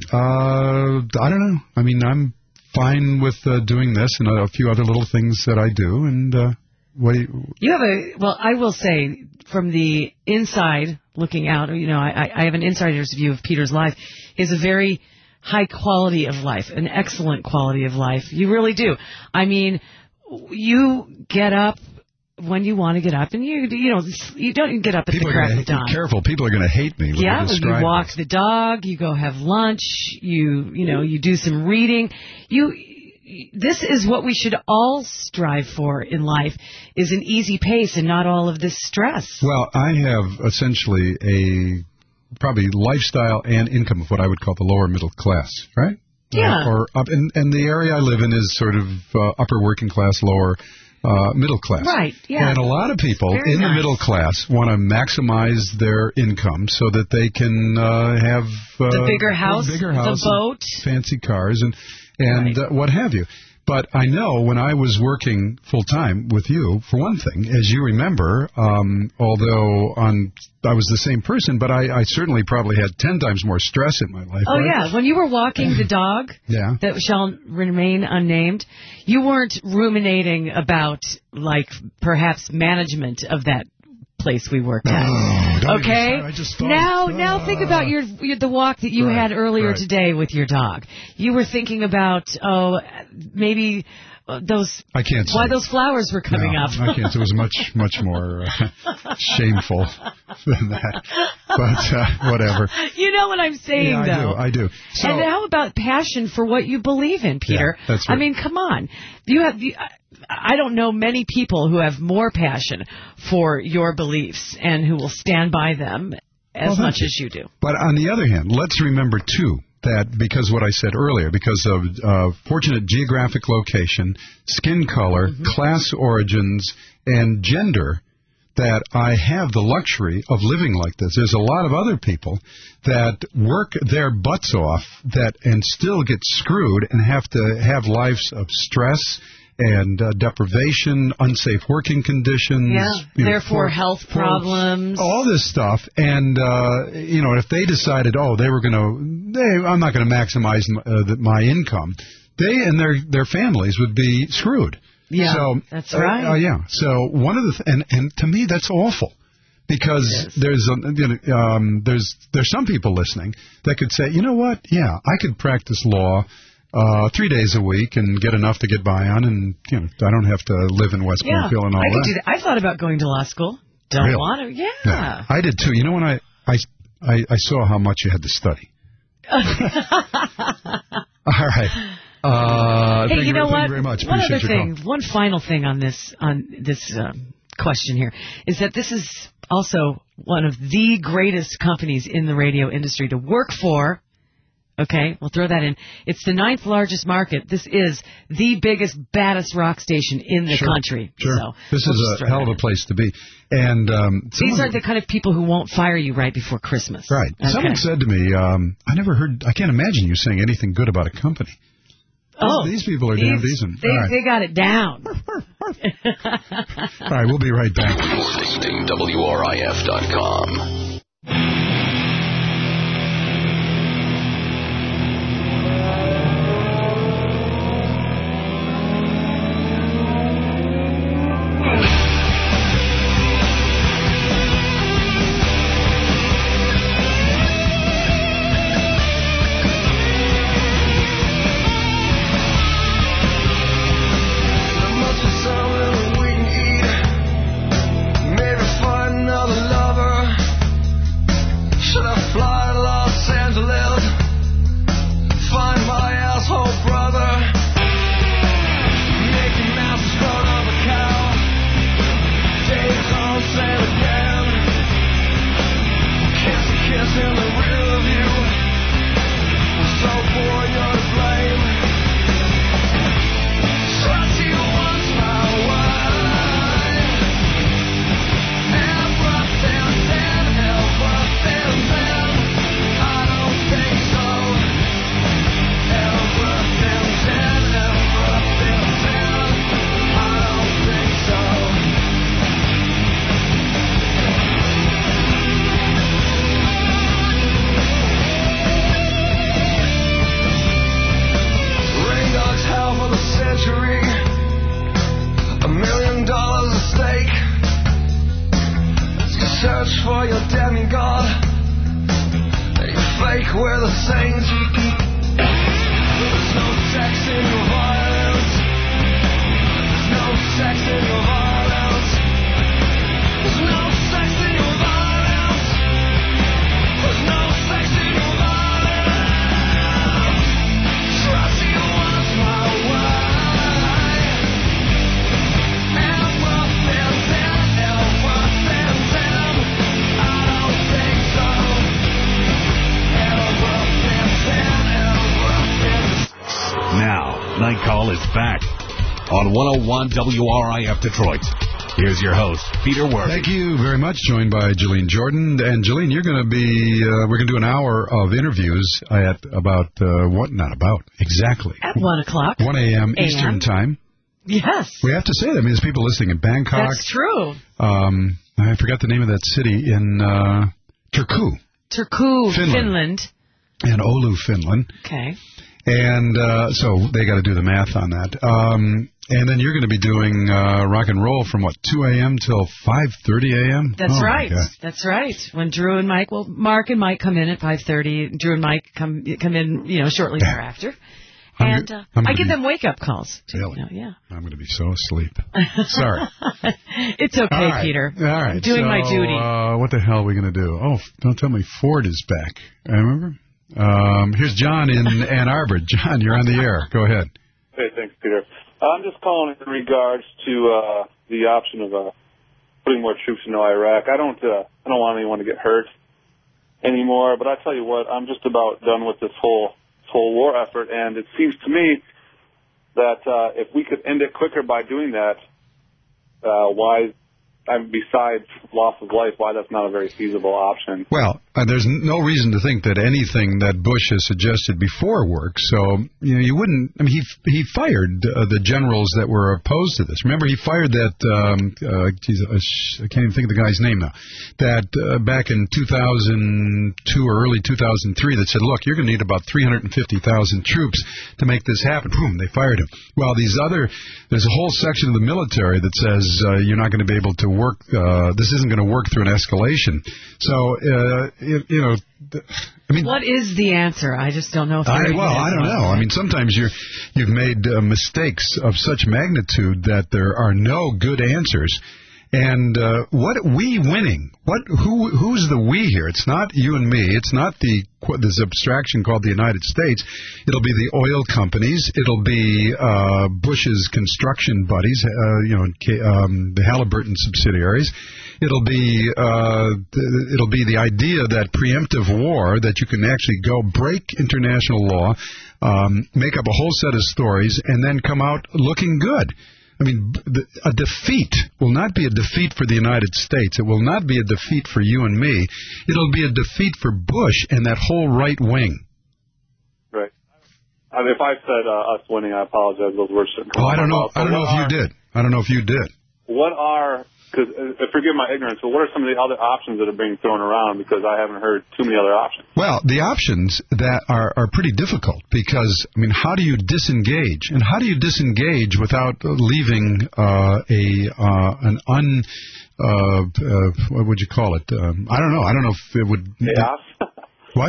uh, I don't know. I mean, I'm fine with uh, doing this and a few other little things that I do. And uh, what do you? You have a well. I will say, from the inside looking out, you know, I, I have an insider's view of Peter's life. He has a very high quality of life, an excellent quality of life. You really do. I mean. You get up when you want to get up, and you you know you don't get up at people the crack of dawn. Be careful, people are going to hate me. When yeah, you, you walk this. the dog, you go have lunch, you you know you do some reading. You this is what we should all strive for in life: is an easy pace and not all of this stress. Well, I have essentially a probably lifestyle and income of what I would call the lower middle class, right? Yeah. Uh, or up, and, and the area I live in is sort of uh, upper working class, lower uh, middle class. Right, yeah. And a lot of people Very in nice. the middle class want to maximize their income so that they can uh, have uh, the bigger house, bigger house the boat, fancy cars, and and right. uh, what have you. But I know when I was working full-time with you, for one thing, as you remember, um, although on I was the same person, but I, I certainly probably had ten times more stress in my life. Oh, right? yeah. When you were walking the dog yeah. that shall remain unnamed, you weren't ruminating about, like, perhaps management of that place we worked at. Oh, okay? Even, I just thought, now, uh, now think about your, your the walk that you right, had earlier right. today with your dog. You were thinking about, oh, maybe uh, those I can't why see. those flowers were coming no, up. I can't. It was much, much more uh, shameful than that. But uh, whatever. You know what I'm saying, yeah, I though. do. I do. So, and how about passion for what you believe in, Peter? Yeah, that's right. I mean, come on. You have. You, I don't know many people who have more passion for your beliefs and who will stand by them as well, much as you do. But on the other hand, let's remember, too, that because what I said earlier, because of uh, fortunate geographic location, skin color, mm-hmm. class origins, and gender, that I have the luxury of living like this. There's a lot of other people that work their butts off that and still get screwed and have to have lives of stress and uh, deprivation, unsafe working conditions. Yeah, you know, therefore poor, health poor, problems. All this stuff. And, uh, you know, if they decided, oh, they were going to, I'm not going to maximize my, uh, the, my income, they and their, their families would be screwed. Yeah, so, that's uh, right. Uh, yeah. So one of the, th- and, and to me, that's awful. Because there's a, you know, um, there's there's some people listening that could say, you know what, yeah, I could practice law uh, three days a week and get enough to get by on, and you know, I don't have to live in West Yeah, Bloomfield and all I could that. do that. I thought about going to law school. Don't Really? want to. Yeah. Yeah, I did too. You know, when I I I, I saw how much you had to study. All right. Uh, hey, thank you know thank what? you very much. One Appreciate other your thing, call. one final thing on this on this um, question here is that this is also one of the greatest companies in the radio industry to work for. Okay, we'll throw that in. It's the ninth largest market. This is the biggest, baddest rock station in the Sure, country. Sure. So this we'll is just a throw hell of that a in. place to be. And um, These someone- are the kind of people who won't fire you right before Christmas. Right. Okay. Someone said to me, um, I never heard, I can't imagine you saying anything good about a company. Oh, These people are damn these- decent. They, All right. they got it down. All right, we'll be right back. Listening W R I F dot com. Night Call is back on one oh one W R I F Detroit. Here's your host, Peter Worthy. Thank you very much. Joined by Jolene Jordan. And Jolene, you're going to be, uh, we're going to do an hour of interviews at about, uh, what, not about, exactly. At one o'clock. one a.m. Eastern Time. Yes. We have to say that. I mean, there's people listening in Bangkok. That's true. Um, I forgot the name of that city in uh, Turku. Turku, Finland. Finland. And Oulu, Finland. Okay. And uh, so they got to do the math on that. Um, and then you're going to be doing uh, rock and roll from, what, two a.m. till five thirty a.m.? That's oh, right. That's right. When Drew and Mike, well, Mark and Mike come in at five thirty. Drew and Mike come come in, you know, shortly thereafter. I'm and uh, I'm I get be, them wake-up calls. Too, really? You know, yeah. I'm going to be so asleep. Sorry. It's okay, All right. Peter. All right. I'm doing so, my duty. Uh, what the hell are we going to do? Oh, don't tell me Ford is back. I remember? Um, here's John in Ann Arbor. John, you're on the air. Go ahead. Hey, thanks, Peter. I'm just calling in regards to uh, the option of uh, putting more troops into Iraq. I don't, uh, I don't want anyone to get hurt anymore. But I tell you what, I'm just about done with this whole this whole war effort, and it seems to me that uh, if we could end it quicker by doing that, uh, why? I mean, besides loss of life, why that's not a very feasible option. Well, uh, there's no reason to think that anything that Bush has suggested before works. So, you know, you wouldn't. I mean, he he fired uh, the generals that were opposed to this. Remember, he fired that. Um, uh, geez, I can't even think of the guy's name now. That uh, back in two thousand two or early two thousand three, that said, "Look, you're going to need about three hundred fifty thousand troops to make this happen." Boom, they fired him. Well, these other, there's a whole section of the military that says uh, you're not going to be able to work, uh, this isn't going to work through an escalation. So, uh, you, you know, th- I mean... What is the answer? I just don't know. If I, well, I don't know. I mean, sometimes you're, you've made uh, mistakes of such magnitude that there are no good answers. And uh, what we winning? What? Who? Who's the we here? It's not you and me. It's not the this abstraction called the United States. It'll be the oil companies. It'll be uh, Bush's construction buddies. Uh, you know, um, the Halliburton subsidiaries. It'll be uh, th- it'll be the idea that preemptive war, that you can actually go break international law, um, make up a whole set of stories, and then come out looking good. I mean, a defeat will not be a defeat for the United States. It will not be a defeat for you and me. It'll be a defeat for Bush and that whole right wing. Right. I mean, if I said uh, us winning, I apologize. Those words shouldn't come Oh, I don't know. out. I don't know if are, you did. I don't know if you did. What are... Because, uh, forgive my ignorance, but what are some of the other options that are being thrown around? Because I haven't heard too many other options. Well, the options that are, are pretty difficult because, I mean, how do you disengage? And how do you disengage without leaving uh, a uh, an un... Uh, uh, what would you call it? Um, I don't know. I don't know if it would... Chaos? What?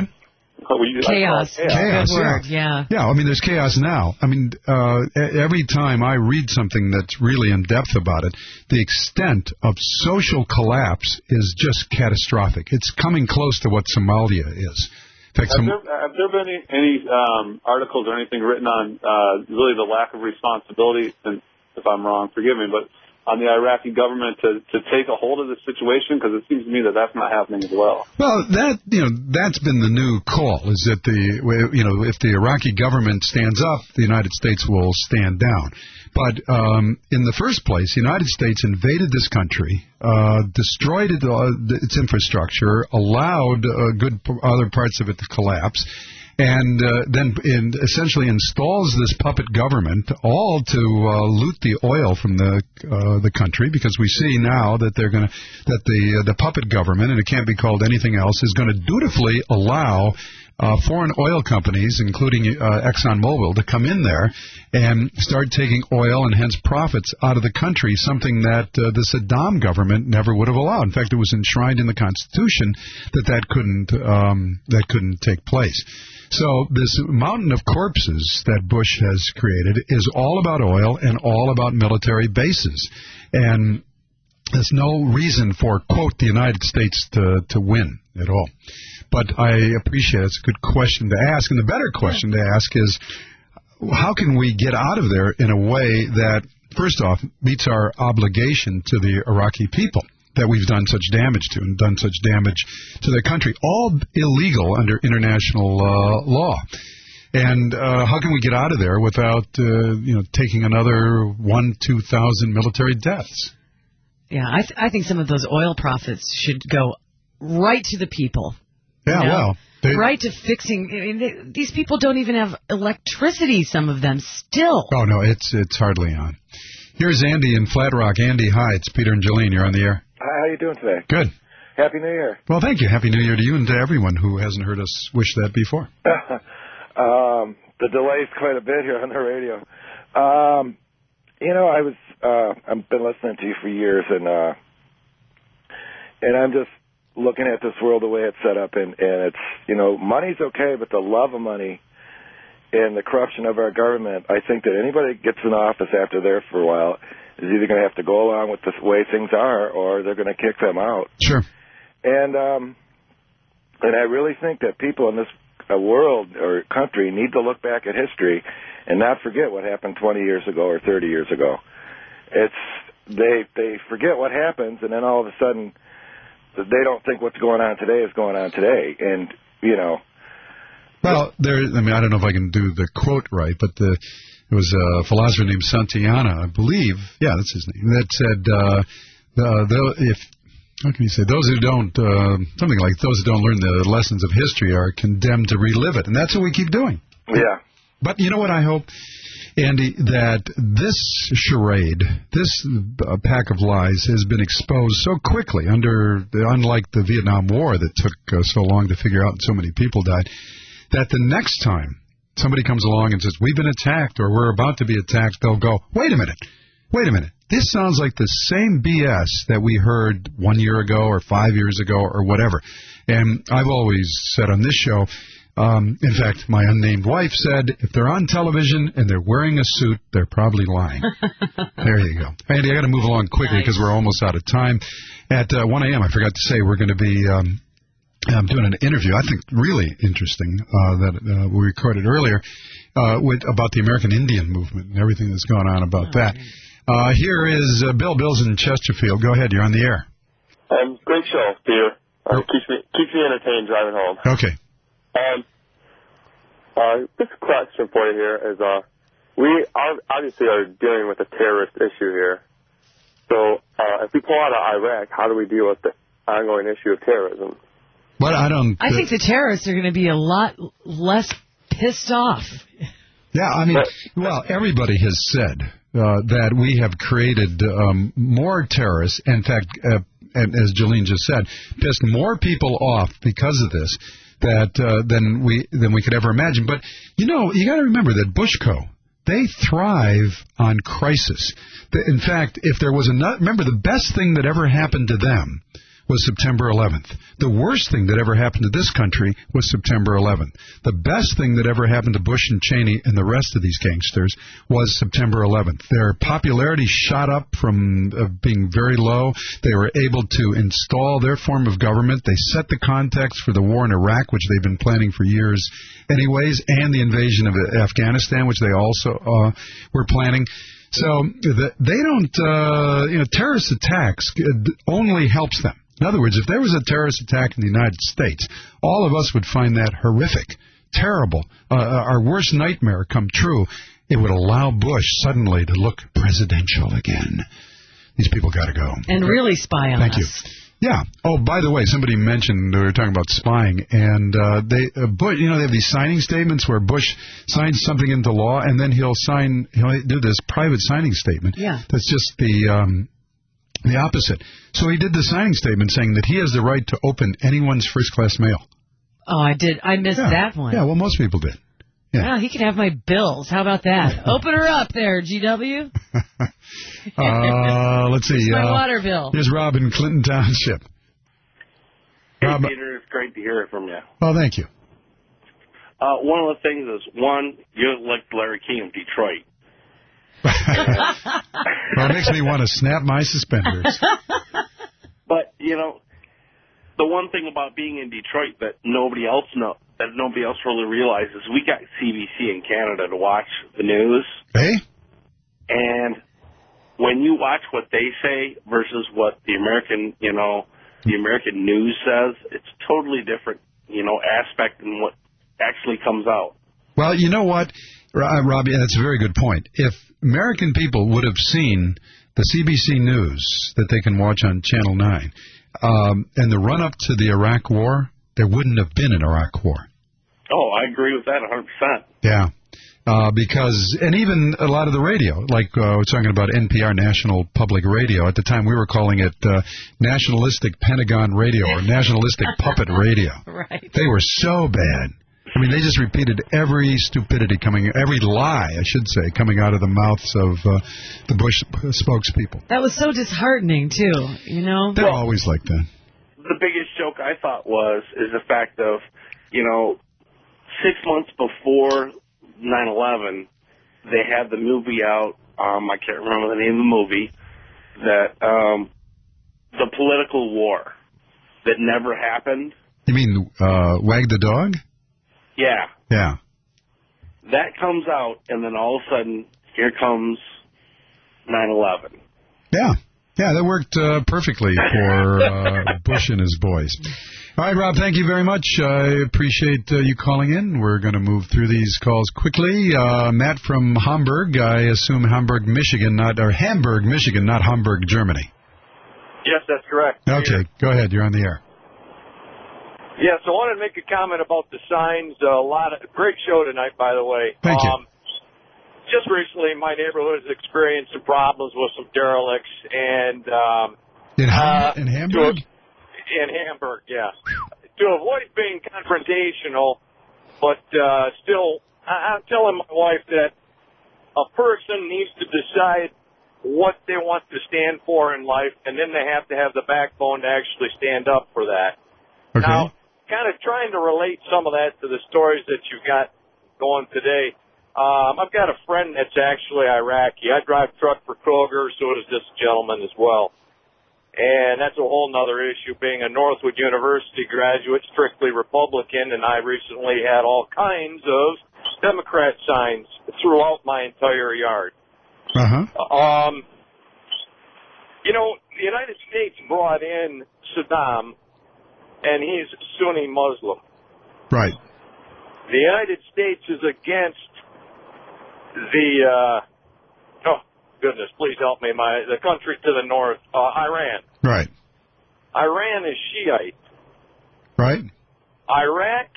Chaos. Chaos, chaos Good word, yeah. yeah. Yeah, I mean, there's chaos now. I mean, uh, every time I read something that's really in depth about it, the extent of social collapse is just catastrophic. It's coming close to what Somalia is. In fact, Have some, there, have there been any, any um, articles or anything written on uh, really the lack of responsibility, and if I'm wrong, forgive me, but on the Iraqi government to, to take a hold of this situation? Because it seems to me that that's not happening as well. Well, that, you know, that's been the new call, is that the, you know, if the Iraqi government stands up, the United States will stand down. But um, in the first place, the United States invaded this country, uh, destroyed it, uh, its infrastructure, allowed uh, good p- other parts of it to collapse, and uh, then in, essentially installs this puppet government, all to uh, loot the oil from the uh, the country, because we see now that they're going to that the uh, the puppet government, and it can't be called anything else, is going to dutifully allow uh, foreign oil companies, including uh, ExxonMobil, to come in there and start taking oil and hence profits out of the country, something that uh, the Saddam government never would have allowed. In fact, it was enshrined in the Constitution that that couldn't um, that couldn't take place. So this mountain of corpses that Bush has created is all about oil and all about military bases. And there's no reason for, quote, the United States to, to win at all. But I appreciate it. It's a good question to ask. And the better question to ask is, how can we get out of there in a way that, first off, meets our obligation to the Iraqi people that we've done such damage to and done such damage to their country, all illegal under international uh, law. And uh, how can we get out of there without, uh, you know, taking another one, two thousand military deaths? Yeah, I, th- I think some of those oil profits should go right to the people. Yeah, you know? well. They, right to fixing. I mean, they, these people don't even have electricity, some of them, still. Oh, no, it's it's hardly on. Here's Andy in Flat Rock. Andy, hi, it's Peter and Jolene. You're on the air. Hi, how you doing today? Good. Happy New Year. Well, thank you. Happy New Year to you and to everyone who hasn't heard us wish that before. um, the delay's quite a bit here on the radio. Um, you know, I was uh, I've been listening to you for years, and uh, and I'm just looking at this world the way it's set up, and, and it's, you know, money's okay, but the love of money and the corruption of our government, I think that anybody that gets in office after there for a while is either going to have to go along with the way things are, or they're going to kick them out. Sure. And um, and I really think that people in this uh, world or country need to look back at history and not forget what happened twenty years ago or thirty years ago. It's they they forget what happens, and then all of a sudden they don't think what's going on today is going on today. And, you know. Well, there. I mean, I don't know if I can do the quote right, but the, it was a philosopher named Santayana, I believe. Yeah, that's his name. That said, uh, the, the, if how can you say those who don't uh, something like those who don't learn the lessons of history are condemned to relive it, and that's what we keep doing. Yeah. But you know what I hope, Andy, that this charade, this uh, pack of lies has been exposed so quickly, under unlike the Vietnam War that took uh, so long to figure out and so many people died, that the next time somebody comes along and says, we've been attacked or we're about to be attacked, they'll go, wait a minute, wait a minute. This sounds like the same B S that we heard one year ago or five years ago or whatever. And I've always said on this show, Um, in fact, my unnamed wife said, if they're on television and they're wearing a suit, they're probably lying. There you go. Andy, I got to move along quickly because nice. We're almost out of time. At uh, one a.m., I forgot to say, we're going to be um, I'm doing an interview, I think really interesting, uh, that uh, we recorded earlier, uh, with about the American Indian movement and everything that's going on about oh, that. Uh, here is uh, Bill. Bill's in Chesterfield. Go ahead. You're on the air. Um, great show, Peter. Uh, keeps me keeps me entertained driving home. Okay. Um, uh, this question for you here is, uh, we are, obviously are dealing with a terrorist issue here. So, uh, if we pull out of Iraq, how do we deal with the ongoing issue of terrorism? But I don't. I think the terrorists are going to be a lot less pissed off. Yeah, I mean, well, everybody has said uh, that we have created um, more terrorists. In fact, uh, and as Jolene just said, pissed more people off because of this that uh, than we than we could ever imagine. But you know, you got to remember that Bushco, they thrive on crisis. In fact, if there was a nut, remember the best thing that ever happened to them was September eleventh. The worst thing that ever happened to this country was September eleventh. The best thing that ever happened to Bush and Cheney and the rest of these gangsters was September eleventh. Their popularity shot up from uh, being very low. They were able to install their form of government. They set the context for the war in Iraq, which they've been planning for years anyways, and the invasion of Afghanistan, which they also uh, were planning. So the, they don't, uh, you know, terrorist attacks only helps them. In other words, if there was a terrorist attack in the United States, all of us would find that horrific, terrible, uh, our worst nightmare come true. It would allow Bush suddenly to look presidential again. These people got to go. And really spy on Thank us. you. Yeah. Oh, by the way, somebody mentioned we were talking about spying, and uh, they, uh, Bush, you know, they have these signing statements where Bush signs something into law, and then he'll sign, he'll do this private signing statement. Yeah. That's just the um, the opposite. So he did the signing statement saying that he has the right to open anyone's first-class mail. Oh, I did. I missed yeah. that one. Yeah. Well, most people did. Yeah. Wow, he can have my bills. How about that? Open her up there, G W. uh, let's see. Here's my uh, water bill. Here's Rob in Clinton Township. Hey, Rob, Peter, it's great to hear it from you. oh, thank you. Uh, one of the things is, one, you like Larry King of Detroit. Well, it makes me want to snap my suspenders. But, you know, the one thing about being in Detroit that nobody else know, that nobody else really realizes, we got C B C in Canada to watch the news. Hey? And when you watch what they say versus what the American, you know, the American news says, it's totally different, you know, aspect in what actually comes out. Well, you know what, Robbie, that's a very good point. If American people would have seen the C B C News that they can watch on Channel nine um, and the run-up to the Iraq War, there wouldn't have been an Iraq War. Oh, I agree with that one hundred percent. Yeah. Uh, because, and even a lot of the radio, like uh, we're talking about N P R, National Public Radio. At the time, we were calling it uh, Nationalistic Pentagon Radio or Nationalistic Puppet Radio. Right. They were so bad. I mean, they just repeated every stupidity coming, every lie, I should say, coming out of the mouths of uh, the Bush spokespeople. That was so disheartening, too, you know? They're always like that. The biggest joke I thought was, is the fact of, you know, six months before nine eleven, they had the movie out, um, I can't remember the name of the movie, that um, the political war that never happened. You mean uh, Wag the Dog? Yeah. Yeah. That comes out, and then all of a sudden, here comes nine eleven. Yeah. Yeah, that worked uh, perfectly for uh, Bush and his boys. All right, Rob, thank you very much. I appreciate uh, you calling in. We're going to move through these calls quickly. Uh, Matt from Hamburg, I assume Hamburg, Michigan, not or Hamburg, Michigan, not Hamburg, Germany. Yes, that's correct. Okay, go ahead. You're on the air. Yes, I wanted to make a comment about the signs. A lot of great show tonight, by the way. Thank you. Um, just recently, my neighborhood has experienced some problems with some derelicts, and um, in, uh, in Hamburg. To, in Hamburg, yes. To avoid being confrontational, but uh, still, I, I'm telling my wife that a person needs to decide what they want to stand for in life, and then they have to have the backbone to actually stand up for that. Okay. Now, kind of trying to relate some of that to the stories that you've got going today. Um, I've got a friend that's actually Iraqi. I drive truck for Kroger, so does this gentleman as well. And that's a whole other issue, being a Northwood University graduate, strictly Republican, and I recently had all kinds of Democrat signs throughout my entire yard. Uh-huh. Um, you know, the United States brought in Saddam, and he's Sunni Muslim. Right. The United States is against the, uh, oh, goodness, please help me, my the country to the north, uh, Iran. Right. Iran is Shiite. Right. Iraq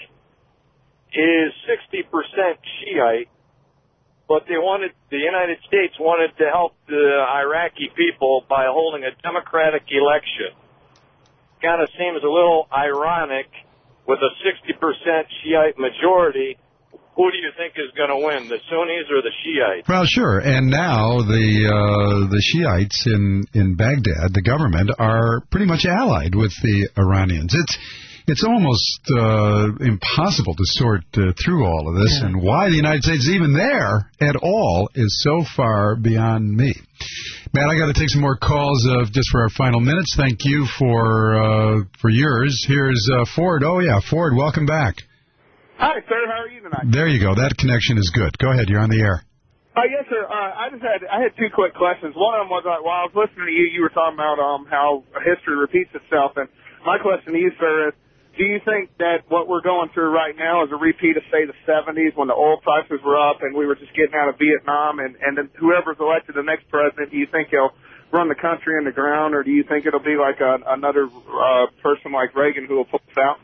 is sixty percent Shiite, but they wanted, the United States wanted to help the Iraqi people by holding a democratic election. Kind of seems a little ironic with a sixty percent Shiite majority. Who do you think is going to win, the Sunnis or the Shiites? Well, sure. And now the uh, the Shiites in, in Baghdad, the government, are pretty much allied with the Iranians. It's it's almost uh, impossible to sort uh, through all of this, yeah. And why the United States is even there at all is so far beyond me. Matt, I got to take some more calls uh, just for our final minutes. Thank you for uh, for yours. Here's uh, Ford. Oh, yeah, Ford, welcome back. Hi, sir. How are you tonight? There you go. That connection is good. Go ahead. You're on the air. Uh, yes, sir. Uh, I just had I had two quick questions. One of them was uh, while I was listening to you, you were talking about um how history repeats itself, and my question to you, sir, is: do you think that what we're going through right now is a repeat of, say, the seventies when the oil prices were up and we were just getting out of Vietnam, and and then whoever's elected the next president, do you think he'll run the country in the ground, or do you think it'll be like a, another uh, person like Reagan who will pull us out?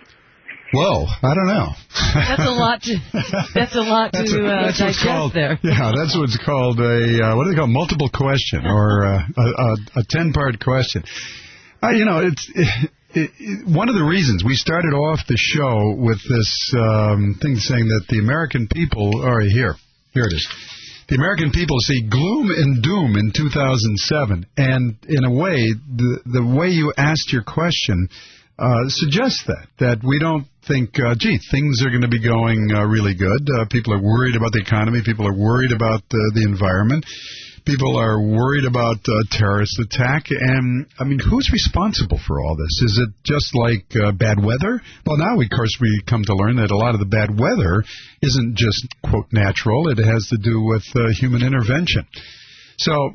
Whoa, I don't know. That's a lot to, that's a lot to a, uh, digest called, there. Yeah, that's what's called a, uh, what do they call, multiple question, or uh, a, a, a ten-part question. Uh, you know, it's it, it, one of the reasons we started off the show with this um, thing saying that the American people, all right, here, here it is. The American people see gloom and doom in two thousand seven, and in a way, the the way you asked your question uh, suggests that, that we don't think, uh, gee, things are going to be going uh, really good. Uh, people are worried about the economy. People are worried about uh, the environment. People are worried about uh, terrorist attack. And, I mean, who's responsible for all this? Is it just like uh, bad weather? Well, now, of course, we come to learn that a lot of the bad weather isn't just, quote, natural. It has to do with uh, human intervention. So,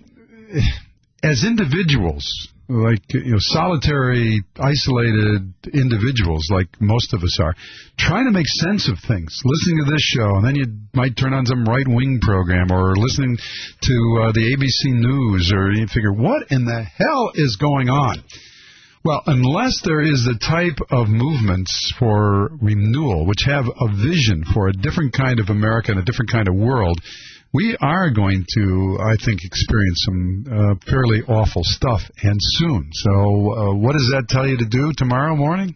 as individuals, like, you know, solitary, isolated individuals, like most of us are, trying to make sense of things, listening to this show, and then you might turn on some right-wing program, or listening to uh, the A B C News, or you figure, what in the hell is going on? Well, unless there is the type of movements for renewal, which have a vision for a different kind of America and a different kind of world, we are going to, I think, experience some uh, fairly awful stuff, and soon. So uh, what does that tell you to do tomorrow morning?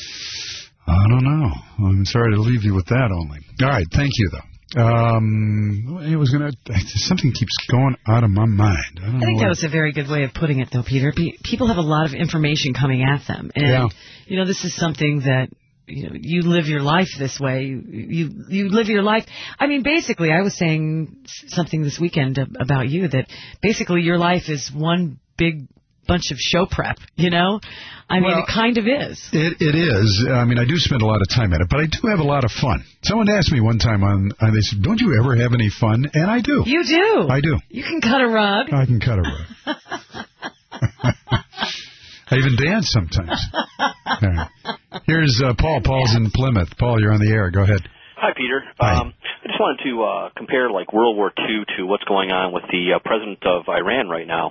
I don't know. I'm sorry to leave you with that only. All right, thank you, though. Um, it was gonna. Something keeps going out of my mind. I, don't I think know that was a very good way of putting it, though, Peter. Pe- people have a lot of information coming at them, and yeah. you know, this is something that you know, you live your life this way. You, you you live your life. I mean, basically, I was saying something this weekend about you that basically your life is one big bunch of show prep, you know? I mean, Well, it kind of is. It, it is. I mean, I do spend a lot of time at it, but I do have a lot of fun. Someone asked me one time, on, on they said, don't you ever have any fun? And I do. You do. I do. You can cut a rug. I can cut a rug. I even dance sometimes. All right. Here's uh, Paul. Paul's in Plymouth. Paul, you're on the air. Go ahead. Hi, Peter. Hi. Um, I just wanted to uh, compare like World War Two to what's going on with the uh, president of Iran right now.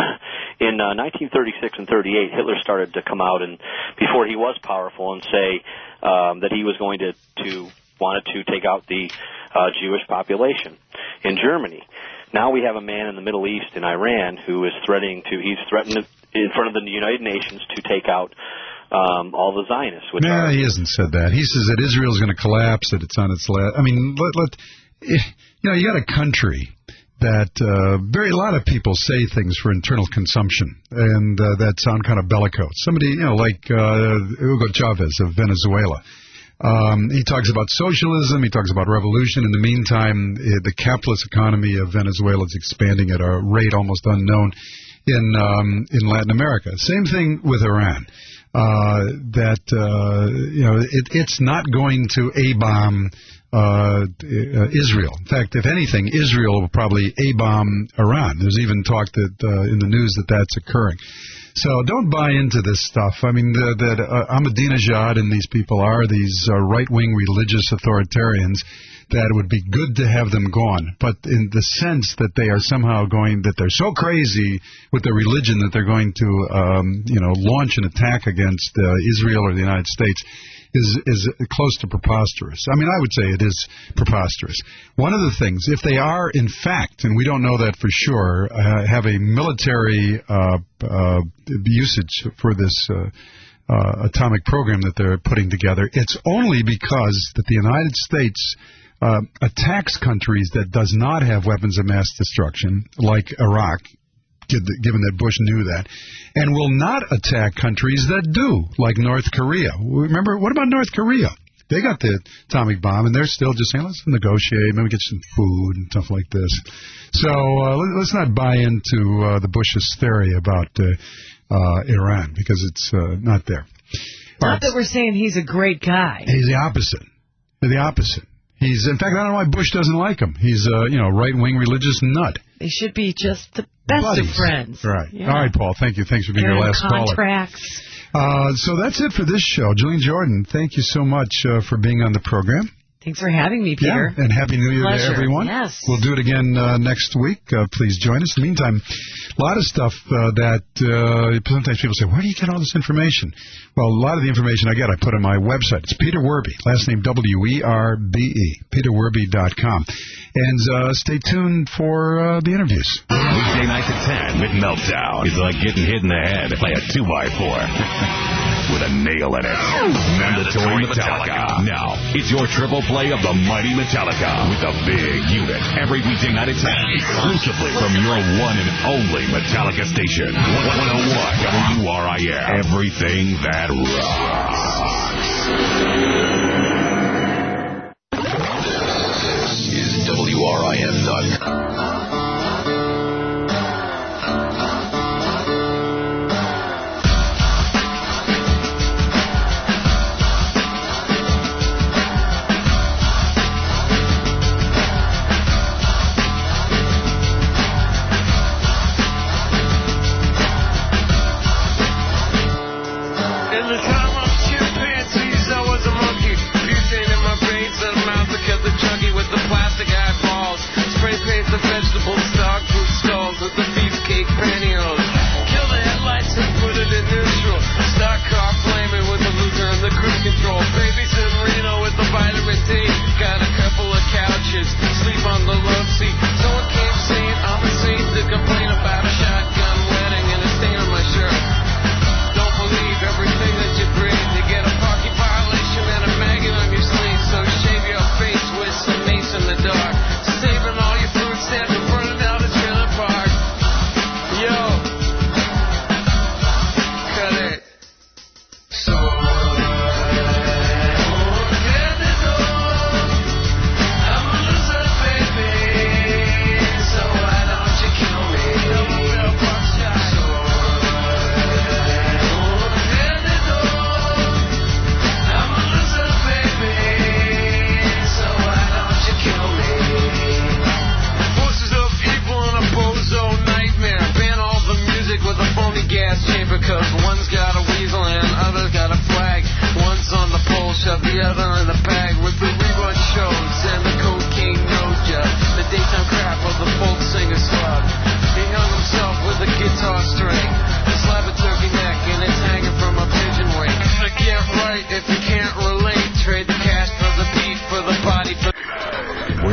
In uh, nineteen thirty-six and thirty-eight, Hitler started to come out, and before he was powerful, and say um, that he was going to, to wanted to take out the uh, Jewish population in Germany. Now we have a man in the Middle East, in Iran, who is threatening to, he's threatened in front of the United Nations to take out um, all the Zionists. Which No, are, he hasn't said that. He says that Israel's going to collapse, that it's on its last. I mean, let, let you know, you got a country that uh, very a lot of people say things for internal consumption, and uh, that sound kind of bellicose. Somebody, you know, like uh, Hugo Chavez of Venezuela. Um, he talks about socialism. He talks about revolution. In the meantime, uh, the capitalist economy of Venezuela is expanding at a rate almost unknown in um, in Latin America. Same thing with Iran. Uh, that uh, you know, it, it's not going to A-bomb uh, uh, Israel. In fact, if anything, Israel will probably A-bomb Iran. There's even talk that uh, in the news that that's occurring. So don't buy into this stuff. I mean, the, that uh, Ahmadinejad and these people are these uh, right-wing religious authoritarians that it would be good to have them gone. But in the sense that they are somehow going, that they're so crazy with their religion that they're going to, um, you know, launch an attack against uh, Israel or the United States is is close to preposterous. I mean, I would say it is preposterous. One of the things, if they are in fact, and we don't know that for sure, uh, have a military uh, uh, usage for this uh, uh, atomic program that they're putting together, it's only because that the United States uh, attacks countries that does not have weapons of mass destruction, like Iraq, given that Bush knew that, and will not attack countries that do, like North Korea. Remember, what about North Korea? They got the atomic bomb, and they're still just saying, let's negotiate, maybe get some food and stuff like this. So uh, let's not buy into uh, the Bush hysteria about uh, uh, Iran, because it's uh, not there. Not Right. that we're saying he's a great guy. He's the opposite. The opposite. He's, in fact, I don't know why Bush doesn't like him. He's a, you know, right-wing religious nut. They should be just the best Buddies. of friends. Right. Yeah. All right, Paul. Thank you. Thanks for being They're your in last caller. contracts. Uh, so that's it for this show. Julian Jordan, thank you so much uh, for being on the program. Thanks for having me, Peter. Yeah, and Happy New Year Pleasure. to everyone. Yes. We'll do it again uh, next week. Uh, please join us. In the meantime, a lot of stuff uh, that uh, sometimes people say, where do you get all this information? Well, a lot of the information I get, I put on my website. It's Peter Werby, last name W E R B E, peter werby dot com. And uh, stay tuned for uh, the interviews. Weekday nights at ten with Meltdown. It's like getting hit in the head by a two by four with a nail in it. Mandatory Metallica. Now, it's your triple play of the mighty Metallica with the big unit. Every weekday night at ten, exclusively from your one and only Metallica station. one oh one W R I F. Everything that rocks. This is W R I F dot com. In the time of chimpanzees, I was a monkey.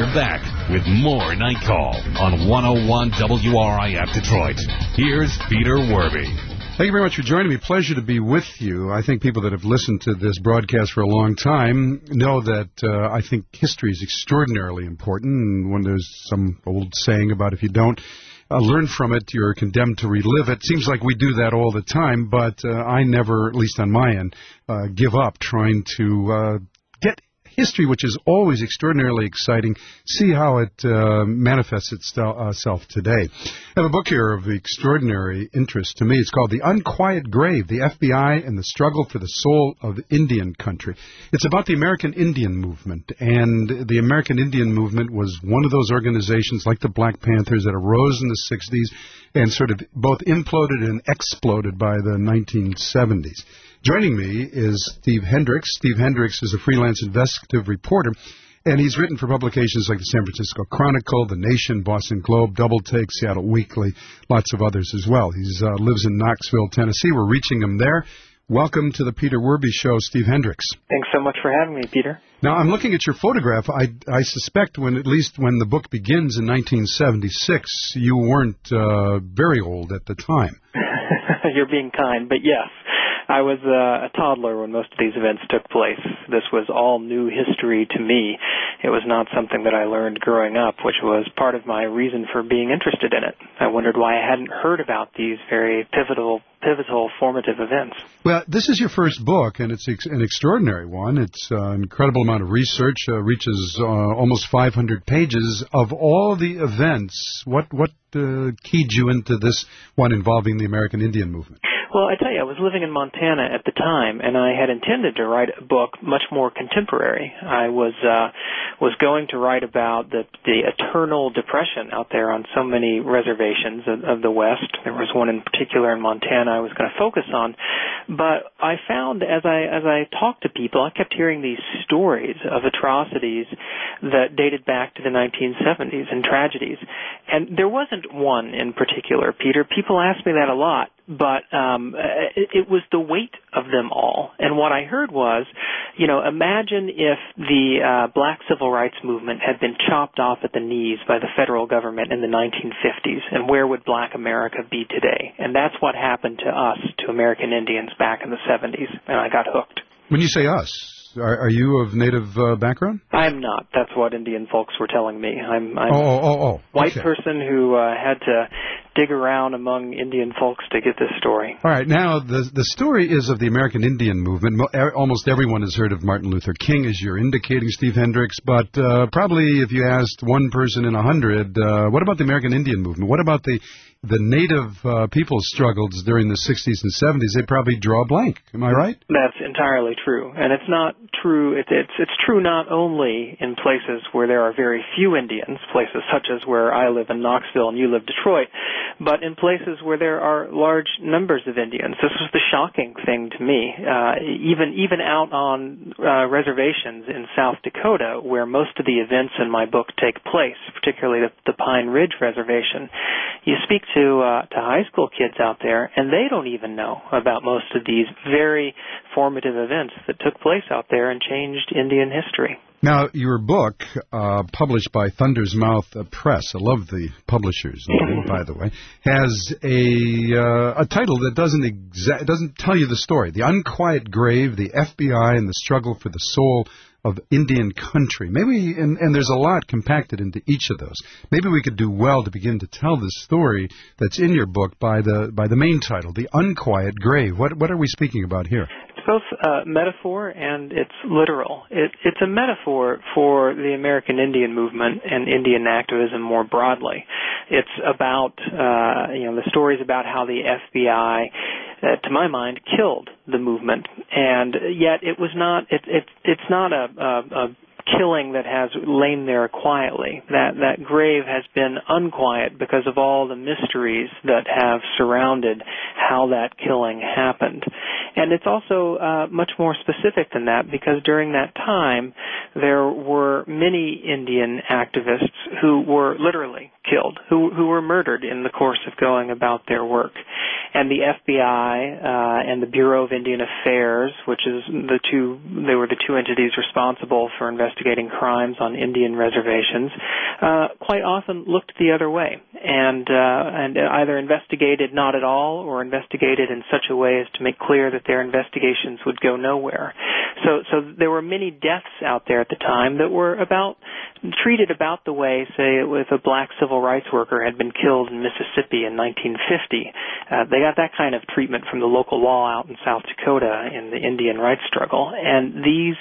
We're back with more Night Call on one oh one W R I F Detroit. Here's Peter Werby. Thank you very much for joining me. Pleasure to be with you. I think people that have listened to this broadcast for a long time know that uh, I think history is extraordinarily important. And when there's some old saying about if you don't uh, learn from it, you're condemned to relive it. Seems like we do that all the time, but uh, I never, at least on my end, uh, give up trying to uh, get history, which is always extraordinarily exciting, see how it uh, manifests itself today. I have a book here of extraordinary interest to me. It's called The Unquiet Grave, the F B I and the Struggle for the Soul of Indian Country. It's about the American Indian Movement, and the American Indian Movement was one of those organizations like the Black Panthers that arose in the sixties and sort of both imploded and exploded by the nineteen seventies. Joining me is Steve Hendricks. Steve Hendricks is a freelance investigative reporter, and he's written for publications like the San Francisco Chronicle, The Nation, Boston Globe, Double Take, Seattle Weekly, lots of others as well. He uh, lives in Knoxville, Tennessee. We're reaching him there. Welcome to the Peter Werby Show, Steve Hendricks. Thanks so much for having me, Peter. Now, I'm looking at your photograph. I, I suspect when, at least when the book begins in nineteen seventy-six, you weren't uh, very old at the time. You're being kind, but yes. I was uh, a toddler when most of these events took place. This was all new history to me. It was not something that I learned growing up, which was part of my reason for being interested in it. I wondered why I hadn't heard about these very pivotal, pivotal, formative events. Well, this is your first book, and it's ex- an extraordinary one. It's uh, an incredible amount of research, uh, reaches uh, almost five hundred pages. Of all the events, what, what uh, keyed you into this one involving the American Indian movement? Well, I tell you, I was living in Montana at the time, and I had intended to write a book much more contemporary. I was uh, was going to write about the the eternal depression out there on so many reservations of, of the West. There was one in particular in Montana I was going to focus on, but I found as I as I talked to people, I kept hearing these stories of atrocities that dated back to the nineteen seventies and tragedies, and there wasn't one in particular, Peter. People ask me that a lot. But um, it, it was the weight of them all. And what I heard was, you know, imagine if the uh, black civil rights movement had been chopped off at the knees by the federal government in the nineteen fifties, and where would black America be today? And that's what happened to us, to American Indians back in the seventies, and I got hooked. When you say us, are, are you of Native uh, background? I'm not. That's what Indian folks were telling me. I'm, I'm oh, oh, oh, oh. white Okay. person who uh, had to dig around among Indian folks to get this story. All right. Now, the the story is of the American Indian movement. Mo- er, almost everyone has heard of Martin Luther King, as you're indicating, Steve Hendricks. But uh, probably if you asked one person in a hundred, uh, what about the American Indian movement? What about the the Native uh, people's struggles during the sixties and seventies? They probably draw a blank. Am I right? That's entirely true. And it's not true. It, it's, it's true not only in places where there are very few Indians, places such as where I live in Knoxville and you live Detroit, but in places where there are large numbers of Indians. This was the shocking thing to me. Uh, even even out on uh, reservations in South Dakota, where most of the events in my book take place, particularly the, the Pine Ridge Reservation, you speak to uh, to high school kids out there, and they don't even know about most of these very formative events that took place out there and changed Indian history. Now, your book, uh, published by Thunder's Mouth Press, I love the publisher's name, by the way, has a uh, a title that doesn't exa- doesn't tell you the story. The Unquiet Grave, the F B I, and the Struggle for the Soul of Indian Country. Maybe, and, and there's a lot compacted into each of those. Maybe we could do well to begin to tell the story that's in your book by the by the main title, The Unquiet Grave. What what are we speaking about here? It's both uh, metaphor and it's literal. It, it's a metaphor for the American Indian movement and Indian activism more broadly. It's about, uh, you know, the stories about how the F B I, uh, to my mind, killed the movement, and yet it was not. It, it, it's not a, a, a killing that has lain there quietly. That that grave has been unquiet because of all the mysteries that have surrounded how that killing happened. And it's also uh, much more specific than that, because during that time there were many Indian activists who were literally killed, who who were murdered in the course of going about their work. And the F B I uh, and the Bureau of Indian Affairs, which is the two, they were the two entities responsible for investigating crimes on Indian reservations, uh, quite often looked the other way and uh, and either investigated not at all or investigated in such a way as to make clear that their investigations would go nowhere. So, so there were many deaths out there at the time that were about treated about the way, say, if a black civil rights worker had been killed in Mississippi in nineteen fifty. Uh, they got that kind of treatment from the local law out in South Dakota in the Indian rights struggle. And these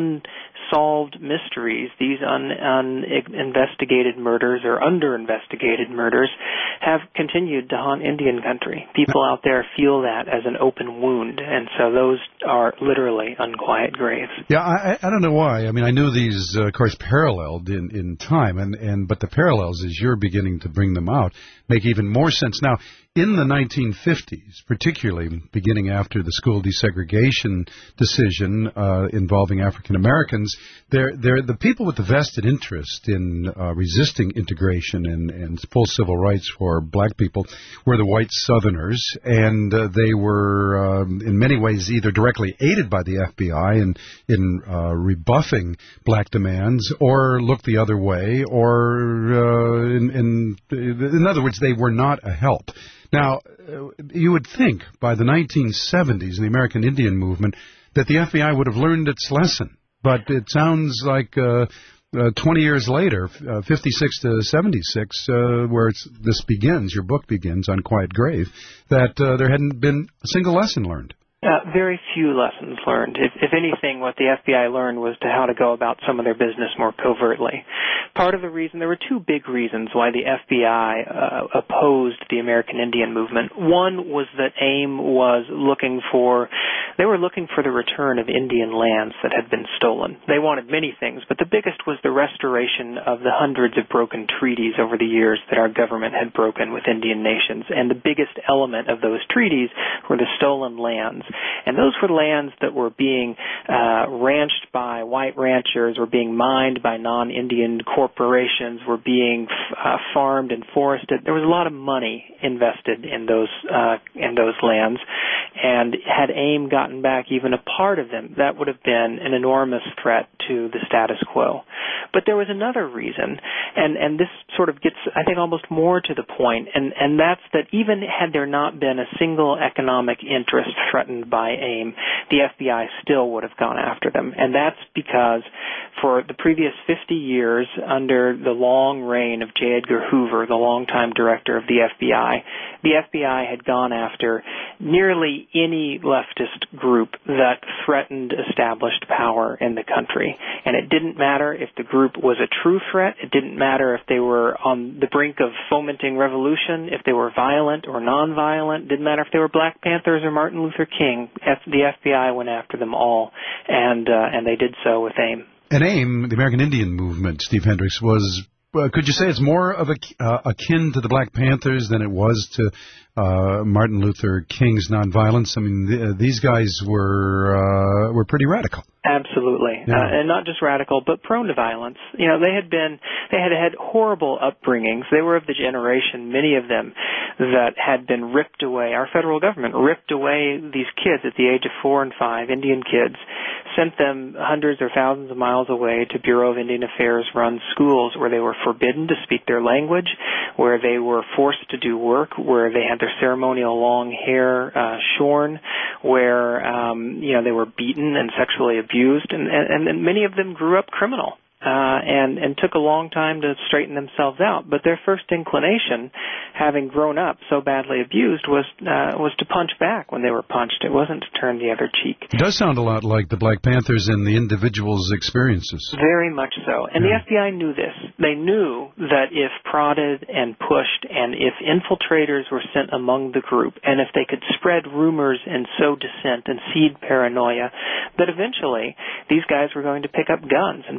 unsolved mysteries, these un, uninvestigated murders or under-investigated murders have continued to haunt Indian country. People out there feel that as an open wound, and so those are literally unquiet graves. Yeah, I, I don't know why. I mean, I knew these, uh, of course, paralleled in, in time, and, and but the parallels, as you're beginning to bring them out, make even more sense now. In the nineteen fifties, particularly beginning after the school desegregation decision uh, involving African Americans, they're, they're the people with the vested interest in uh, resisting integration and, and full civil rights for black people were the white Southerners, and uh, they were um, in many ways either directly aided by the F B I in, in uh, rebuffing black demands, or looked the other way, or uh, in, in, in other words, they were not a help. Now, you would think by the nineteen seventies in the American Indian movement that the F B I would have learned its lesson, but it sounds like uh, uh, twenty years later, uh, fifty-six to seventy-six, uh, where it's, this begins, your book begins, on Quiet Grave, that uh, there hadn't been a single lesson learned. Uh, very few lessons learned. If, if anything, what the F B I learned was to how to go about some of their business more covertly. Part of the reason, there were two big reasons why the F B I uh, opposed the American Indian movement. One was that AIM was looking for, they were looking for the return of Indian lands that had been stolen. They wanted many things, but the biggest was the restoration of the hundreds of broken treaties over the years that our government had broken with Indian nations. And the biggest element of those treaties were the stolen lands. And those were lands that were being uh, ranched by white ranchers, were being mined by non-Indian corporations, were being uh, farmed and forested. There was a lot of money invested in those uh, in those lands. And had AIM gotten back even a part of them, that would have been an enormous threat to the status quo. But there was another reason, and, and this sort of gets, I think, almost more to the point, and, and that's that even had there not been a single economic interest threatened by AIM, the F B I still would have gone after them. And that's because for the previous fifty years, under the long reign of J. Edgar Hoover, the longtime director of the F B I, the F B I had gone after nearly any leftist group that threatened established power in the country. And it didn't matter if the group was a true threat. It didn't matter if they were on the brink of fomenting revolution, if they were violent or nonviolent. It didn't matter if they were Black Panthers or Martin Luther King. The F B I went after them all, and uh, and they did so with AIM. And AIM, the American Indian Movement, Steve Hendricks, was, uh, could you say it's more of a, uh, akin to the Black Panthers than it was to uh, Martin Luther King's nonviolence? I mean, th- these guys were uh, were pretty radical. Absolutely, yeah. uh, and not just radical, but prone to violence. You know, they had been, they had had horrible upbringings. They were of the generation, many of them, that had been ripped away. Our federal government ripped away these kids at the age of four and five, Indian kids, sent them hundreds or thousands of miles away to Bureau of Indian Affairs run schools where they were forbidden to speak their language, where they were forced to do work, where they had their ceremonial long hair uh, shorn, where um, you know they were beaten and sexually abused, and, and, and many of them grew up criminal. Uh, and, and took a long time to straighten themselves out. But their first inclination, having grown up so badly abused, was uh, was to punch back when they were punched. It wasn't to turn the other cheek. It does sound a lot like the Black Panthers and the individual's experiences. Very much so. And yeah. the F B I knew this. They knew that if prodded and pushed, and if infiltrators were sent among the group, and if they could spread rumors and sow dissent and seed paranoia, that eventually these guys were going to pick up guns and point them at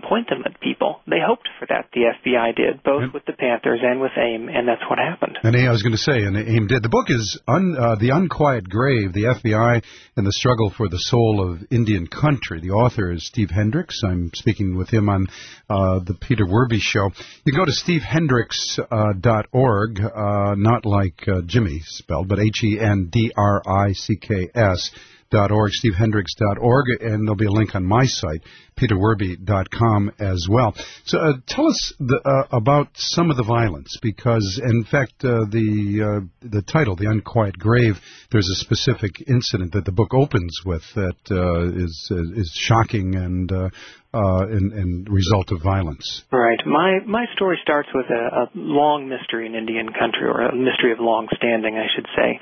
innocent people. They hoped for that, the F B I did, both and, with the Panthers and with AIM, and that's what happened. And I was going to say, and AIM did. The book is un, uh, The Unquiet Grave, the F B I and the Struggle for the Soul of Indian Country. The author is Steve Hendricks. I'm speaking with him on uh, the Peter Werby Show. You can go to steve hendricks dot org, uh, uh, not like uh, Jimmy spelled, but H E N D R I C K S dot org, steve hendricks dot org, and there'll be a link on my site, peter werby dot com as well. So uh, tell us the, uh, about some of the violence, because, in fact, uh, the uh, the title, The Unquiet Grave, there's a specific incident that the book opens with that uh, is is shocking and uh, uh, and, and result of violence. Right. My my story starts with a, a long mystery in Indian country, or a mystery of long standing, I should say.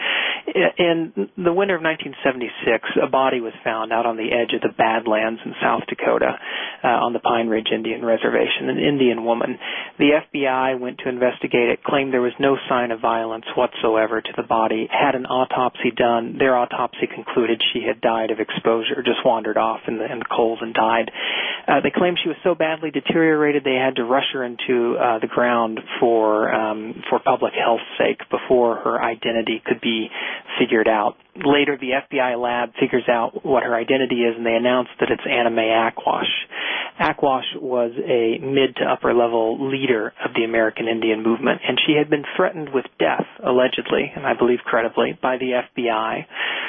In the winter of nineteen seventy-six, a body was found out on the edge of the Badlands in South Dakota uh, on the Pine Ridge Indian Reservation, an Indian woman. The F B I went to investigate it, claimed there was no sign of violence whatsoever to the body, had an autopsy done. Their autopsy concluded she had died of exposure, just wandered off in the, in the cold and died. Uh, they claimed she was so badly deteriorated they had to rush her into uh, the ground for um, for public health's sake before her identity could be figured out. Later, the F B I lab figures out what her identity is, and they announce that it's Anna Mae Aquash. Aquash was a mid to upper level leader of the American Indian movement, and she had been threatened with death, allegedly, and I believe credibly, by the F B I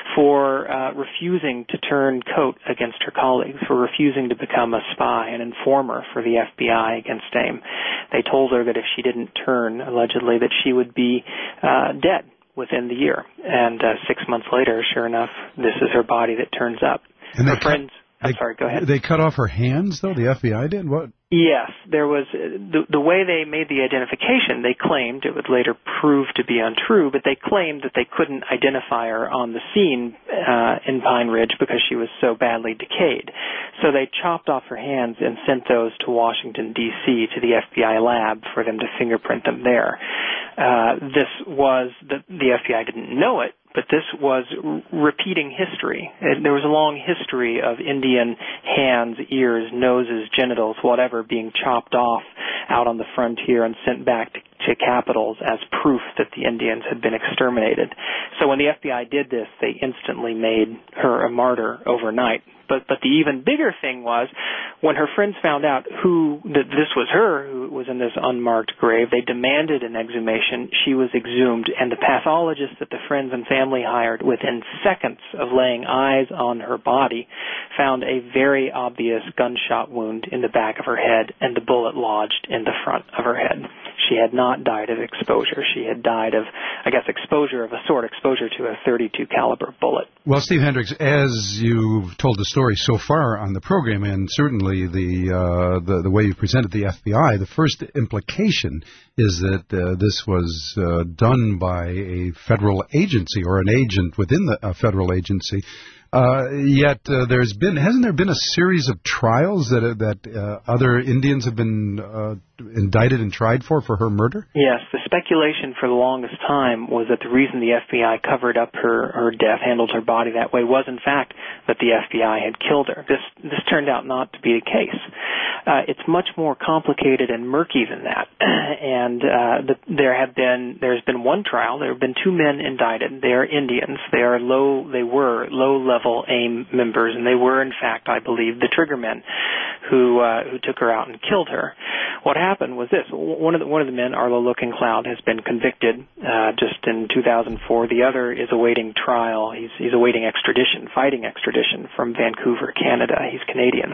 for uh, refusing to turn coat against her colleagues, for refusing to become a spy, an informer for the F B I against AIM. They told her that if she didn't turn, allegedly, that she would be uh, dead within the year. And uh, six months later, sure enough, this is her body that turns up. And her they friends... Cut, I'm they, sorry, go ahead. They cut off her hands, though? The F B I did? What? Yes, there was the, the way they made the identification. They claimed, it would later prove to be untrue, but they claimed that they couldn't identify her on the scene uh, in Pine Ridge because she was so badly decayed. So they chopped off her hands and sent those to Washington, D C, to the F B I lab for them to fingerprint them there. Uh, this was, the, the F B I didn't know it, but this was r- repeating history. It, there was a long history of Indian hands, ears, noses, genitals, whatever, being chopped off out on the frontier and sent back to, to capitals as proof that the Indians had been exterminated. So when the F B I did this, they instantly made her a martyr overnight. But but the even bigger thing was when her friends found out who that this was her who was in this unmarked grave, they demanded an exhumation. She was exhumed, and the pathologist that the friends and family hired within seconds of laying eyes on her body found a very obvious gunshot wound in the back of her head and the bullet lodged in the front of her head. She had not died of exposure. She had died of, I guess, exposure of a sort, exposure to a thirty-two caliber bullet. Well, Steve Hendricks, as you've told the story so far on the program, and certainly the uh, the, the way you presented the F B I, the first implication is that uh, this was uh, done by a federal agency or an agent within the uh, federal agency. Uh, yet uh, there's been hasn't there been a series of trials that uh, that uh, other Indians have been uh, indicted and tried for for her murder? Yes, the speculation for the longest time was that the reason the F B I covered up her her death, handled her body that way, was in fact that the F B I had killed her. This this turned out not to be the case. Uh, it's much more complicated and murky than that. and uh, the, there have been there's been one trial. There have been two men indicted. They are Indians. They are low. They were low level AIM members, and they were, in fact, I believe, the triggermen who uh, who took her out and killed her. What happened was this: one of the, one of the men, Arlo Looking-Cloud, has been convicted uh, just in two thousand four. The other is awaiting trial. He's he's awaiting extradition, fighting extradition from Vancouver, Canada. He's Canadian.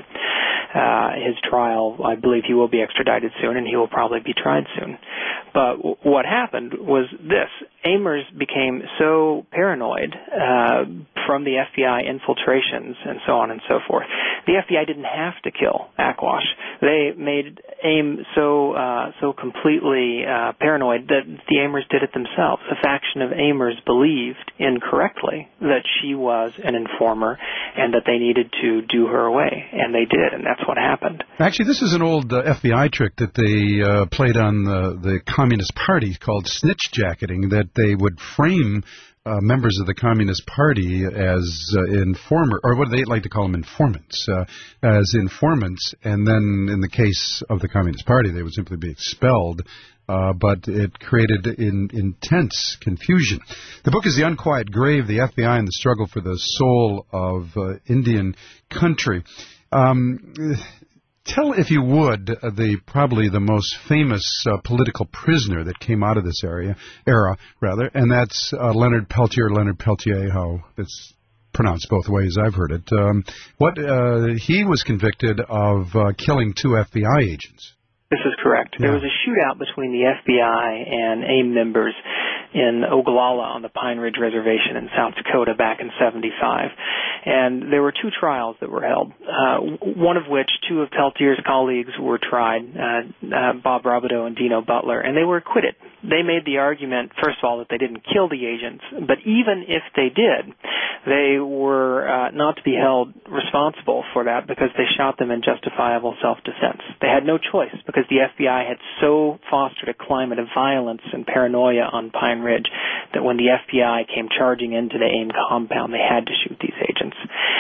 Uh, his trial, I believe, he will be extradited soon, and he will probably be tried soon. But w- what happened was this: AIMers became so paranoid uh, from the F B I infiltrations and so on and so forth. The F B I didn't have to kill Aquash. They made AIM so uh, so completely uh, paranoid that the AIMers did it themselves. A faction of AIMers believed incorrectly that she was an informer and that they needed to do her away, and they did, and that's what happened. Actually, this is an old uh, F B I trick that they uh, played on the, the Communist Party called snitch jacketing, that they would frame uh, members of the Communist Party as uh, informer, or what do they like to call them, informants, uh, as informants, and then in the case of the Communist Party, they would simply be expelled. Uh, but it created in, intense confusion. The book is The Unquiet Grave, the F B I and the Struggle for the Soul of uh, Indian Country. Um, tell, if you would, uh, the probably the most famous uh, political prisoner that came out of this area, era, rather, and that's uh, Leonard Peltier, Leonard Peltier, how it's pronounced both ways, I've heard it. Um, what uh, he was convicted of uh, killing two F B I agents. This is correct. Yeah. There was a shootout between the F B I and AIM members in Ogallala on the Pine Ridge Reservation in South Dakota back in seventy-five. And there were two trials that were held, uh, one of which two of Peltier's colleagues were tried, uh, uh, Bob Robideau and Dino Butler, and they were acquitted. They made the argument, first of all, that they didn't kill the agents, but even if they did, they were uh, not to be held responsible for that because they shot them in justifiable self-defense. They had no choice because the F B I had so fostered a climate of violence and paranoia on Pine Ridge that when the F B I came charging into the AIM compound, they had to shoot these agents.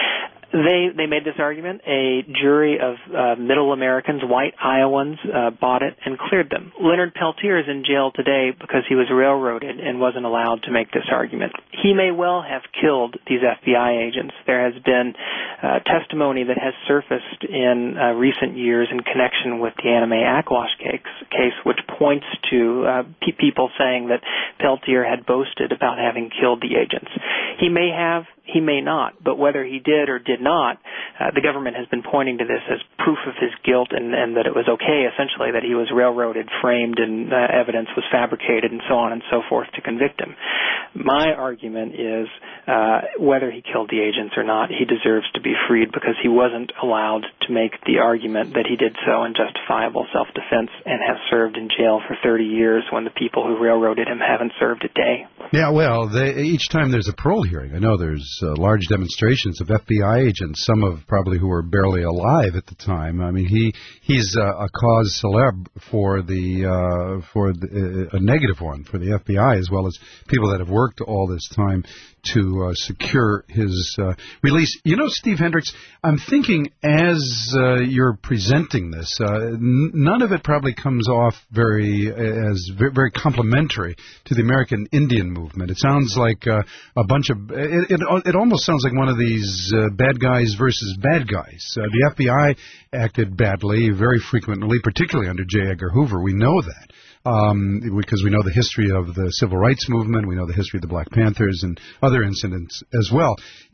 They they made this argument. A jury of uh, middle Americans, white Iowans, uh, bought it and cleared them. Leonard Peltier is in jail today because he was railroaded and wasn't allowed to make this argument. He may well have killed these F B I agents. There has been uh, testimony that has surfaced in uh, recent years in connection with the Anna Mae Aquash case, case which points to uh, pe- people saying that Peltier had boasted about having killed the agents. He may have. He may not, but whether he did or did not, uh, the government has been pointing to this as proof of his guilt and, and that it was okay, essentially, that he was railroaded, framed, and uh, evidence was fabricated and so on and so forth to convict him. My argument is uh, whether he killed the agents or not, he deserves to be freed because he wasn't allowed to make the argument that he did so in justifiable self-defense and has served in jail for thirty years when the people who railroaded him haven't served a day. Yeah, well, they, each time there's a parole hearing, I know there's uh, large demonstrations of F B I agents, some of probably who were barely alive at the time. I mean, he he's a, a cause célèbre for the uh, for the, uh, a negative one for the F B I, as well as people that have worked all this time to uh, secure his uh, release. You know, Steve Hendricks, I'm thinking as uh, you're presenting this, uh, n- none of it probably comes off very as very, very complimentary to the American Indian movement. It sounds like uh, a bunch of it, it. It almost sounds like one of these uh, bad guys versus bad guys. Uh, the F B I acted badly very frequently, particularly under J. Edgar Hoover. We know that. Um, because we know the history of the civil rights movement, we know the history of the Black Panthers and other incidents as well.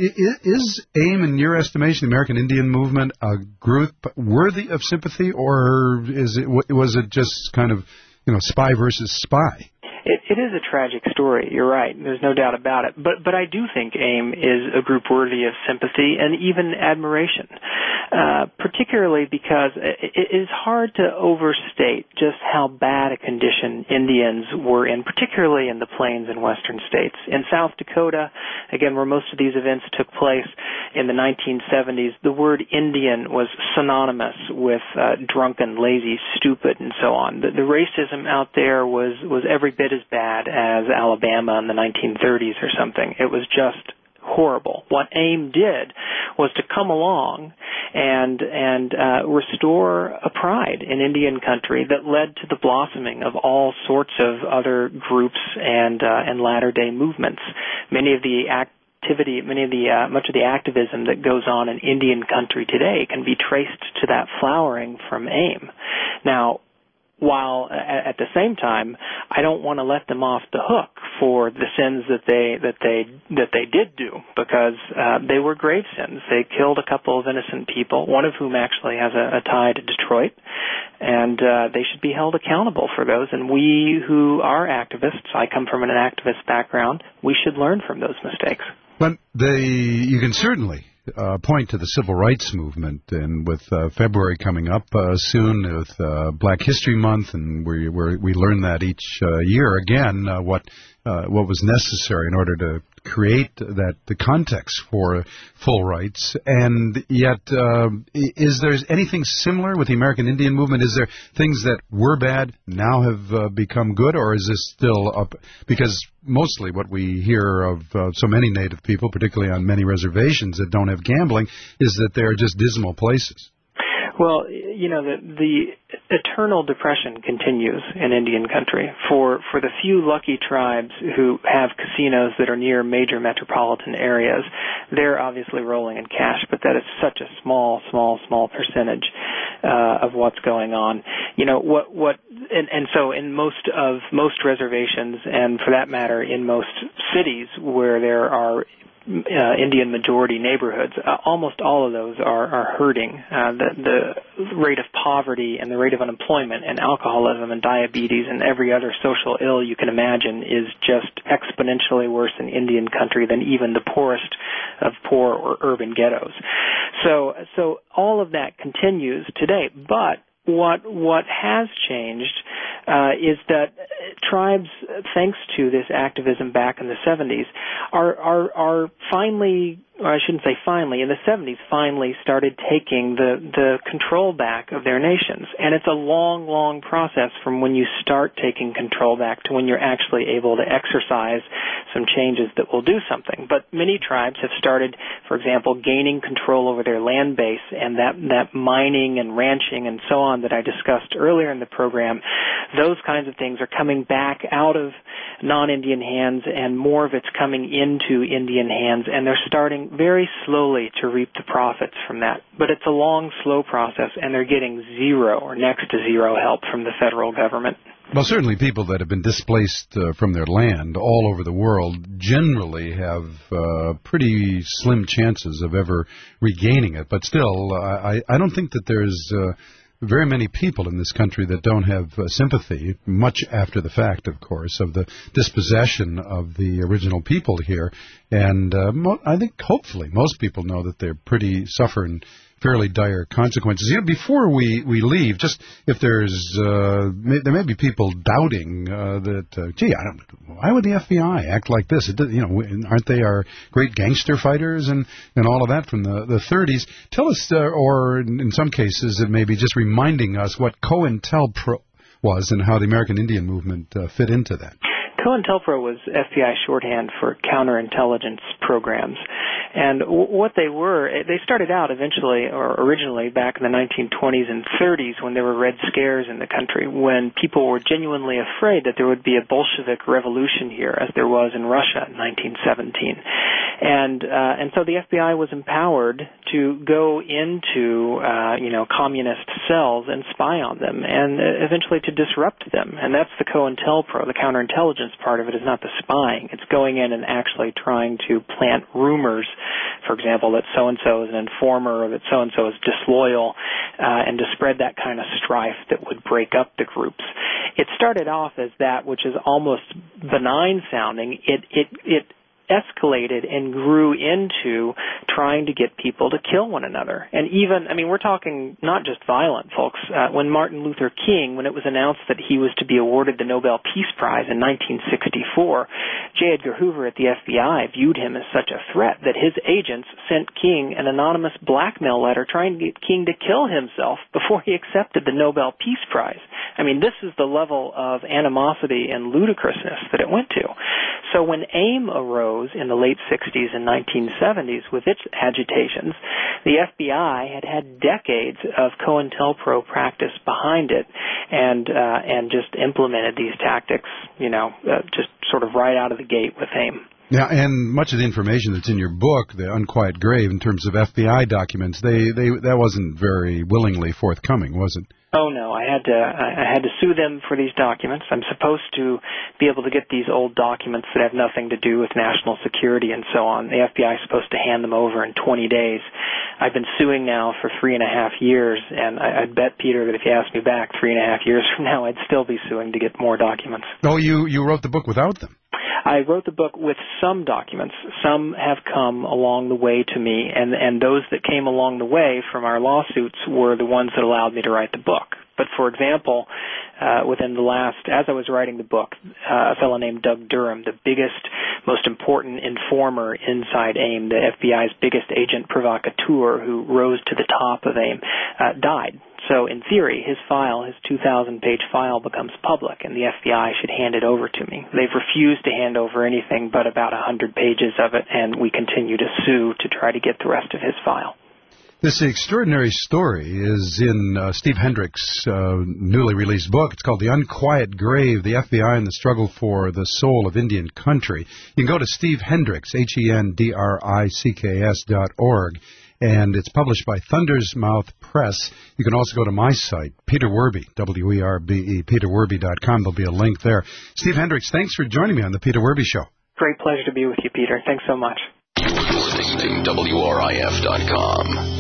Is AIM, in your estimation, the American Indian movement, a group worthy of sympathy, or is it was it just kind of, you know, spy versus spy? It, it is a tragic story. You're right. There's no doubt about it. But but I do think AIM is a group worthy of sympathy and even admiration, uh, particularly because it, it is hard to overstate just how bad a condition Indians were in, particularly in the plains and western states. In South Dakota, again, where most of these events took place in the nineteen seventies, the word Indian was synonymous with uh, drunken, lazy, stupid, and so on. The, the racism out there was, was every bit as bad as Alabama in the nineteen thirties or something. It was just horrible. What AIM did was to come along and and uh, restore a pride in Indian country that led to the blossoming of all sorts of other groups and uh, and latter-day movements. Many of the act activity, many of the uh, much of the activism that goes on in Indian country today can be traced to that flowering from AIM. Now, while at the same time, I don't want to let them off the hook for the sins that they that they that they did do, because uh, they were grave sins. They killed a couple of innocent people, one of whom actually has a, a tie to Detroit, and uh, they should be held accountable for those. And we who are activists, I come from an activist background, we should learn from those mistakes. But they, you can certainly Uh, point to the civil rights movement, and with uh, February coming up uh, soon, with uh, Black History Month, and we we're, we learn that each uh, year again uh, what uh, what was necessary in order to create that the context for full rights. And yet, uh, is there anything similar with the American Indian movement? Is there things that were bad now have uh, become good, or is this still up? Because mostly what we hear of uh, so many Native people, particularly on many reservations that don't have gambling, is that they're just dismal places. Well, you know, the, the eternal depression continues in Indian country. For for the few lucky tribes who have casinos that are near major metropolitan areas, they're obviously rolling in cash, but that is such a small, small, small percentage uh, of what's going on. You know, what what and, and so in most of most reservations, and for that matter, in most cities where there are Uh, Indian majority neighborhoods, uh, almost all of those are, are hurting. Uh, the, the rate of poverty and the rate of unemployment and alcoholism and diabetes and every other social ill you can imagine is just exponentially worse in Indian country than even the poorest of poor or urban ghettos. So, so all of that continues today, but What what has changed uh, is that tribes, thanks to this activism back in the seventies, are are are finally, or I shouldn't say finally, in the seventies, finally started taking the the control back of their nations. And it's a long, long process from when you start taking control back to when you're actually able to exercise some changes that will do something. But many tribes have started, for example, gaining control over their land base, and that that mining and ranching and so on that I discussed earlier in the program, those kinds of things are coming back out of non-Indian hands, and more of it's coming into Indian hands, and they're starting very slowly to reap the profits from that. But it's a long, slow process, and they're getting zero or next to zero help from the federal government. Well, certainly people that have been displaced uh, from their land all over the world generally have uh, pretty slim chances of ever regaining it. But still, uh, I, I don't think that there's Uh, very many people in this country that don't have uh, sympathy, much after the fact, of course, of the dispossession of the original people here. And uh, mo- I think, hopefully, most people know that they're pretty suffering fairly dire consequences. You know, before we, we leave, just if there's, uh, may, there may be people doubting uh, that, uh, gee, I don't, why would the F B I act like this? It, you know, aren't they our great gangster fighters and, and all of that from the, the thirties? Tell us, uh, or in some cases, it may be just reminding us what COINTELPRO was and how the American Indian movement uh, fit into that. COINTELPRO was F B I shorthand for counterintelligence programs. And w- what they were, they started out eventually, or originally back in the nineteen twenties and thirties when there were Red Scares in the country, when people were genuinely afraid that there would be a Bolshevik revolution here, as there was in Russia in nineteen seventeen. And uh, and so the F B I was empowered to go into, uh, you know, communist cells and spy on them, and eventually to disrupt them. And that's the COINTELPRO, the counterintelligence part of it is not the spying. It's going in and actually trying to plant rumors, for example, that so-and-so is an informer or that so-and-so is disloyal, uh, and to spread that kind of strife that would break up the groups. It started off as that which is almost benign sounding. It, it, it escalated and grew into trying to get people to kill one another. And even, I mean, we're talking not just violent, folks. Uh, when Martin Luther King, when it was announced that he was to be awarded the Nobel Peace Prize in nineteen sixty-four, J. Edgar Hoover at the F B I viewed him as such a threat that his agents sent King an anonymous blackmail letter trying to get King to kill himself before he accepted the Nobel Peace Prize. I mean, this is the level of animosity and ludicrousness that it went to. So when AIM arose in the late sixties and nineteen seventies with its agitations, the F B I had had decades of COINTELPRO practice behind it, and uh, and just implemented these tactics, you know, uh, just sort of right out of the gate with AIM. Now, and much of the information that's in your book, The Unquiet Grave, in terms of F B I documents, they, they that wasn't very willingly forthcoming, was it? Oh no, I had to I had to sue them for these documents. I'm supposed to be able to get these old documents that have nothing to do with national security and so on. The F B I is supposed to hand them over in twenty days. I've been suing now for three and a half years, and I, I'd bet, Peter, that if you asked me back three and a half years from now, I'd still be suing to get more documents. Oh, you, you wrote the book without them? I wrote the book with some documents. Some have come along the way to me, and, and those that came along the way from our lawsuits were the ones that allowed me to write the book. But, for example, uh, within the last, as I was writing the book, uh, a fellow named Doug Durham, the biggest, most important informer inside AIM, the F B I's biggest agent provocateur who rose to the top of AIM, uh, died. So in theory, his file, his two thousand page file, becomes public, and the F B I should hand it over to me. They've refused to hand over anything but about one hundred pages of it, and we continue to sue to try to get the rest of his file. This extraordinary story is in uh, Steve Hendricks' uh, newly released book. It's called The Unquiet Grave, the F B I and the Struggle for the Soul of Indian Country. You can go to Steve Hendricks, H E N D R I C K S dot org, and it's published by Thunder's Mouth Press. You can also go to my site, Peter Werby, W E R B E, peter werby dot com. There'll be a link there. Steve Hendricks, thanks for joining me on the Peter Werby Show. Great pleasure to be with you, Peter. Thanks so much. You're listening to W R I F dot com.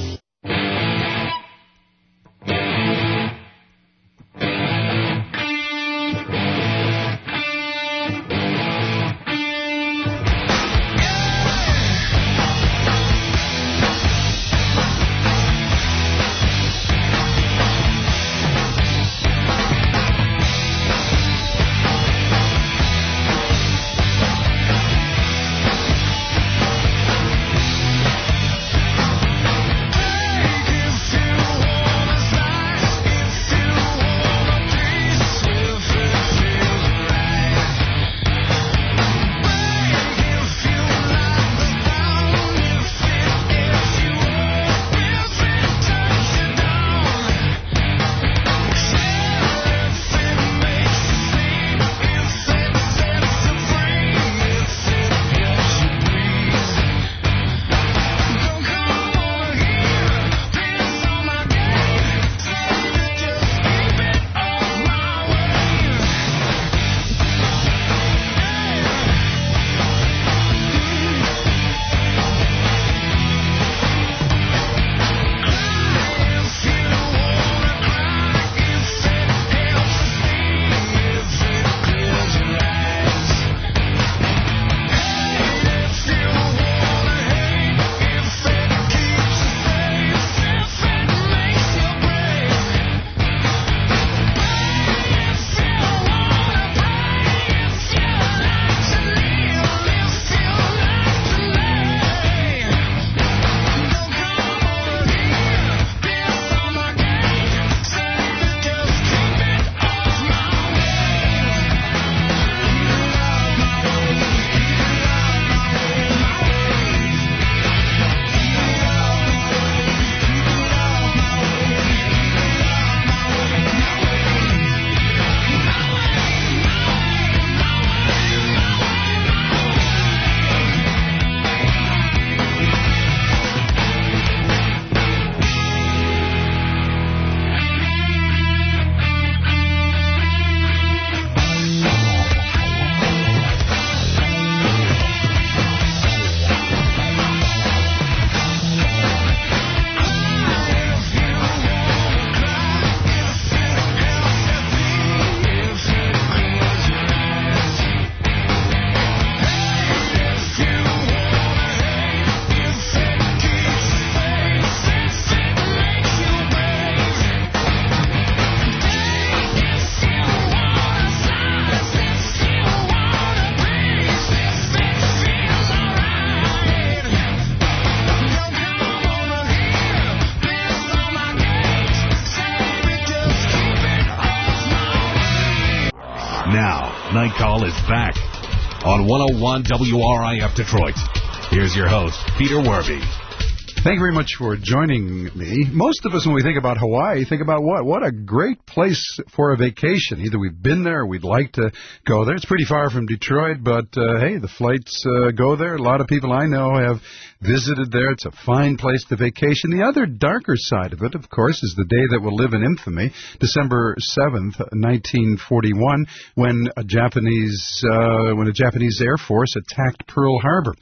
Night Call is back on one oh one W R I F Detroit. Here's your host, Peter Werby. Thank you very much for joining me. Most of us, when we think about Hawaii, think about what? What a great place for a vacation. Either we've been there or we'd like to go there. It's pretty far from Detroit, but, uh, hey, the flights uh, go there. A lot of people I know have visited there. It's a fine place to vacation. The other darker side of it, of course, is the day that will live in infamy, December seventh, nineteen forty-one, when a Japanese, uh, when a Japanese Air Force attacked Pearl Harbor.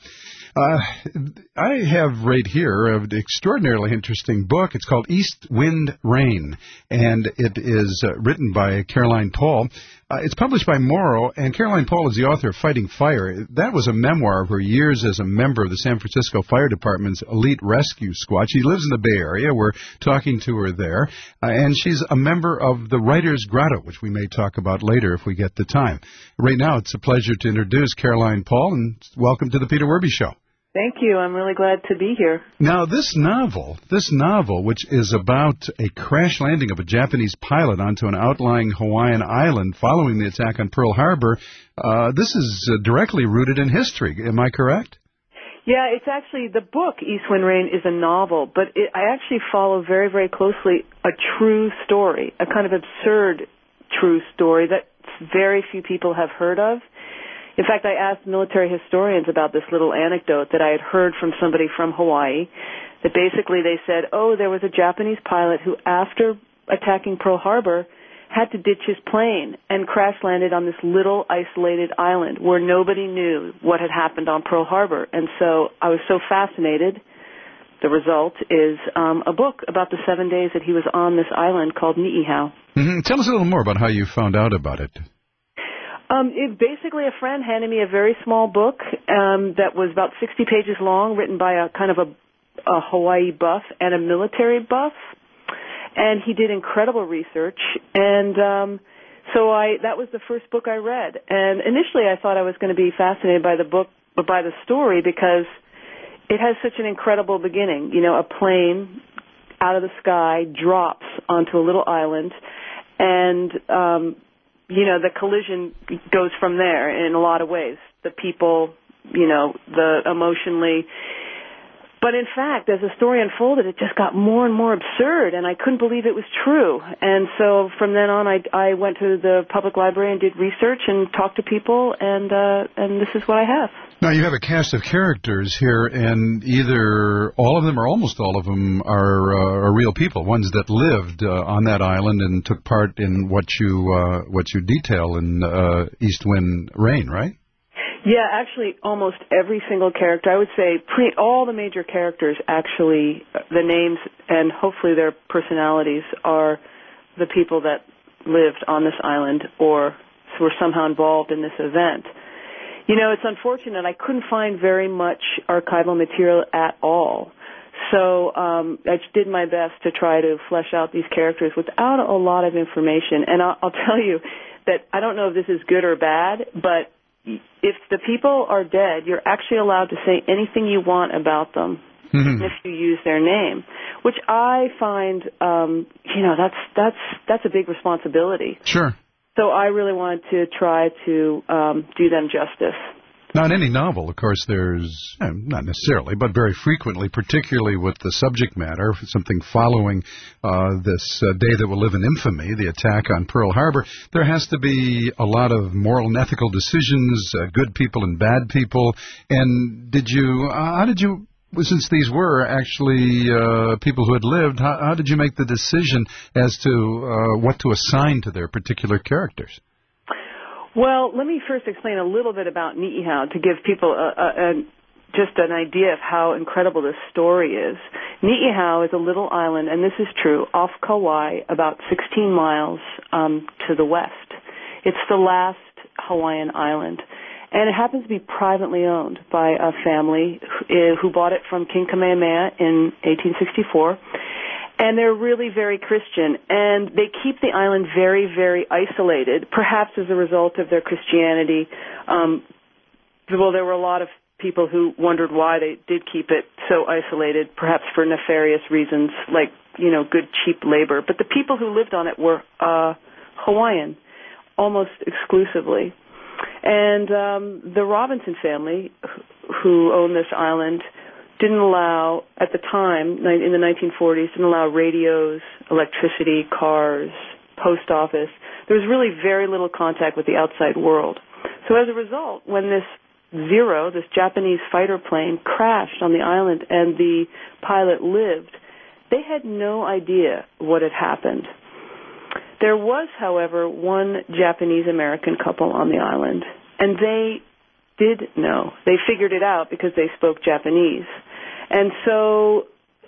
Uh, I have right here an extraordinarily interesting book. It's called East Wind Rain, and it is uh, written by Caroline Paul. Uh, it's published by Morrow, and Caroline Paul is the author of Fighting Fire. That was a memoir of her years as a member of the San Francisco Fire Department's elite rescue squad. She lives in the Bay Area. We're talking to her there, uh, and she's a member of the Writer's Grotto, which we may talk about later if we get the time. Right now, it's a pleasure to introduce Caroline Paul, and welcome to the Peter Werby Show. Thank you. I'm really glad to be here. Now, this novel, this novel, which is about a crash landing of a Japanese pilot onto an outlying Hawaiian island following the attack on Pearl Harbor, uh, this is uh, directly rooted in history. Am I correct? Yeah, it's actually, the book, East Wind Rain, is a novel, but it, I actually follow very, very closely a true story, a kind of absurd true story that very few people have heard of. In fact, I asked military historians about this little anecdote that I had heard from somebody from Hawaii, that basically they said, oh, there was a Japanese pilot who, after attacking Pearl Harbor, had to ditch his plane and crash landed on this little isolated island where nobody knew what had happened on Pearl Harbor. And so I was so fascinated. The result is um, a book about the seven days that he was on this island called Ni'ihau. Mm-hmm. Tell us a little more about how you found out about it. Um, it, basically, a friend handed me a very small book um, that was about sixty pages long, written by a kind of a, a Hawaii buff and a military buff, and he did incredible research. And um, so I that was the first book I read. And initially, I thought I was going to be fascinated by the book, but by the story, because it has such an incredible beginning. You know, a plane out of the sky drops onto a little island, and um, you know, the collision goes from there in a lot of ways. The people, you know, the emotionally. But in fact, as the story unfolded, it just got more and more absurd, and I couldn't believe it was true. And so from then on, I, I went to the public library and did research and talked to people, and uh, and this is what I have. Now, you have a cast of characters here, and either all of them or almost all of them are, uh, are real people, ones that lived uh, on that island and took part in what you uh, what you detail in uh, East Wind Rain, right? Yeah, actually, almost every single character. I would say pre- all the major characters, actually, the names and hopefully their personalities are the people that lived on this island or were somehow involved in this event. You know, it's unfortunate. I couldn't find very much archival material at all. So um, I did my best to try to flesh out these characters without a lot of information. And I'll, I'll tell you that I don't know if this is good or bad, but if the people are dead, you're actually allowed to say anything you want about them mm-hmm. if you use their name, which I find, um, you know, that's that's that's a big responsibility. Sure. So I really wanted to try to um, do them justice. Now, in any novel, of course, there's, eh, not necessarily, but very frequently, particularly with the subject matter, something following uh, this uh, day that will live in infamy, the attack on Pearl Harbor, there has to be a lot of moral and ethical decisions, uh, good people and bad people. And did you, uh, how did you, since these were actually uh, people who had lived, how, how did you make the decision as to uh, what to assign to their particular characters? Well, let me first explain a little bit about Ni'ihau to give people a, a, a, just an idea of how incredible this story is. Ni'ihau is a little island, and this is true, off Kauai, about sixteen miles um, to the west. It's the last Hawaiian island, and it happens to be privately owned by a family who, who bought it from King Kamehameha in eighteen sixty-four. And they're really very Christian, and they keep the island very, very isolated, perhaps as a result of their Christianity. Um, well, there were a lot of people who wondered why they did keep it so isolated, perhaps for nefarious reasons, like, you know, good, cheap labor. But the people who lived on it were uh, Hawaiian, almost exclusively. And um, the Robinson family, who owned this island, didn't allow, at the time, in the nineteen forties, didn't allow radios, electricity, cars, post office. There was really very little contact with the outside world. So as a result, when this Zero, this Japanese fighter plane, crashed on the island and the pilot lived, they had no idea what had happened. There was, however, one Japanese-American couple on the island, and they did know. They figured it out because they spoke Japanese. And so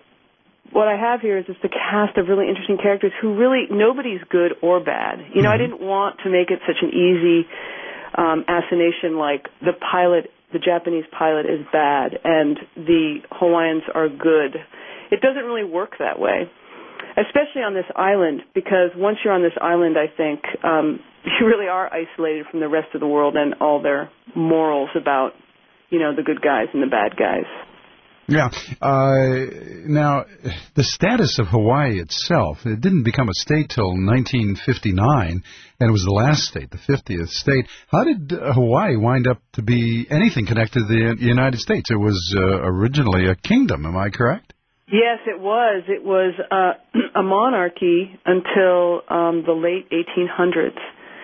what I have here is just a cast of really interesting characters who really, nobody's good or bad. You know, mm-hmm. I didn't want to make it such an easy um, assignation like the pilot, the Japanese pilot is bad and the Hawaiians are good. It doesn't really work that way, especially on this island, because once you're on this island, I think, um, you really are isolated from the rest of the world and all their morals about, you know, the good guys and the bad guys. Yeah. Uh, now, the status of Hawaii itself, it didn't become a state till nineteen fifty-nine, and it was the last state, the fiftieth state. How did uh, Hawaii wind up to be anything connected to the United States? It was uh, originally a kingdom, am I correct? Yes, it was. It was uh, a monarchy until um, the late eighteen hundreds.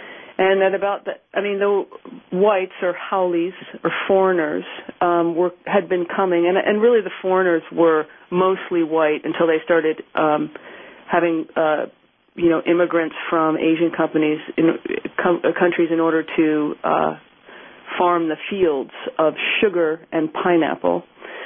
And at about the, I mean, the whites or haoles or foreigners um, were had been coming, and and really the foreigners were mostly white until they started um, having uh, you know immigrants from Asian companies in com- countries in order to uh, farm the fields of sugar and pineapple.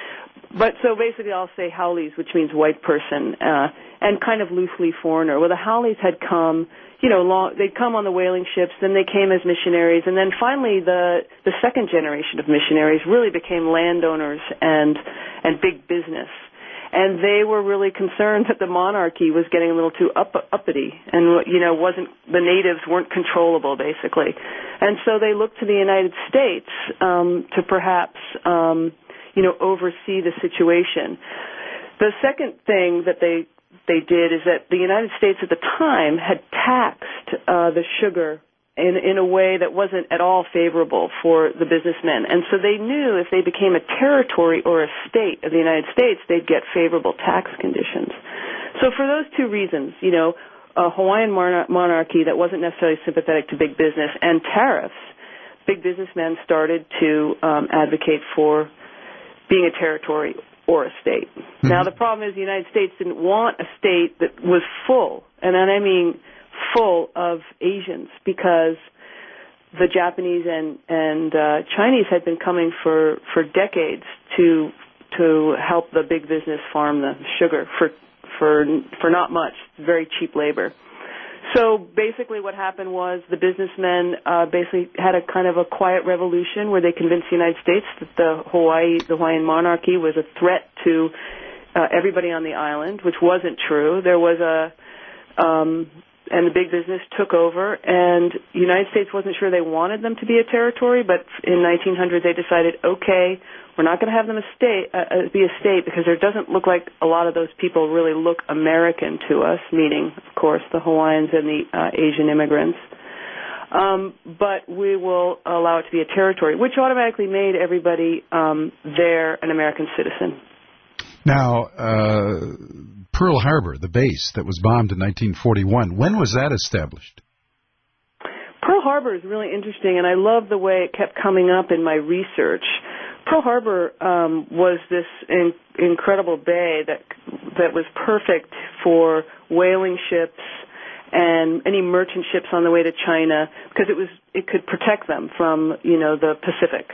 But so basically I'll say haoles, which means white person, uh, and kind of loosely foreigner. Well, the haoles had come, you know, long, they'd come on the whaling ships, then they came as missionaries, and then finally the, the second generation of missionaries really became landowners and, and big business. And they were really concerned that the monarchy was getting a little too up, uppity and, you know, wasn't, the natives weren't controllable, basically. And so they looked to the United States um, to perhaps, um, you know, oversee the situation. The second thing that they they did is that the United States at the time had taxed uh, the sugar in in a way that wasn't at all favorable for the businessmen. And so they knew if they became a territory or a state of the United States, they'd get favorable tax conditions. So for those two reasons, you know, a Hawaiian monar- monarchy that wasn't necessarily sympathetic to big business and tariffs, big businessmen started to um, advocate for being a territory or a state. Mm-hmm. Now, the problem is the United States didn't want a state that was full, and then I mean full of Asians, because the Japanese and, and uh, Chinese had been coming for, for decades to to help the big business farm the sugar for for for not much, very cheap labor. So basically what happened was the businessmen uh, basically had a kind of a quiet revolution where they convinced the United States that the Hawaii, the Hawaiian monarchy was a threat to uh, everybody on the island, which wasn't true. There was a, um, and the big business took over, and the United States wasn't sure they wanted them to be a territory, but in nineteen hundred they decided, okay, we're not going to have them a state, uh, be a state because there doesn't look like a lot of those people really look American to us, meaning, of course, the Hawaiians and the uh, Asian immigrants. Um, but we will allow it to be a territory, which automatically made everybody um, there an American citizen. Now, uh, Pearl Harbor, the base that was bombed in nineteen forty-one, when was that established? Pearl Harbor is really interesting, and I love the way it kept coming up in my research. Pearl Harbor um, was this in, incredible bay that that was perfect for whaling ships and any merchant ships on the way to China, because it was it could protect them from, you know, the Pacific.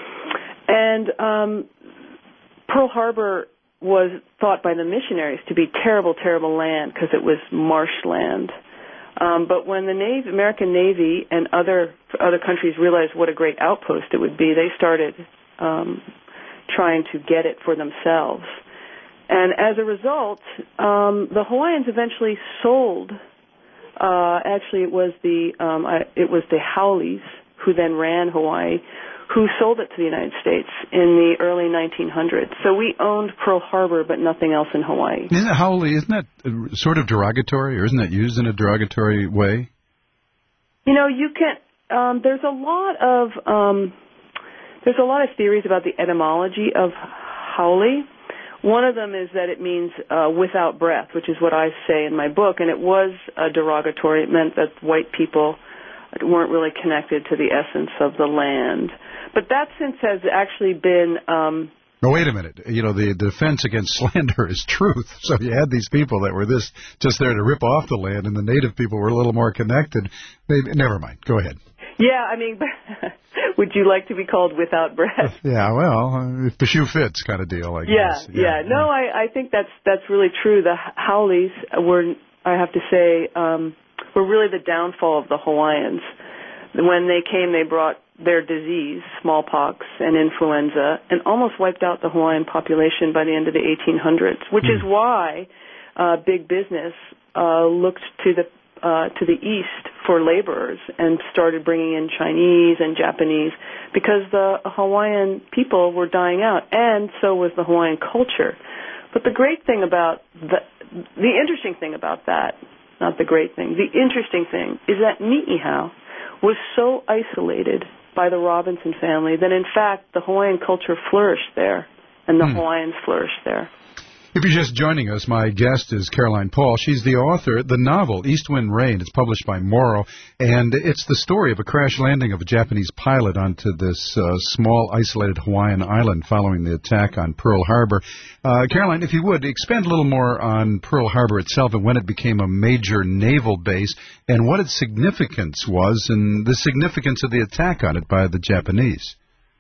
And um, Pearl Harbor was thought by the missionaries to be terrible, terrible land because it was marshland. Um, but when the Navy, American Navy and other other countries realized what a great outpost it would be, they started um, trying to get it for themselves. And as a result, um, the Hawaiians eventually sold. Uh, actually, it was the um, I, it was the haoles who then ran Hawaii, who sold it to the United States in the early nineteen hundreds. So we owned Pearl Harbor, but nothing else in Hawaii. Isn't that haole? Isn't that sort of derogatory, or isn't that used in a derogatory way? You know, you can. Um, there's a lot of um, there's a lot of theories about the etymology of haole. One of them is that it means uh, without breath, which is what I say in my book, and it was uh, derogatory. It meant that white people weren't really connected to the essence of the land. But that since has actually been... Um, no, wait a minute. You know, the defense against slander is truth. So you had these people that were this just there to rip off the land, and the native people were a little more connected. They, never mind. Go ahead. Yeah, I mean, would you like to be called without breath? Yeah, well, if the shoe fits kind of deal, I Yeah, guess. yeah. No, I, I think that's that's really true. The Haoles were, I have to say, um, were really the downfall of the Hawaiians. When they came, they brought their disease, smallpox and influenza, and almost wiped out the Hawaiian population by the end of the eighteen hundreds, which mm. is why uh, big business uh, looked to the uh, to the east for laborers and started bringing in Chinese and Japanese, because the Hawaiian people were dying out, and so was the Hawaiian culture. But the great thing about the, the interesting thing about that, not the great thing, the interesting thing is that Ni'ihau was so isolated by the Robinson family that, in fact, the Hawaiian culture flourished there, and the hmm. Hawaiians flourished there. If you're just joining us, my guest is Caroline Paul. She's the author of the novel East Wind Rain. It's published by Morrow, and it's the story of a crash landing of a Japanese pilot onto this uh, small, isolated Hawaiian island following the attack on Pearl Harbor. Uh, Caroline, if you would, expand a little more on Pearl Harbor itself and when it became a major naval base and what its significance was and the significance of the attack on it by the Japanese.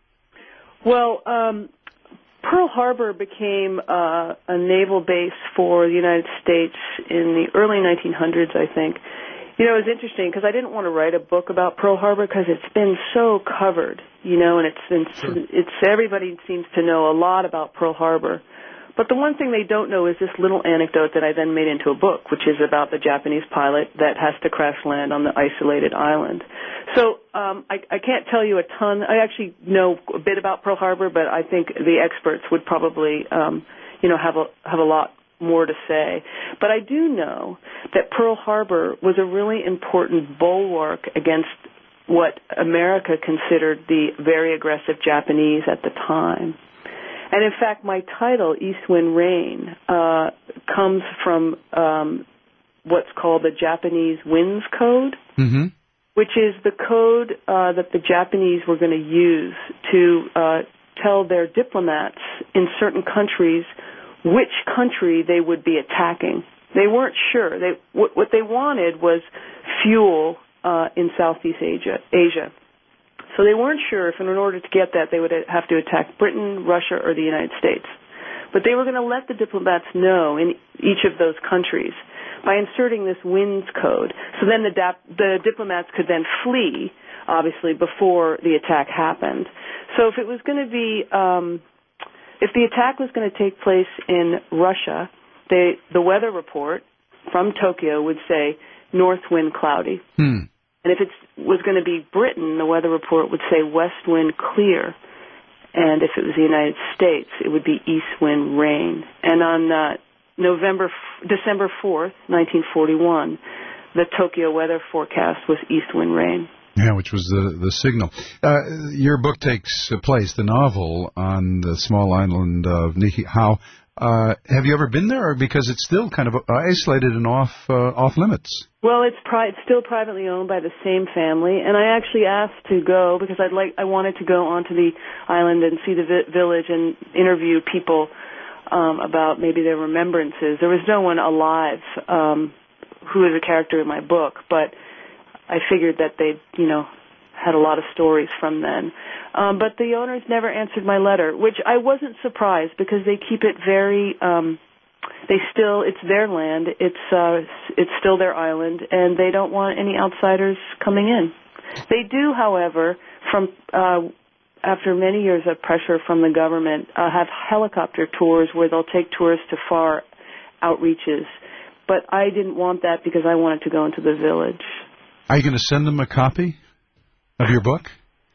Well, um... Pearl Harbor became uh, a naval base for the United States in the early nineteen hundreds, I think. You know, it was interesting because I didn't want to write a book about Pearl Harbor because it's been so covered, you know, and it's, been, sure. it's everybody seems to know a lot about Pearl Harbor. But the one thing they don't know is this little anecdote that I then made into a book, which is about the Japanese pilot that has to crash land on the isolated island. So um, I, I can't tell you a ton. I actually know a bit about Pearl Harbor, but I think the experts would probably, um, you know, have a have a lot more to say. But I do know that Pearl Harbor was a really important bulwark against what America considered the very aggressive Japanese at the time. And in fact, my title, East Wind Rain, uh, comes from um, what's called the Japanese Winds Code, mm-hmm. which is the code uh, that the Japanese were going to use to uh, tell their diplomats in certain countries which country they would be attacking. They weren't sure. They what, what they wanted was fuel uh, in Southeast Asia. Asia. So they weren't sure if in order to get that they would have to attack Britain, Russia, or the United States. But they were going to let the diplomats know in each of those countries by inserting this winds code. So then the, dap- the diplomats could then flee, obviously, before the attack happened. So if it was going to be, um, if the attack was going to take place in Russia, they, the weather report from Tokyo would say north wind cloudy. Hmm. And if it was going to be Britain, the weather report would say west wind clear. And if it was the United States, it would be east wind rain. And on uh, November, December fourth, nineteen forty-one, the Tokyo weather forecast was east wind rain. Yeah, which was the the signal. Uh, your book takes place, the novel, on the small island of Ni'ihau. Uh, have you ever been there, or because it's still kind of isolated and off uh, off limits? Well, it's pri- it's still privately owned by the same family, and I actually asked to go because I'd like I wanted to go onto the island and see the vi- village and interview people um, about maybe their remembrances. There was no one alive um, who is a character in my book, but I figured that they, you know, had a lot of stories from then. Um, but the owners never answered my letter, which I wasn't surprised because they keep it very, um, they still, it's their land, it's, uh, it's still their island, and they don't want any outsiders coming in. They do, however, from, uh, after many years of pressure from the government, uh, have helicopter tours where they'll take tourists to far outreaches. But I didn't want that because I wanted to go into the village. Are you going to send them a copy of your book?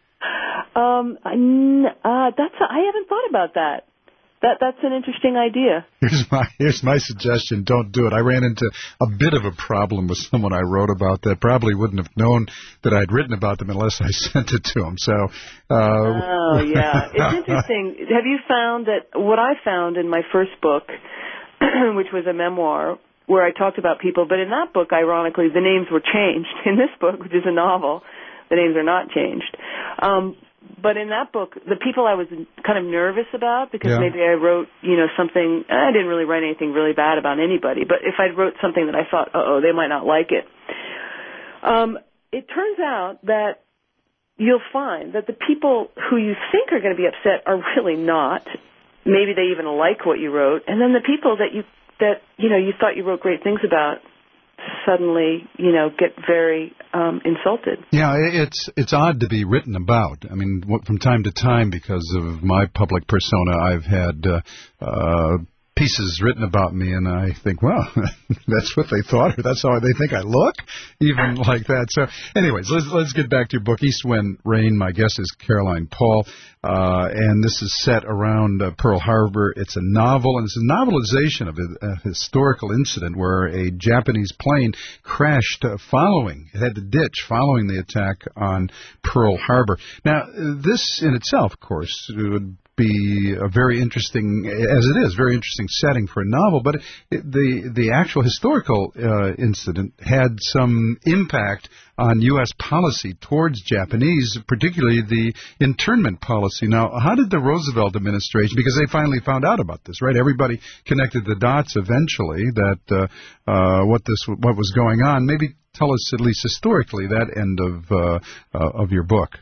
Um, uh, that's a, I haven't thought about that. That that's an interesting idea. Here's my here's my suggestion. Don't do it. I ran into a bit of a problem with someone I wrote about that probably wouldn't have known that I'd written about them unless I sent it to them. So. Uh, oh yeah, it's interesting. Have you found that what I found in my first book, which was a memoir, where I talked about people, but in that book, ironically, the names were changed. In this book, which is a novel, the names are not changed. Um, But in that book, the people I was kind of nervous about, because yeah. maybe I wrote, you know, something, I didn't really write anything really bad about anybody, but if I wrote something that I thought, uh-oh, they might not like it. Um, it turns out that you'll find that the people who you think are going to be upset are really not. Maybe they even like what you wrote, and then the people that you that you know you thought you wrote great things about suddenly, you know, get very um, insulted. Yeah, it's it's odd to be written about. I mean, from time to time, because of my public persona, I've had uh, uh, pieces written about me, and I think, well, that's what they thought, or that's how they think I look, even like that. So, anyways, let's let's get back to your book, East Wind Rain. My guest is Caroline Paul, uh, and this is set around uh, Pearl Harbor. It's a novel, and it's a novelization of a, a historical incident where a Japanese plane crashed uh, following, it had to ditch following the attack on Pearl Harbor. Now, this in itself, of course, would be a very interesting, as it is, very interesting setting for a novel, but it, the the actual historical uh, incident had some impact on U S policy towards Japanese, particularly the internment policy. Now, how did the Roosevelt administration, because they finally found out about this, right? Everybody connected the dots eventually that uh, uh, what this what was going on. Maybe tell us at least historically that end of uh, uh, of your book.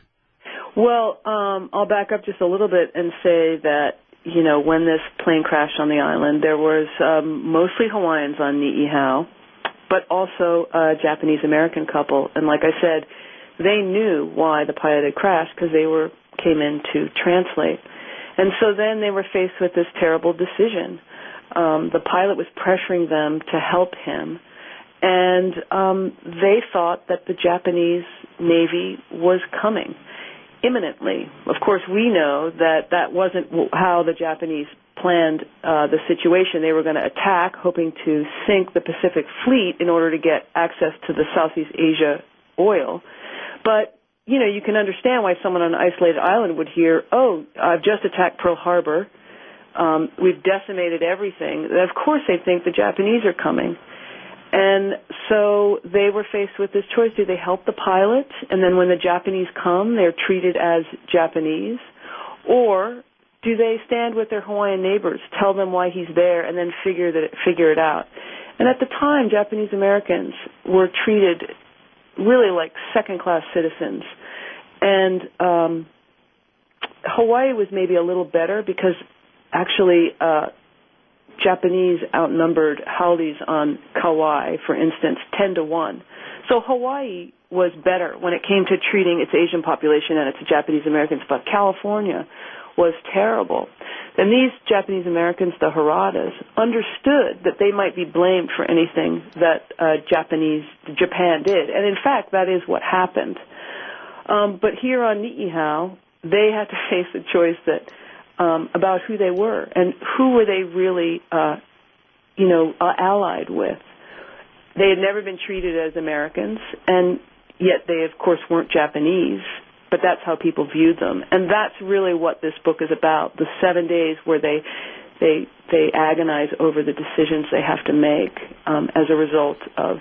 Well, um, I'll back up just a little bit and say that, you know, when this plane crashed on the island, there was um, mostly Hawaiians on Ni'ihau, but also a Japanese-American couple. And like I said, they knew why the pilot had crashed because they were came in to translate. And so then they were faced with this terrible decision. Um, the pilot was pressuring them to help him, and um, they thought that the Japanese Navy was coming imminently. Of course, we know that that wasn't how the Japanese planned uh, the situation. They were going to attack, hoping to sink the Pacific Fleet in order to get access to the Southeast Asia oil. But, you know, you can understand why someone on an isolated island would hear, oh, I've just attacked Pearl Harbor. Um, we've decimated everything. Of course they think the Japanese are coming. And so they were faced with this choice. Do they help the pilot, and then when the Japanese come, they're treated as Japanese? Or do they stand with their Hawaiian neighbors, tell them why he's there, and then figure that figure it out? And at the time, Japanese Americans were treated really like second-class citizens. And um, Hawaii was maybe a little better because actually uh Japanese outnumbered haoles on Kauai, for instance, ten to one. So Hawaii was better when it came to treating its Asian population and its Japanese Americans, but California was terrible. And these Japanese Americans, the Haradas, understood that they might be blamed for anything that uh, Japanese Japan did. And in fact, that is what happened. Um, but here on Ni'ihau, they had to face the choice that Um, about who they were and who were they really, uh, you know, uh, allied with. They had never been treated as Americans, and yet they, of course, weren't Japanese, but that's how people viewed them. And that's really what this book is about, the seven days where they they they agonize over the decisions they have to make um, as a result of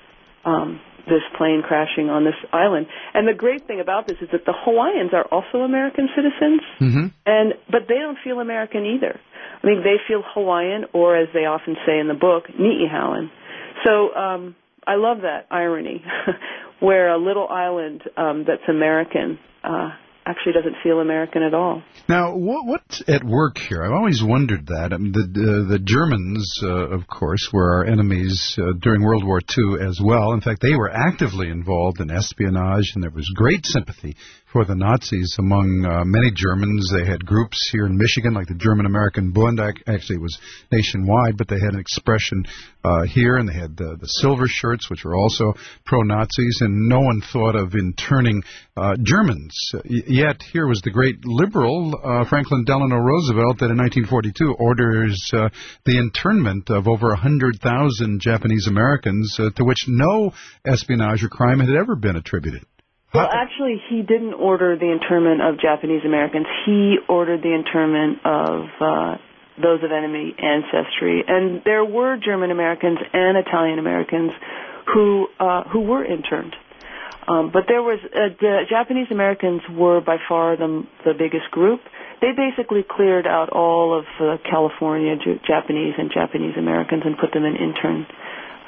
um this plane crashing on this island. And the great thing about this is that the Hawaiians are also American citizens, mm-hmm. and but they don't feel American either. I mean, they feel Hawaiian, or as they often say in the book, Ni'ihauan. So um, I love that irony, where a little island um, that's American uh, actually doesn't feel American at all. Now, what, what's at work here? I've always wondered that. I mean, the, uh, the Germans, uh, of course, were our enemies uh, during World War Two as well. In fact, they were actively involved in espionage, and there was great sympathy for the Nazis among uh, many Germans. They had groups here in Michigan, like the German-American Bund. Actually, it was nationwide, but they had an expression uh, here, and they had the, the silver shirts, which were also pro-Nazis, and no one thought of interning uh, Germans. Yet, here was the great liberal uh, Franklin Delano Roosevelt that in nineteen forty-two orders uh, the internment of over one hundred thousand Japanese Americans uh, to which no espionage or crime had ever been attributed. Well, actually, he didn't order the internment of Japanese Americans. He ordered the internment of uh, those of enemy ancestry. And there were German Americans and Italian Americans who uh, who were interned. Um, but there was uh, the Japanese Americans were by far the the biggest group. They basically cleared out all of uh, California J- Japanese and Japanese Americans and put them in intern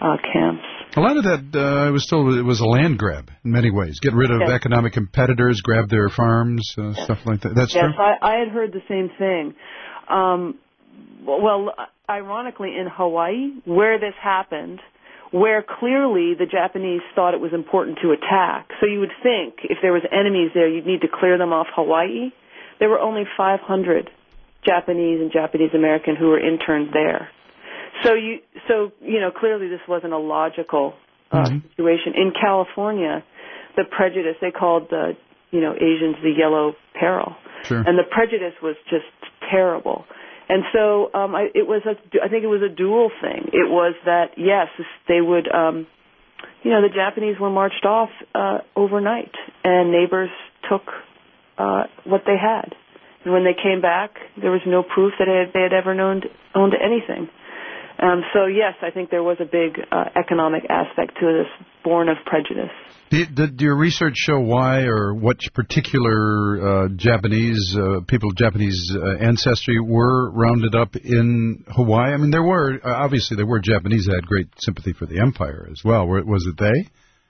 uh, camps. A lot of that, uh, I was told, it was a land grab in many ways. Get rid of yes. economic competitors, grab their farms, uh, stuff like that. That's yes, true? Yes, I, I had heard the same thing. Um, well, ironically, in Hawaii, where this happened, where clearly the Japanese thought it was important to attack. So you would think if there was enemies there, you'd need to clear them off Hawaii. There were only five hundred Japanese and Japanese American who were interned there. So you, so you know, clearly this wasn't a logical uh, mm-hmm. situation. In California, the prejudice, they called the, you know, Asians the yellow peril, sure. and the prejudice was just terrible. And so um, I, it was a, I think it was a dual thing. It was that, yes, they would, um, you know, the Japanese were marched off uh, overnight, and neighbors took uh, what they had. And when they came back, there was no proof that they had, they had ever known, owned anything. Um, so, yes, I think there was a big uh, economic aspect to this, born of prejudice. Did, did your research show why or what particular uh, Japanese, uh, people of Japanese uh, ancestry were rounded up in Hawaii? I mean, there were, uh, obviously there were Japanese that had great sympathy for the empire as well. Were, was it they?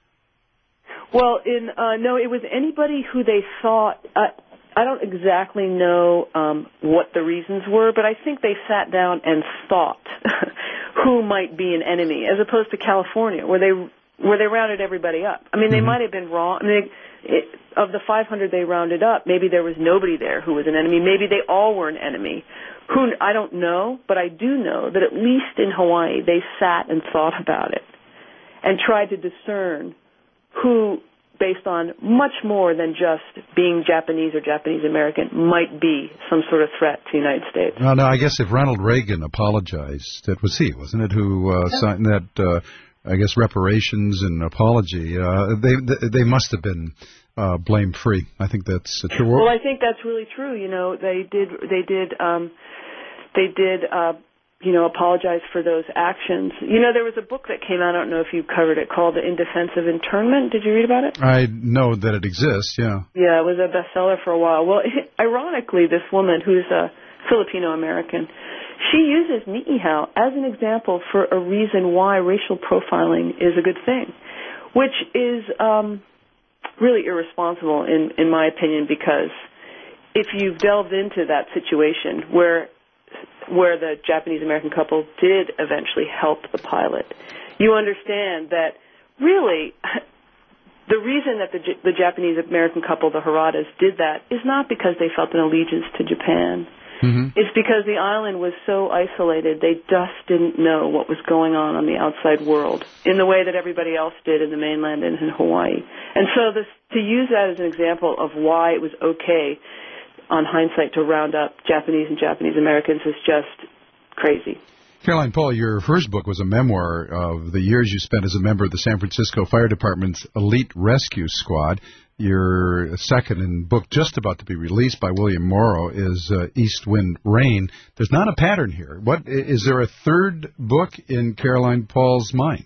Well, in uh, no, it was anybody who they thought, uh, I don't exactly know um, what the reasons were, but I think they sat down and thought who might be an enemy, as opposed to California, where they where they rounded everybody up. I mean, they mm-hmm. might have been wrong. I mean, it, of the five hundred they rounded up, maybe there was nobody there who was an enemy. Maybe they all were an enemy. Who I don't know, but I do know that at least in Hawaii they sat and thought about it and tried to discern who, based on much more than just being Japanese or Japanese American, might be some sort of threat to the United States. No, no, I guess if Ronald Reagan apologized, it was he, wasn't it, who uh, signed that, uh, I guess, reparations and apology. Uh, they they must have been uh, blame-free. I think that's true. Well, I think that's really true. You know, they did, they did, um, they did, uh, you know, apologize for those actions. You know, there was a book that came out, I don't know if you covered it, called In Defense of Internment. Did you read about it? I know that it exists, yeah. Yeah, it was a bestseller for a while. Well, ironically, this woman who's a Filipino-American, she uses Ni'ihau as an example for a reason why racial profiling is a good thing, which is um, really irresponsible, in, in my opinion, because if you've delved into that situation where where the Japanese-American couple did eventually help the pilot, you understand that really the reason that the, the Japanese-American couple, the Haradas, did that is not because they felt an allegiance to Japan. Mm-hmm. It's because the island was so isolated, they just didn't know what was going on on the outside world in the way that everybody else did in the mainland and in Hawaii. And so this, to use that as an example of why it was okay on hindsight to round up Japanese and Japanese Americans is just crazy. Caroline Paul, your first book was a memoir of the years you spent as a member of the San Francisco Fire Department's Elite Rescue Squad. Your second and book just about to be released by William Morrow is uh, East Wind Rain. There's not a pattern here. What is there a third book in Caroline Paul's mind?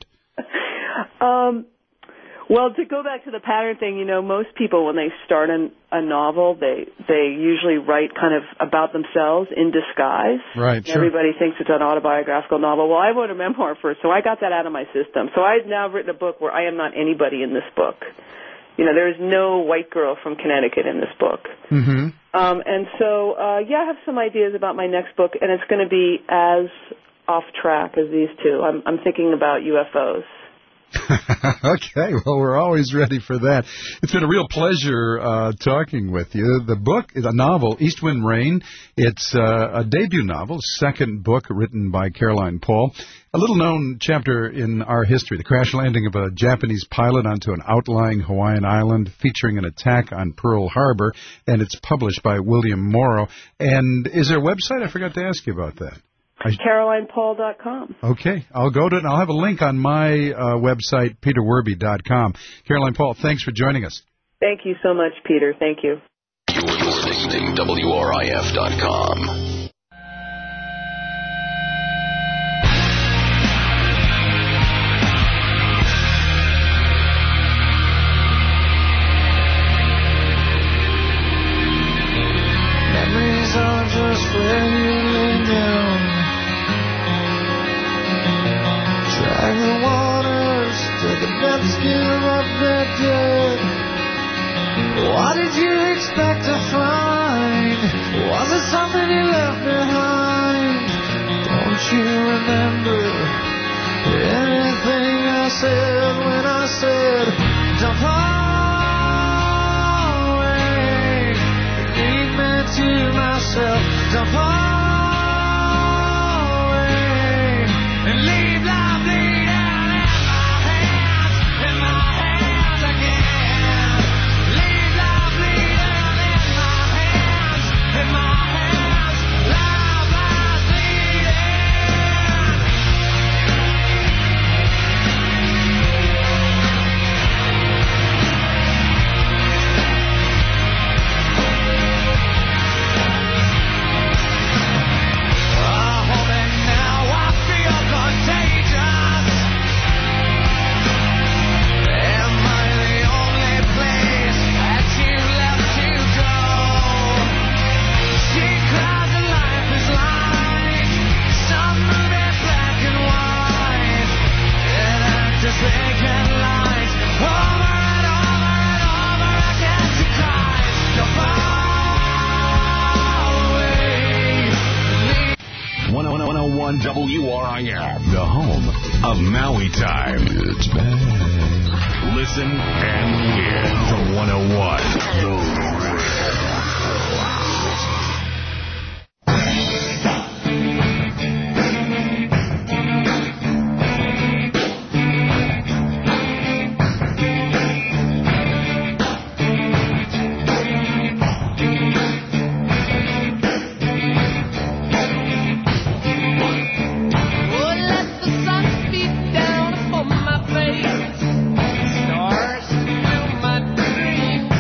um, well, to go back to the pattern thing, you know, most people when they start an, a novel, they they usually write kind of about themselves in disguise. Right. Sure. Everybody thinks it's an autobiographical novel. Well, I wrote a memoir first, so I got that out of my system. So I've now written a book where I am not anybody in this book. You know, there is no white girl from Connecticut in this book. Mm-hmm. Um, and so, uh, yeah, I have some ideas about my next book, and it's going to be as off track as these two. I'm, I'm thinking about U F Os. Okay, well, we're always ready for that. It's been a real pleasure uh, talking with you. The book is a novel, East Wind Rain. It's uh, a debut novel, second book written by Caroline Paul. A little-known chapter in our history, the crash landing of a Japanese pilot onto an outlying Hawaiian island featuring an attack on Pearl Harbor, and it's published by William Morrow. And is there a website? I forgot to ask you about that. Caroline Paul dot com. Okay, I'll go to it, and I'll have a link on my uh, website, peter werby dot com. Caroline Paul, thanks for joining us. Thank you so much, Peter. Thank you. You're listening to W R I F dot com. Memories are just where you lay down. Drag the wall. What did you expect to find? Was it something you left behind? Don't you remember anything I said when I said, don't fall away? Leave me to myself. Don't fall away and leave life bleeding in my hands, in my hands again. Leave life bleeding in my hands, in my hands. Life lies bleeding. one oh one W R I F, the home of Maui time. It's back. Listen and win to one oh one. Stars fill my dreams.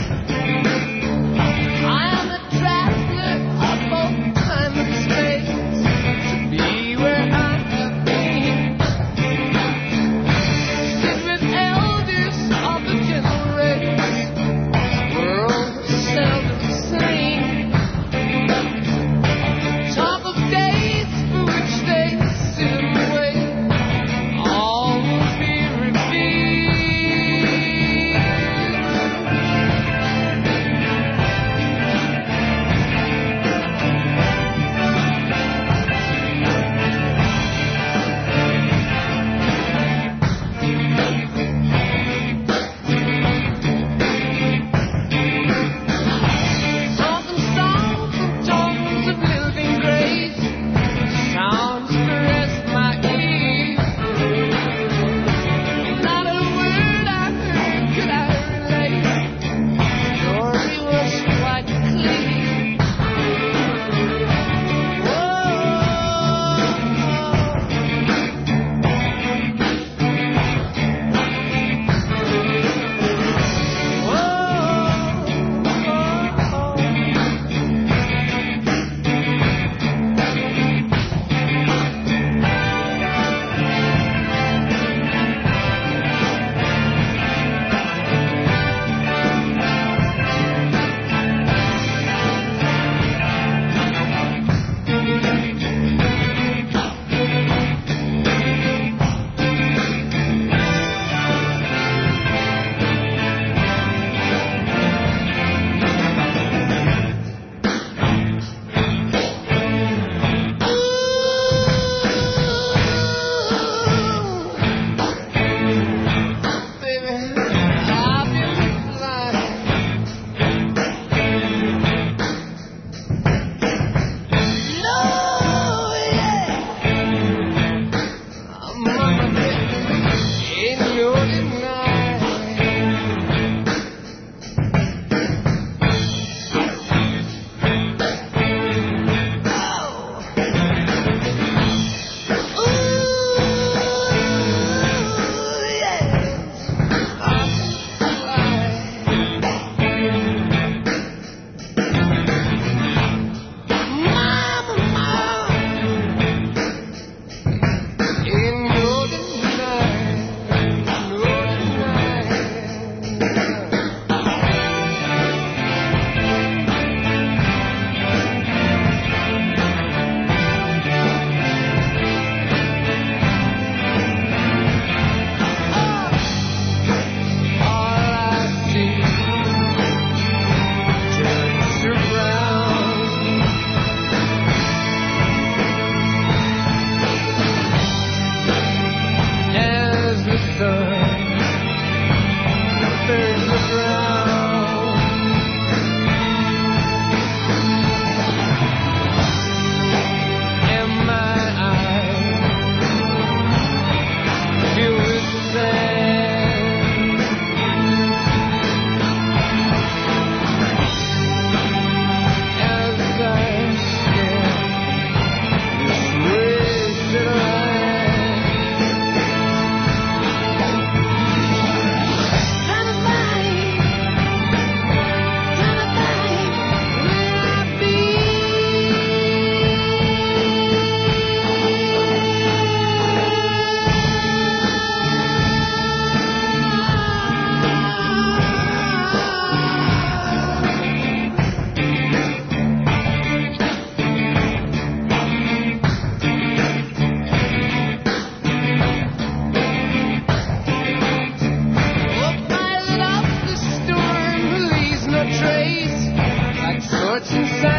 What you say?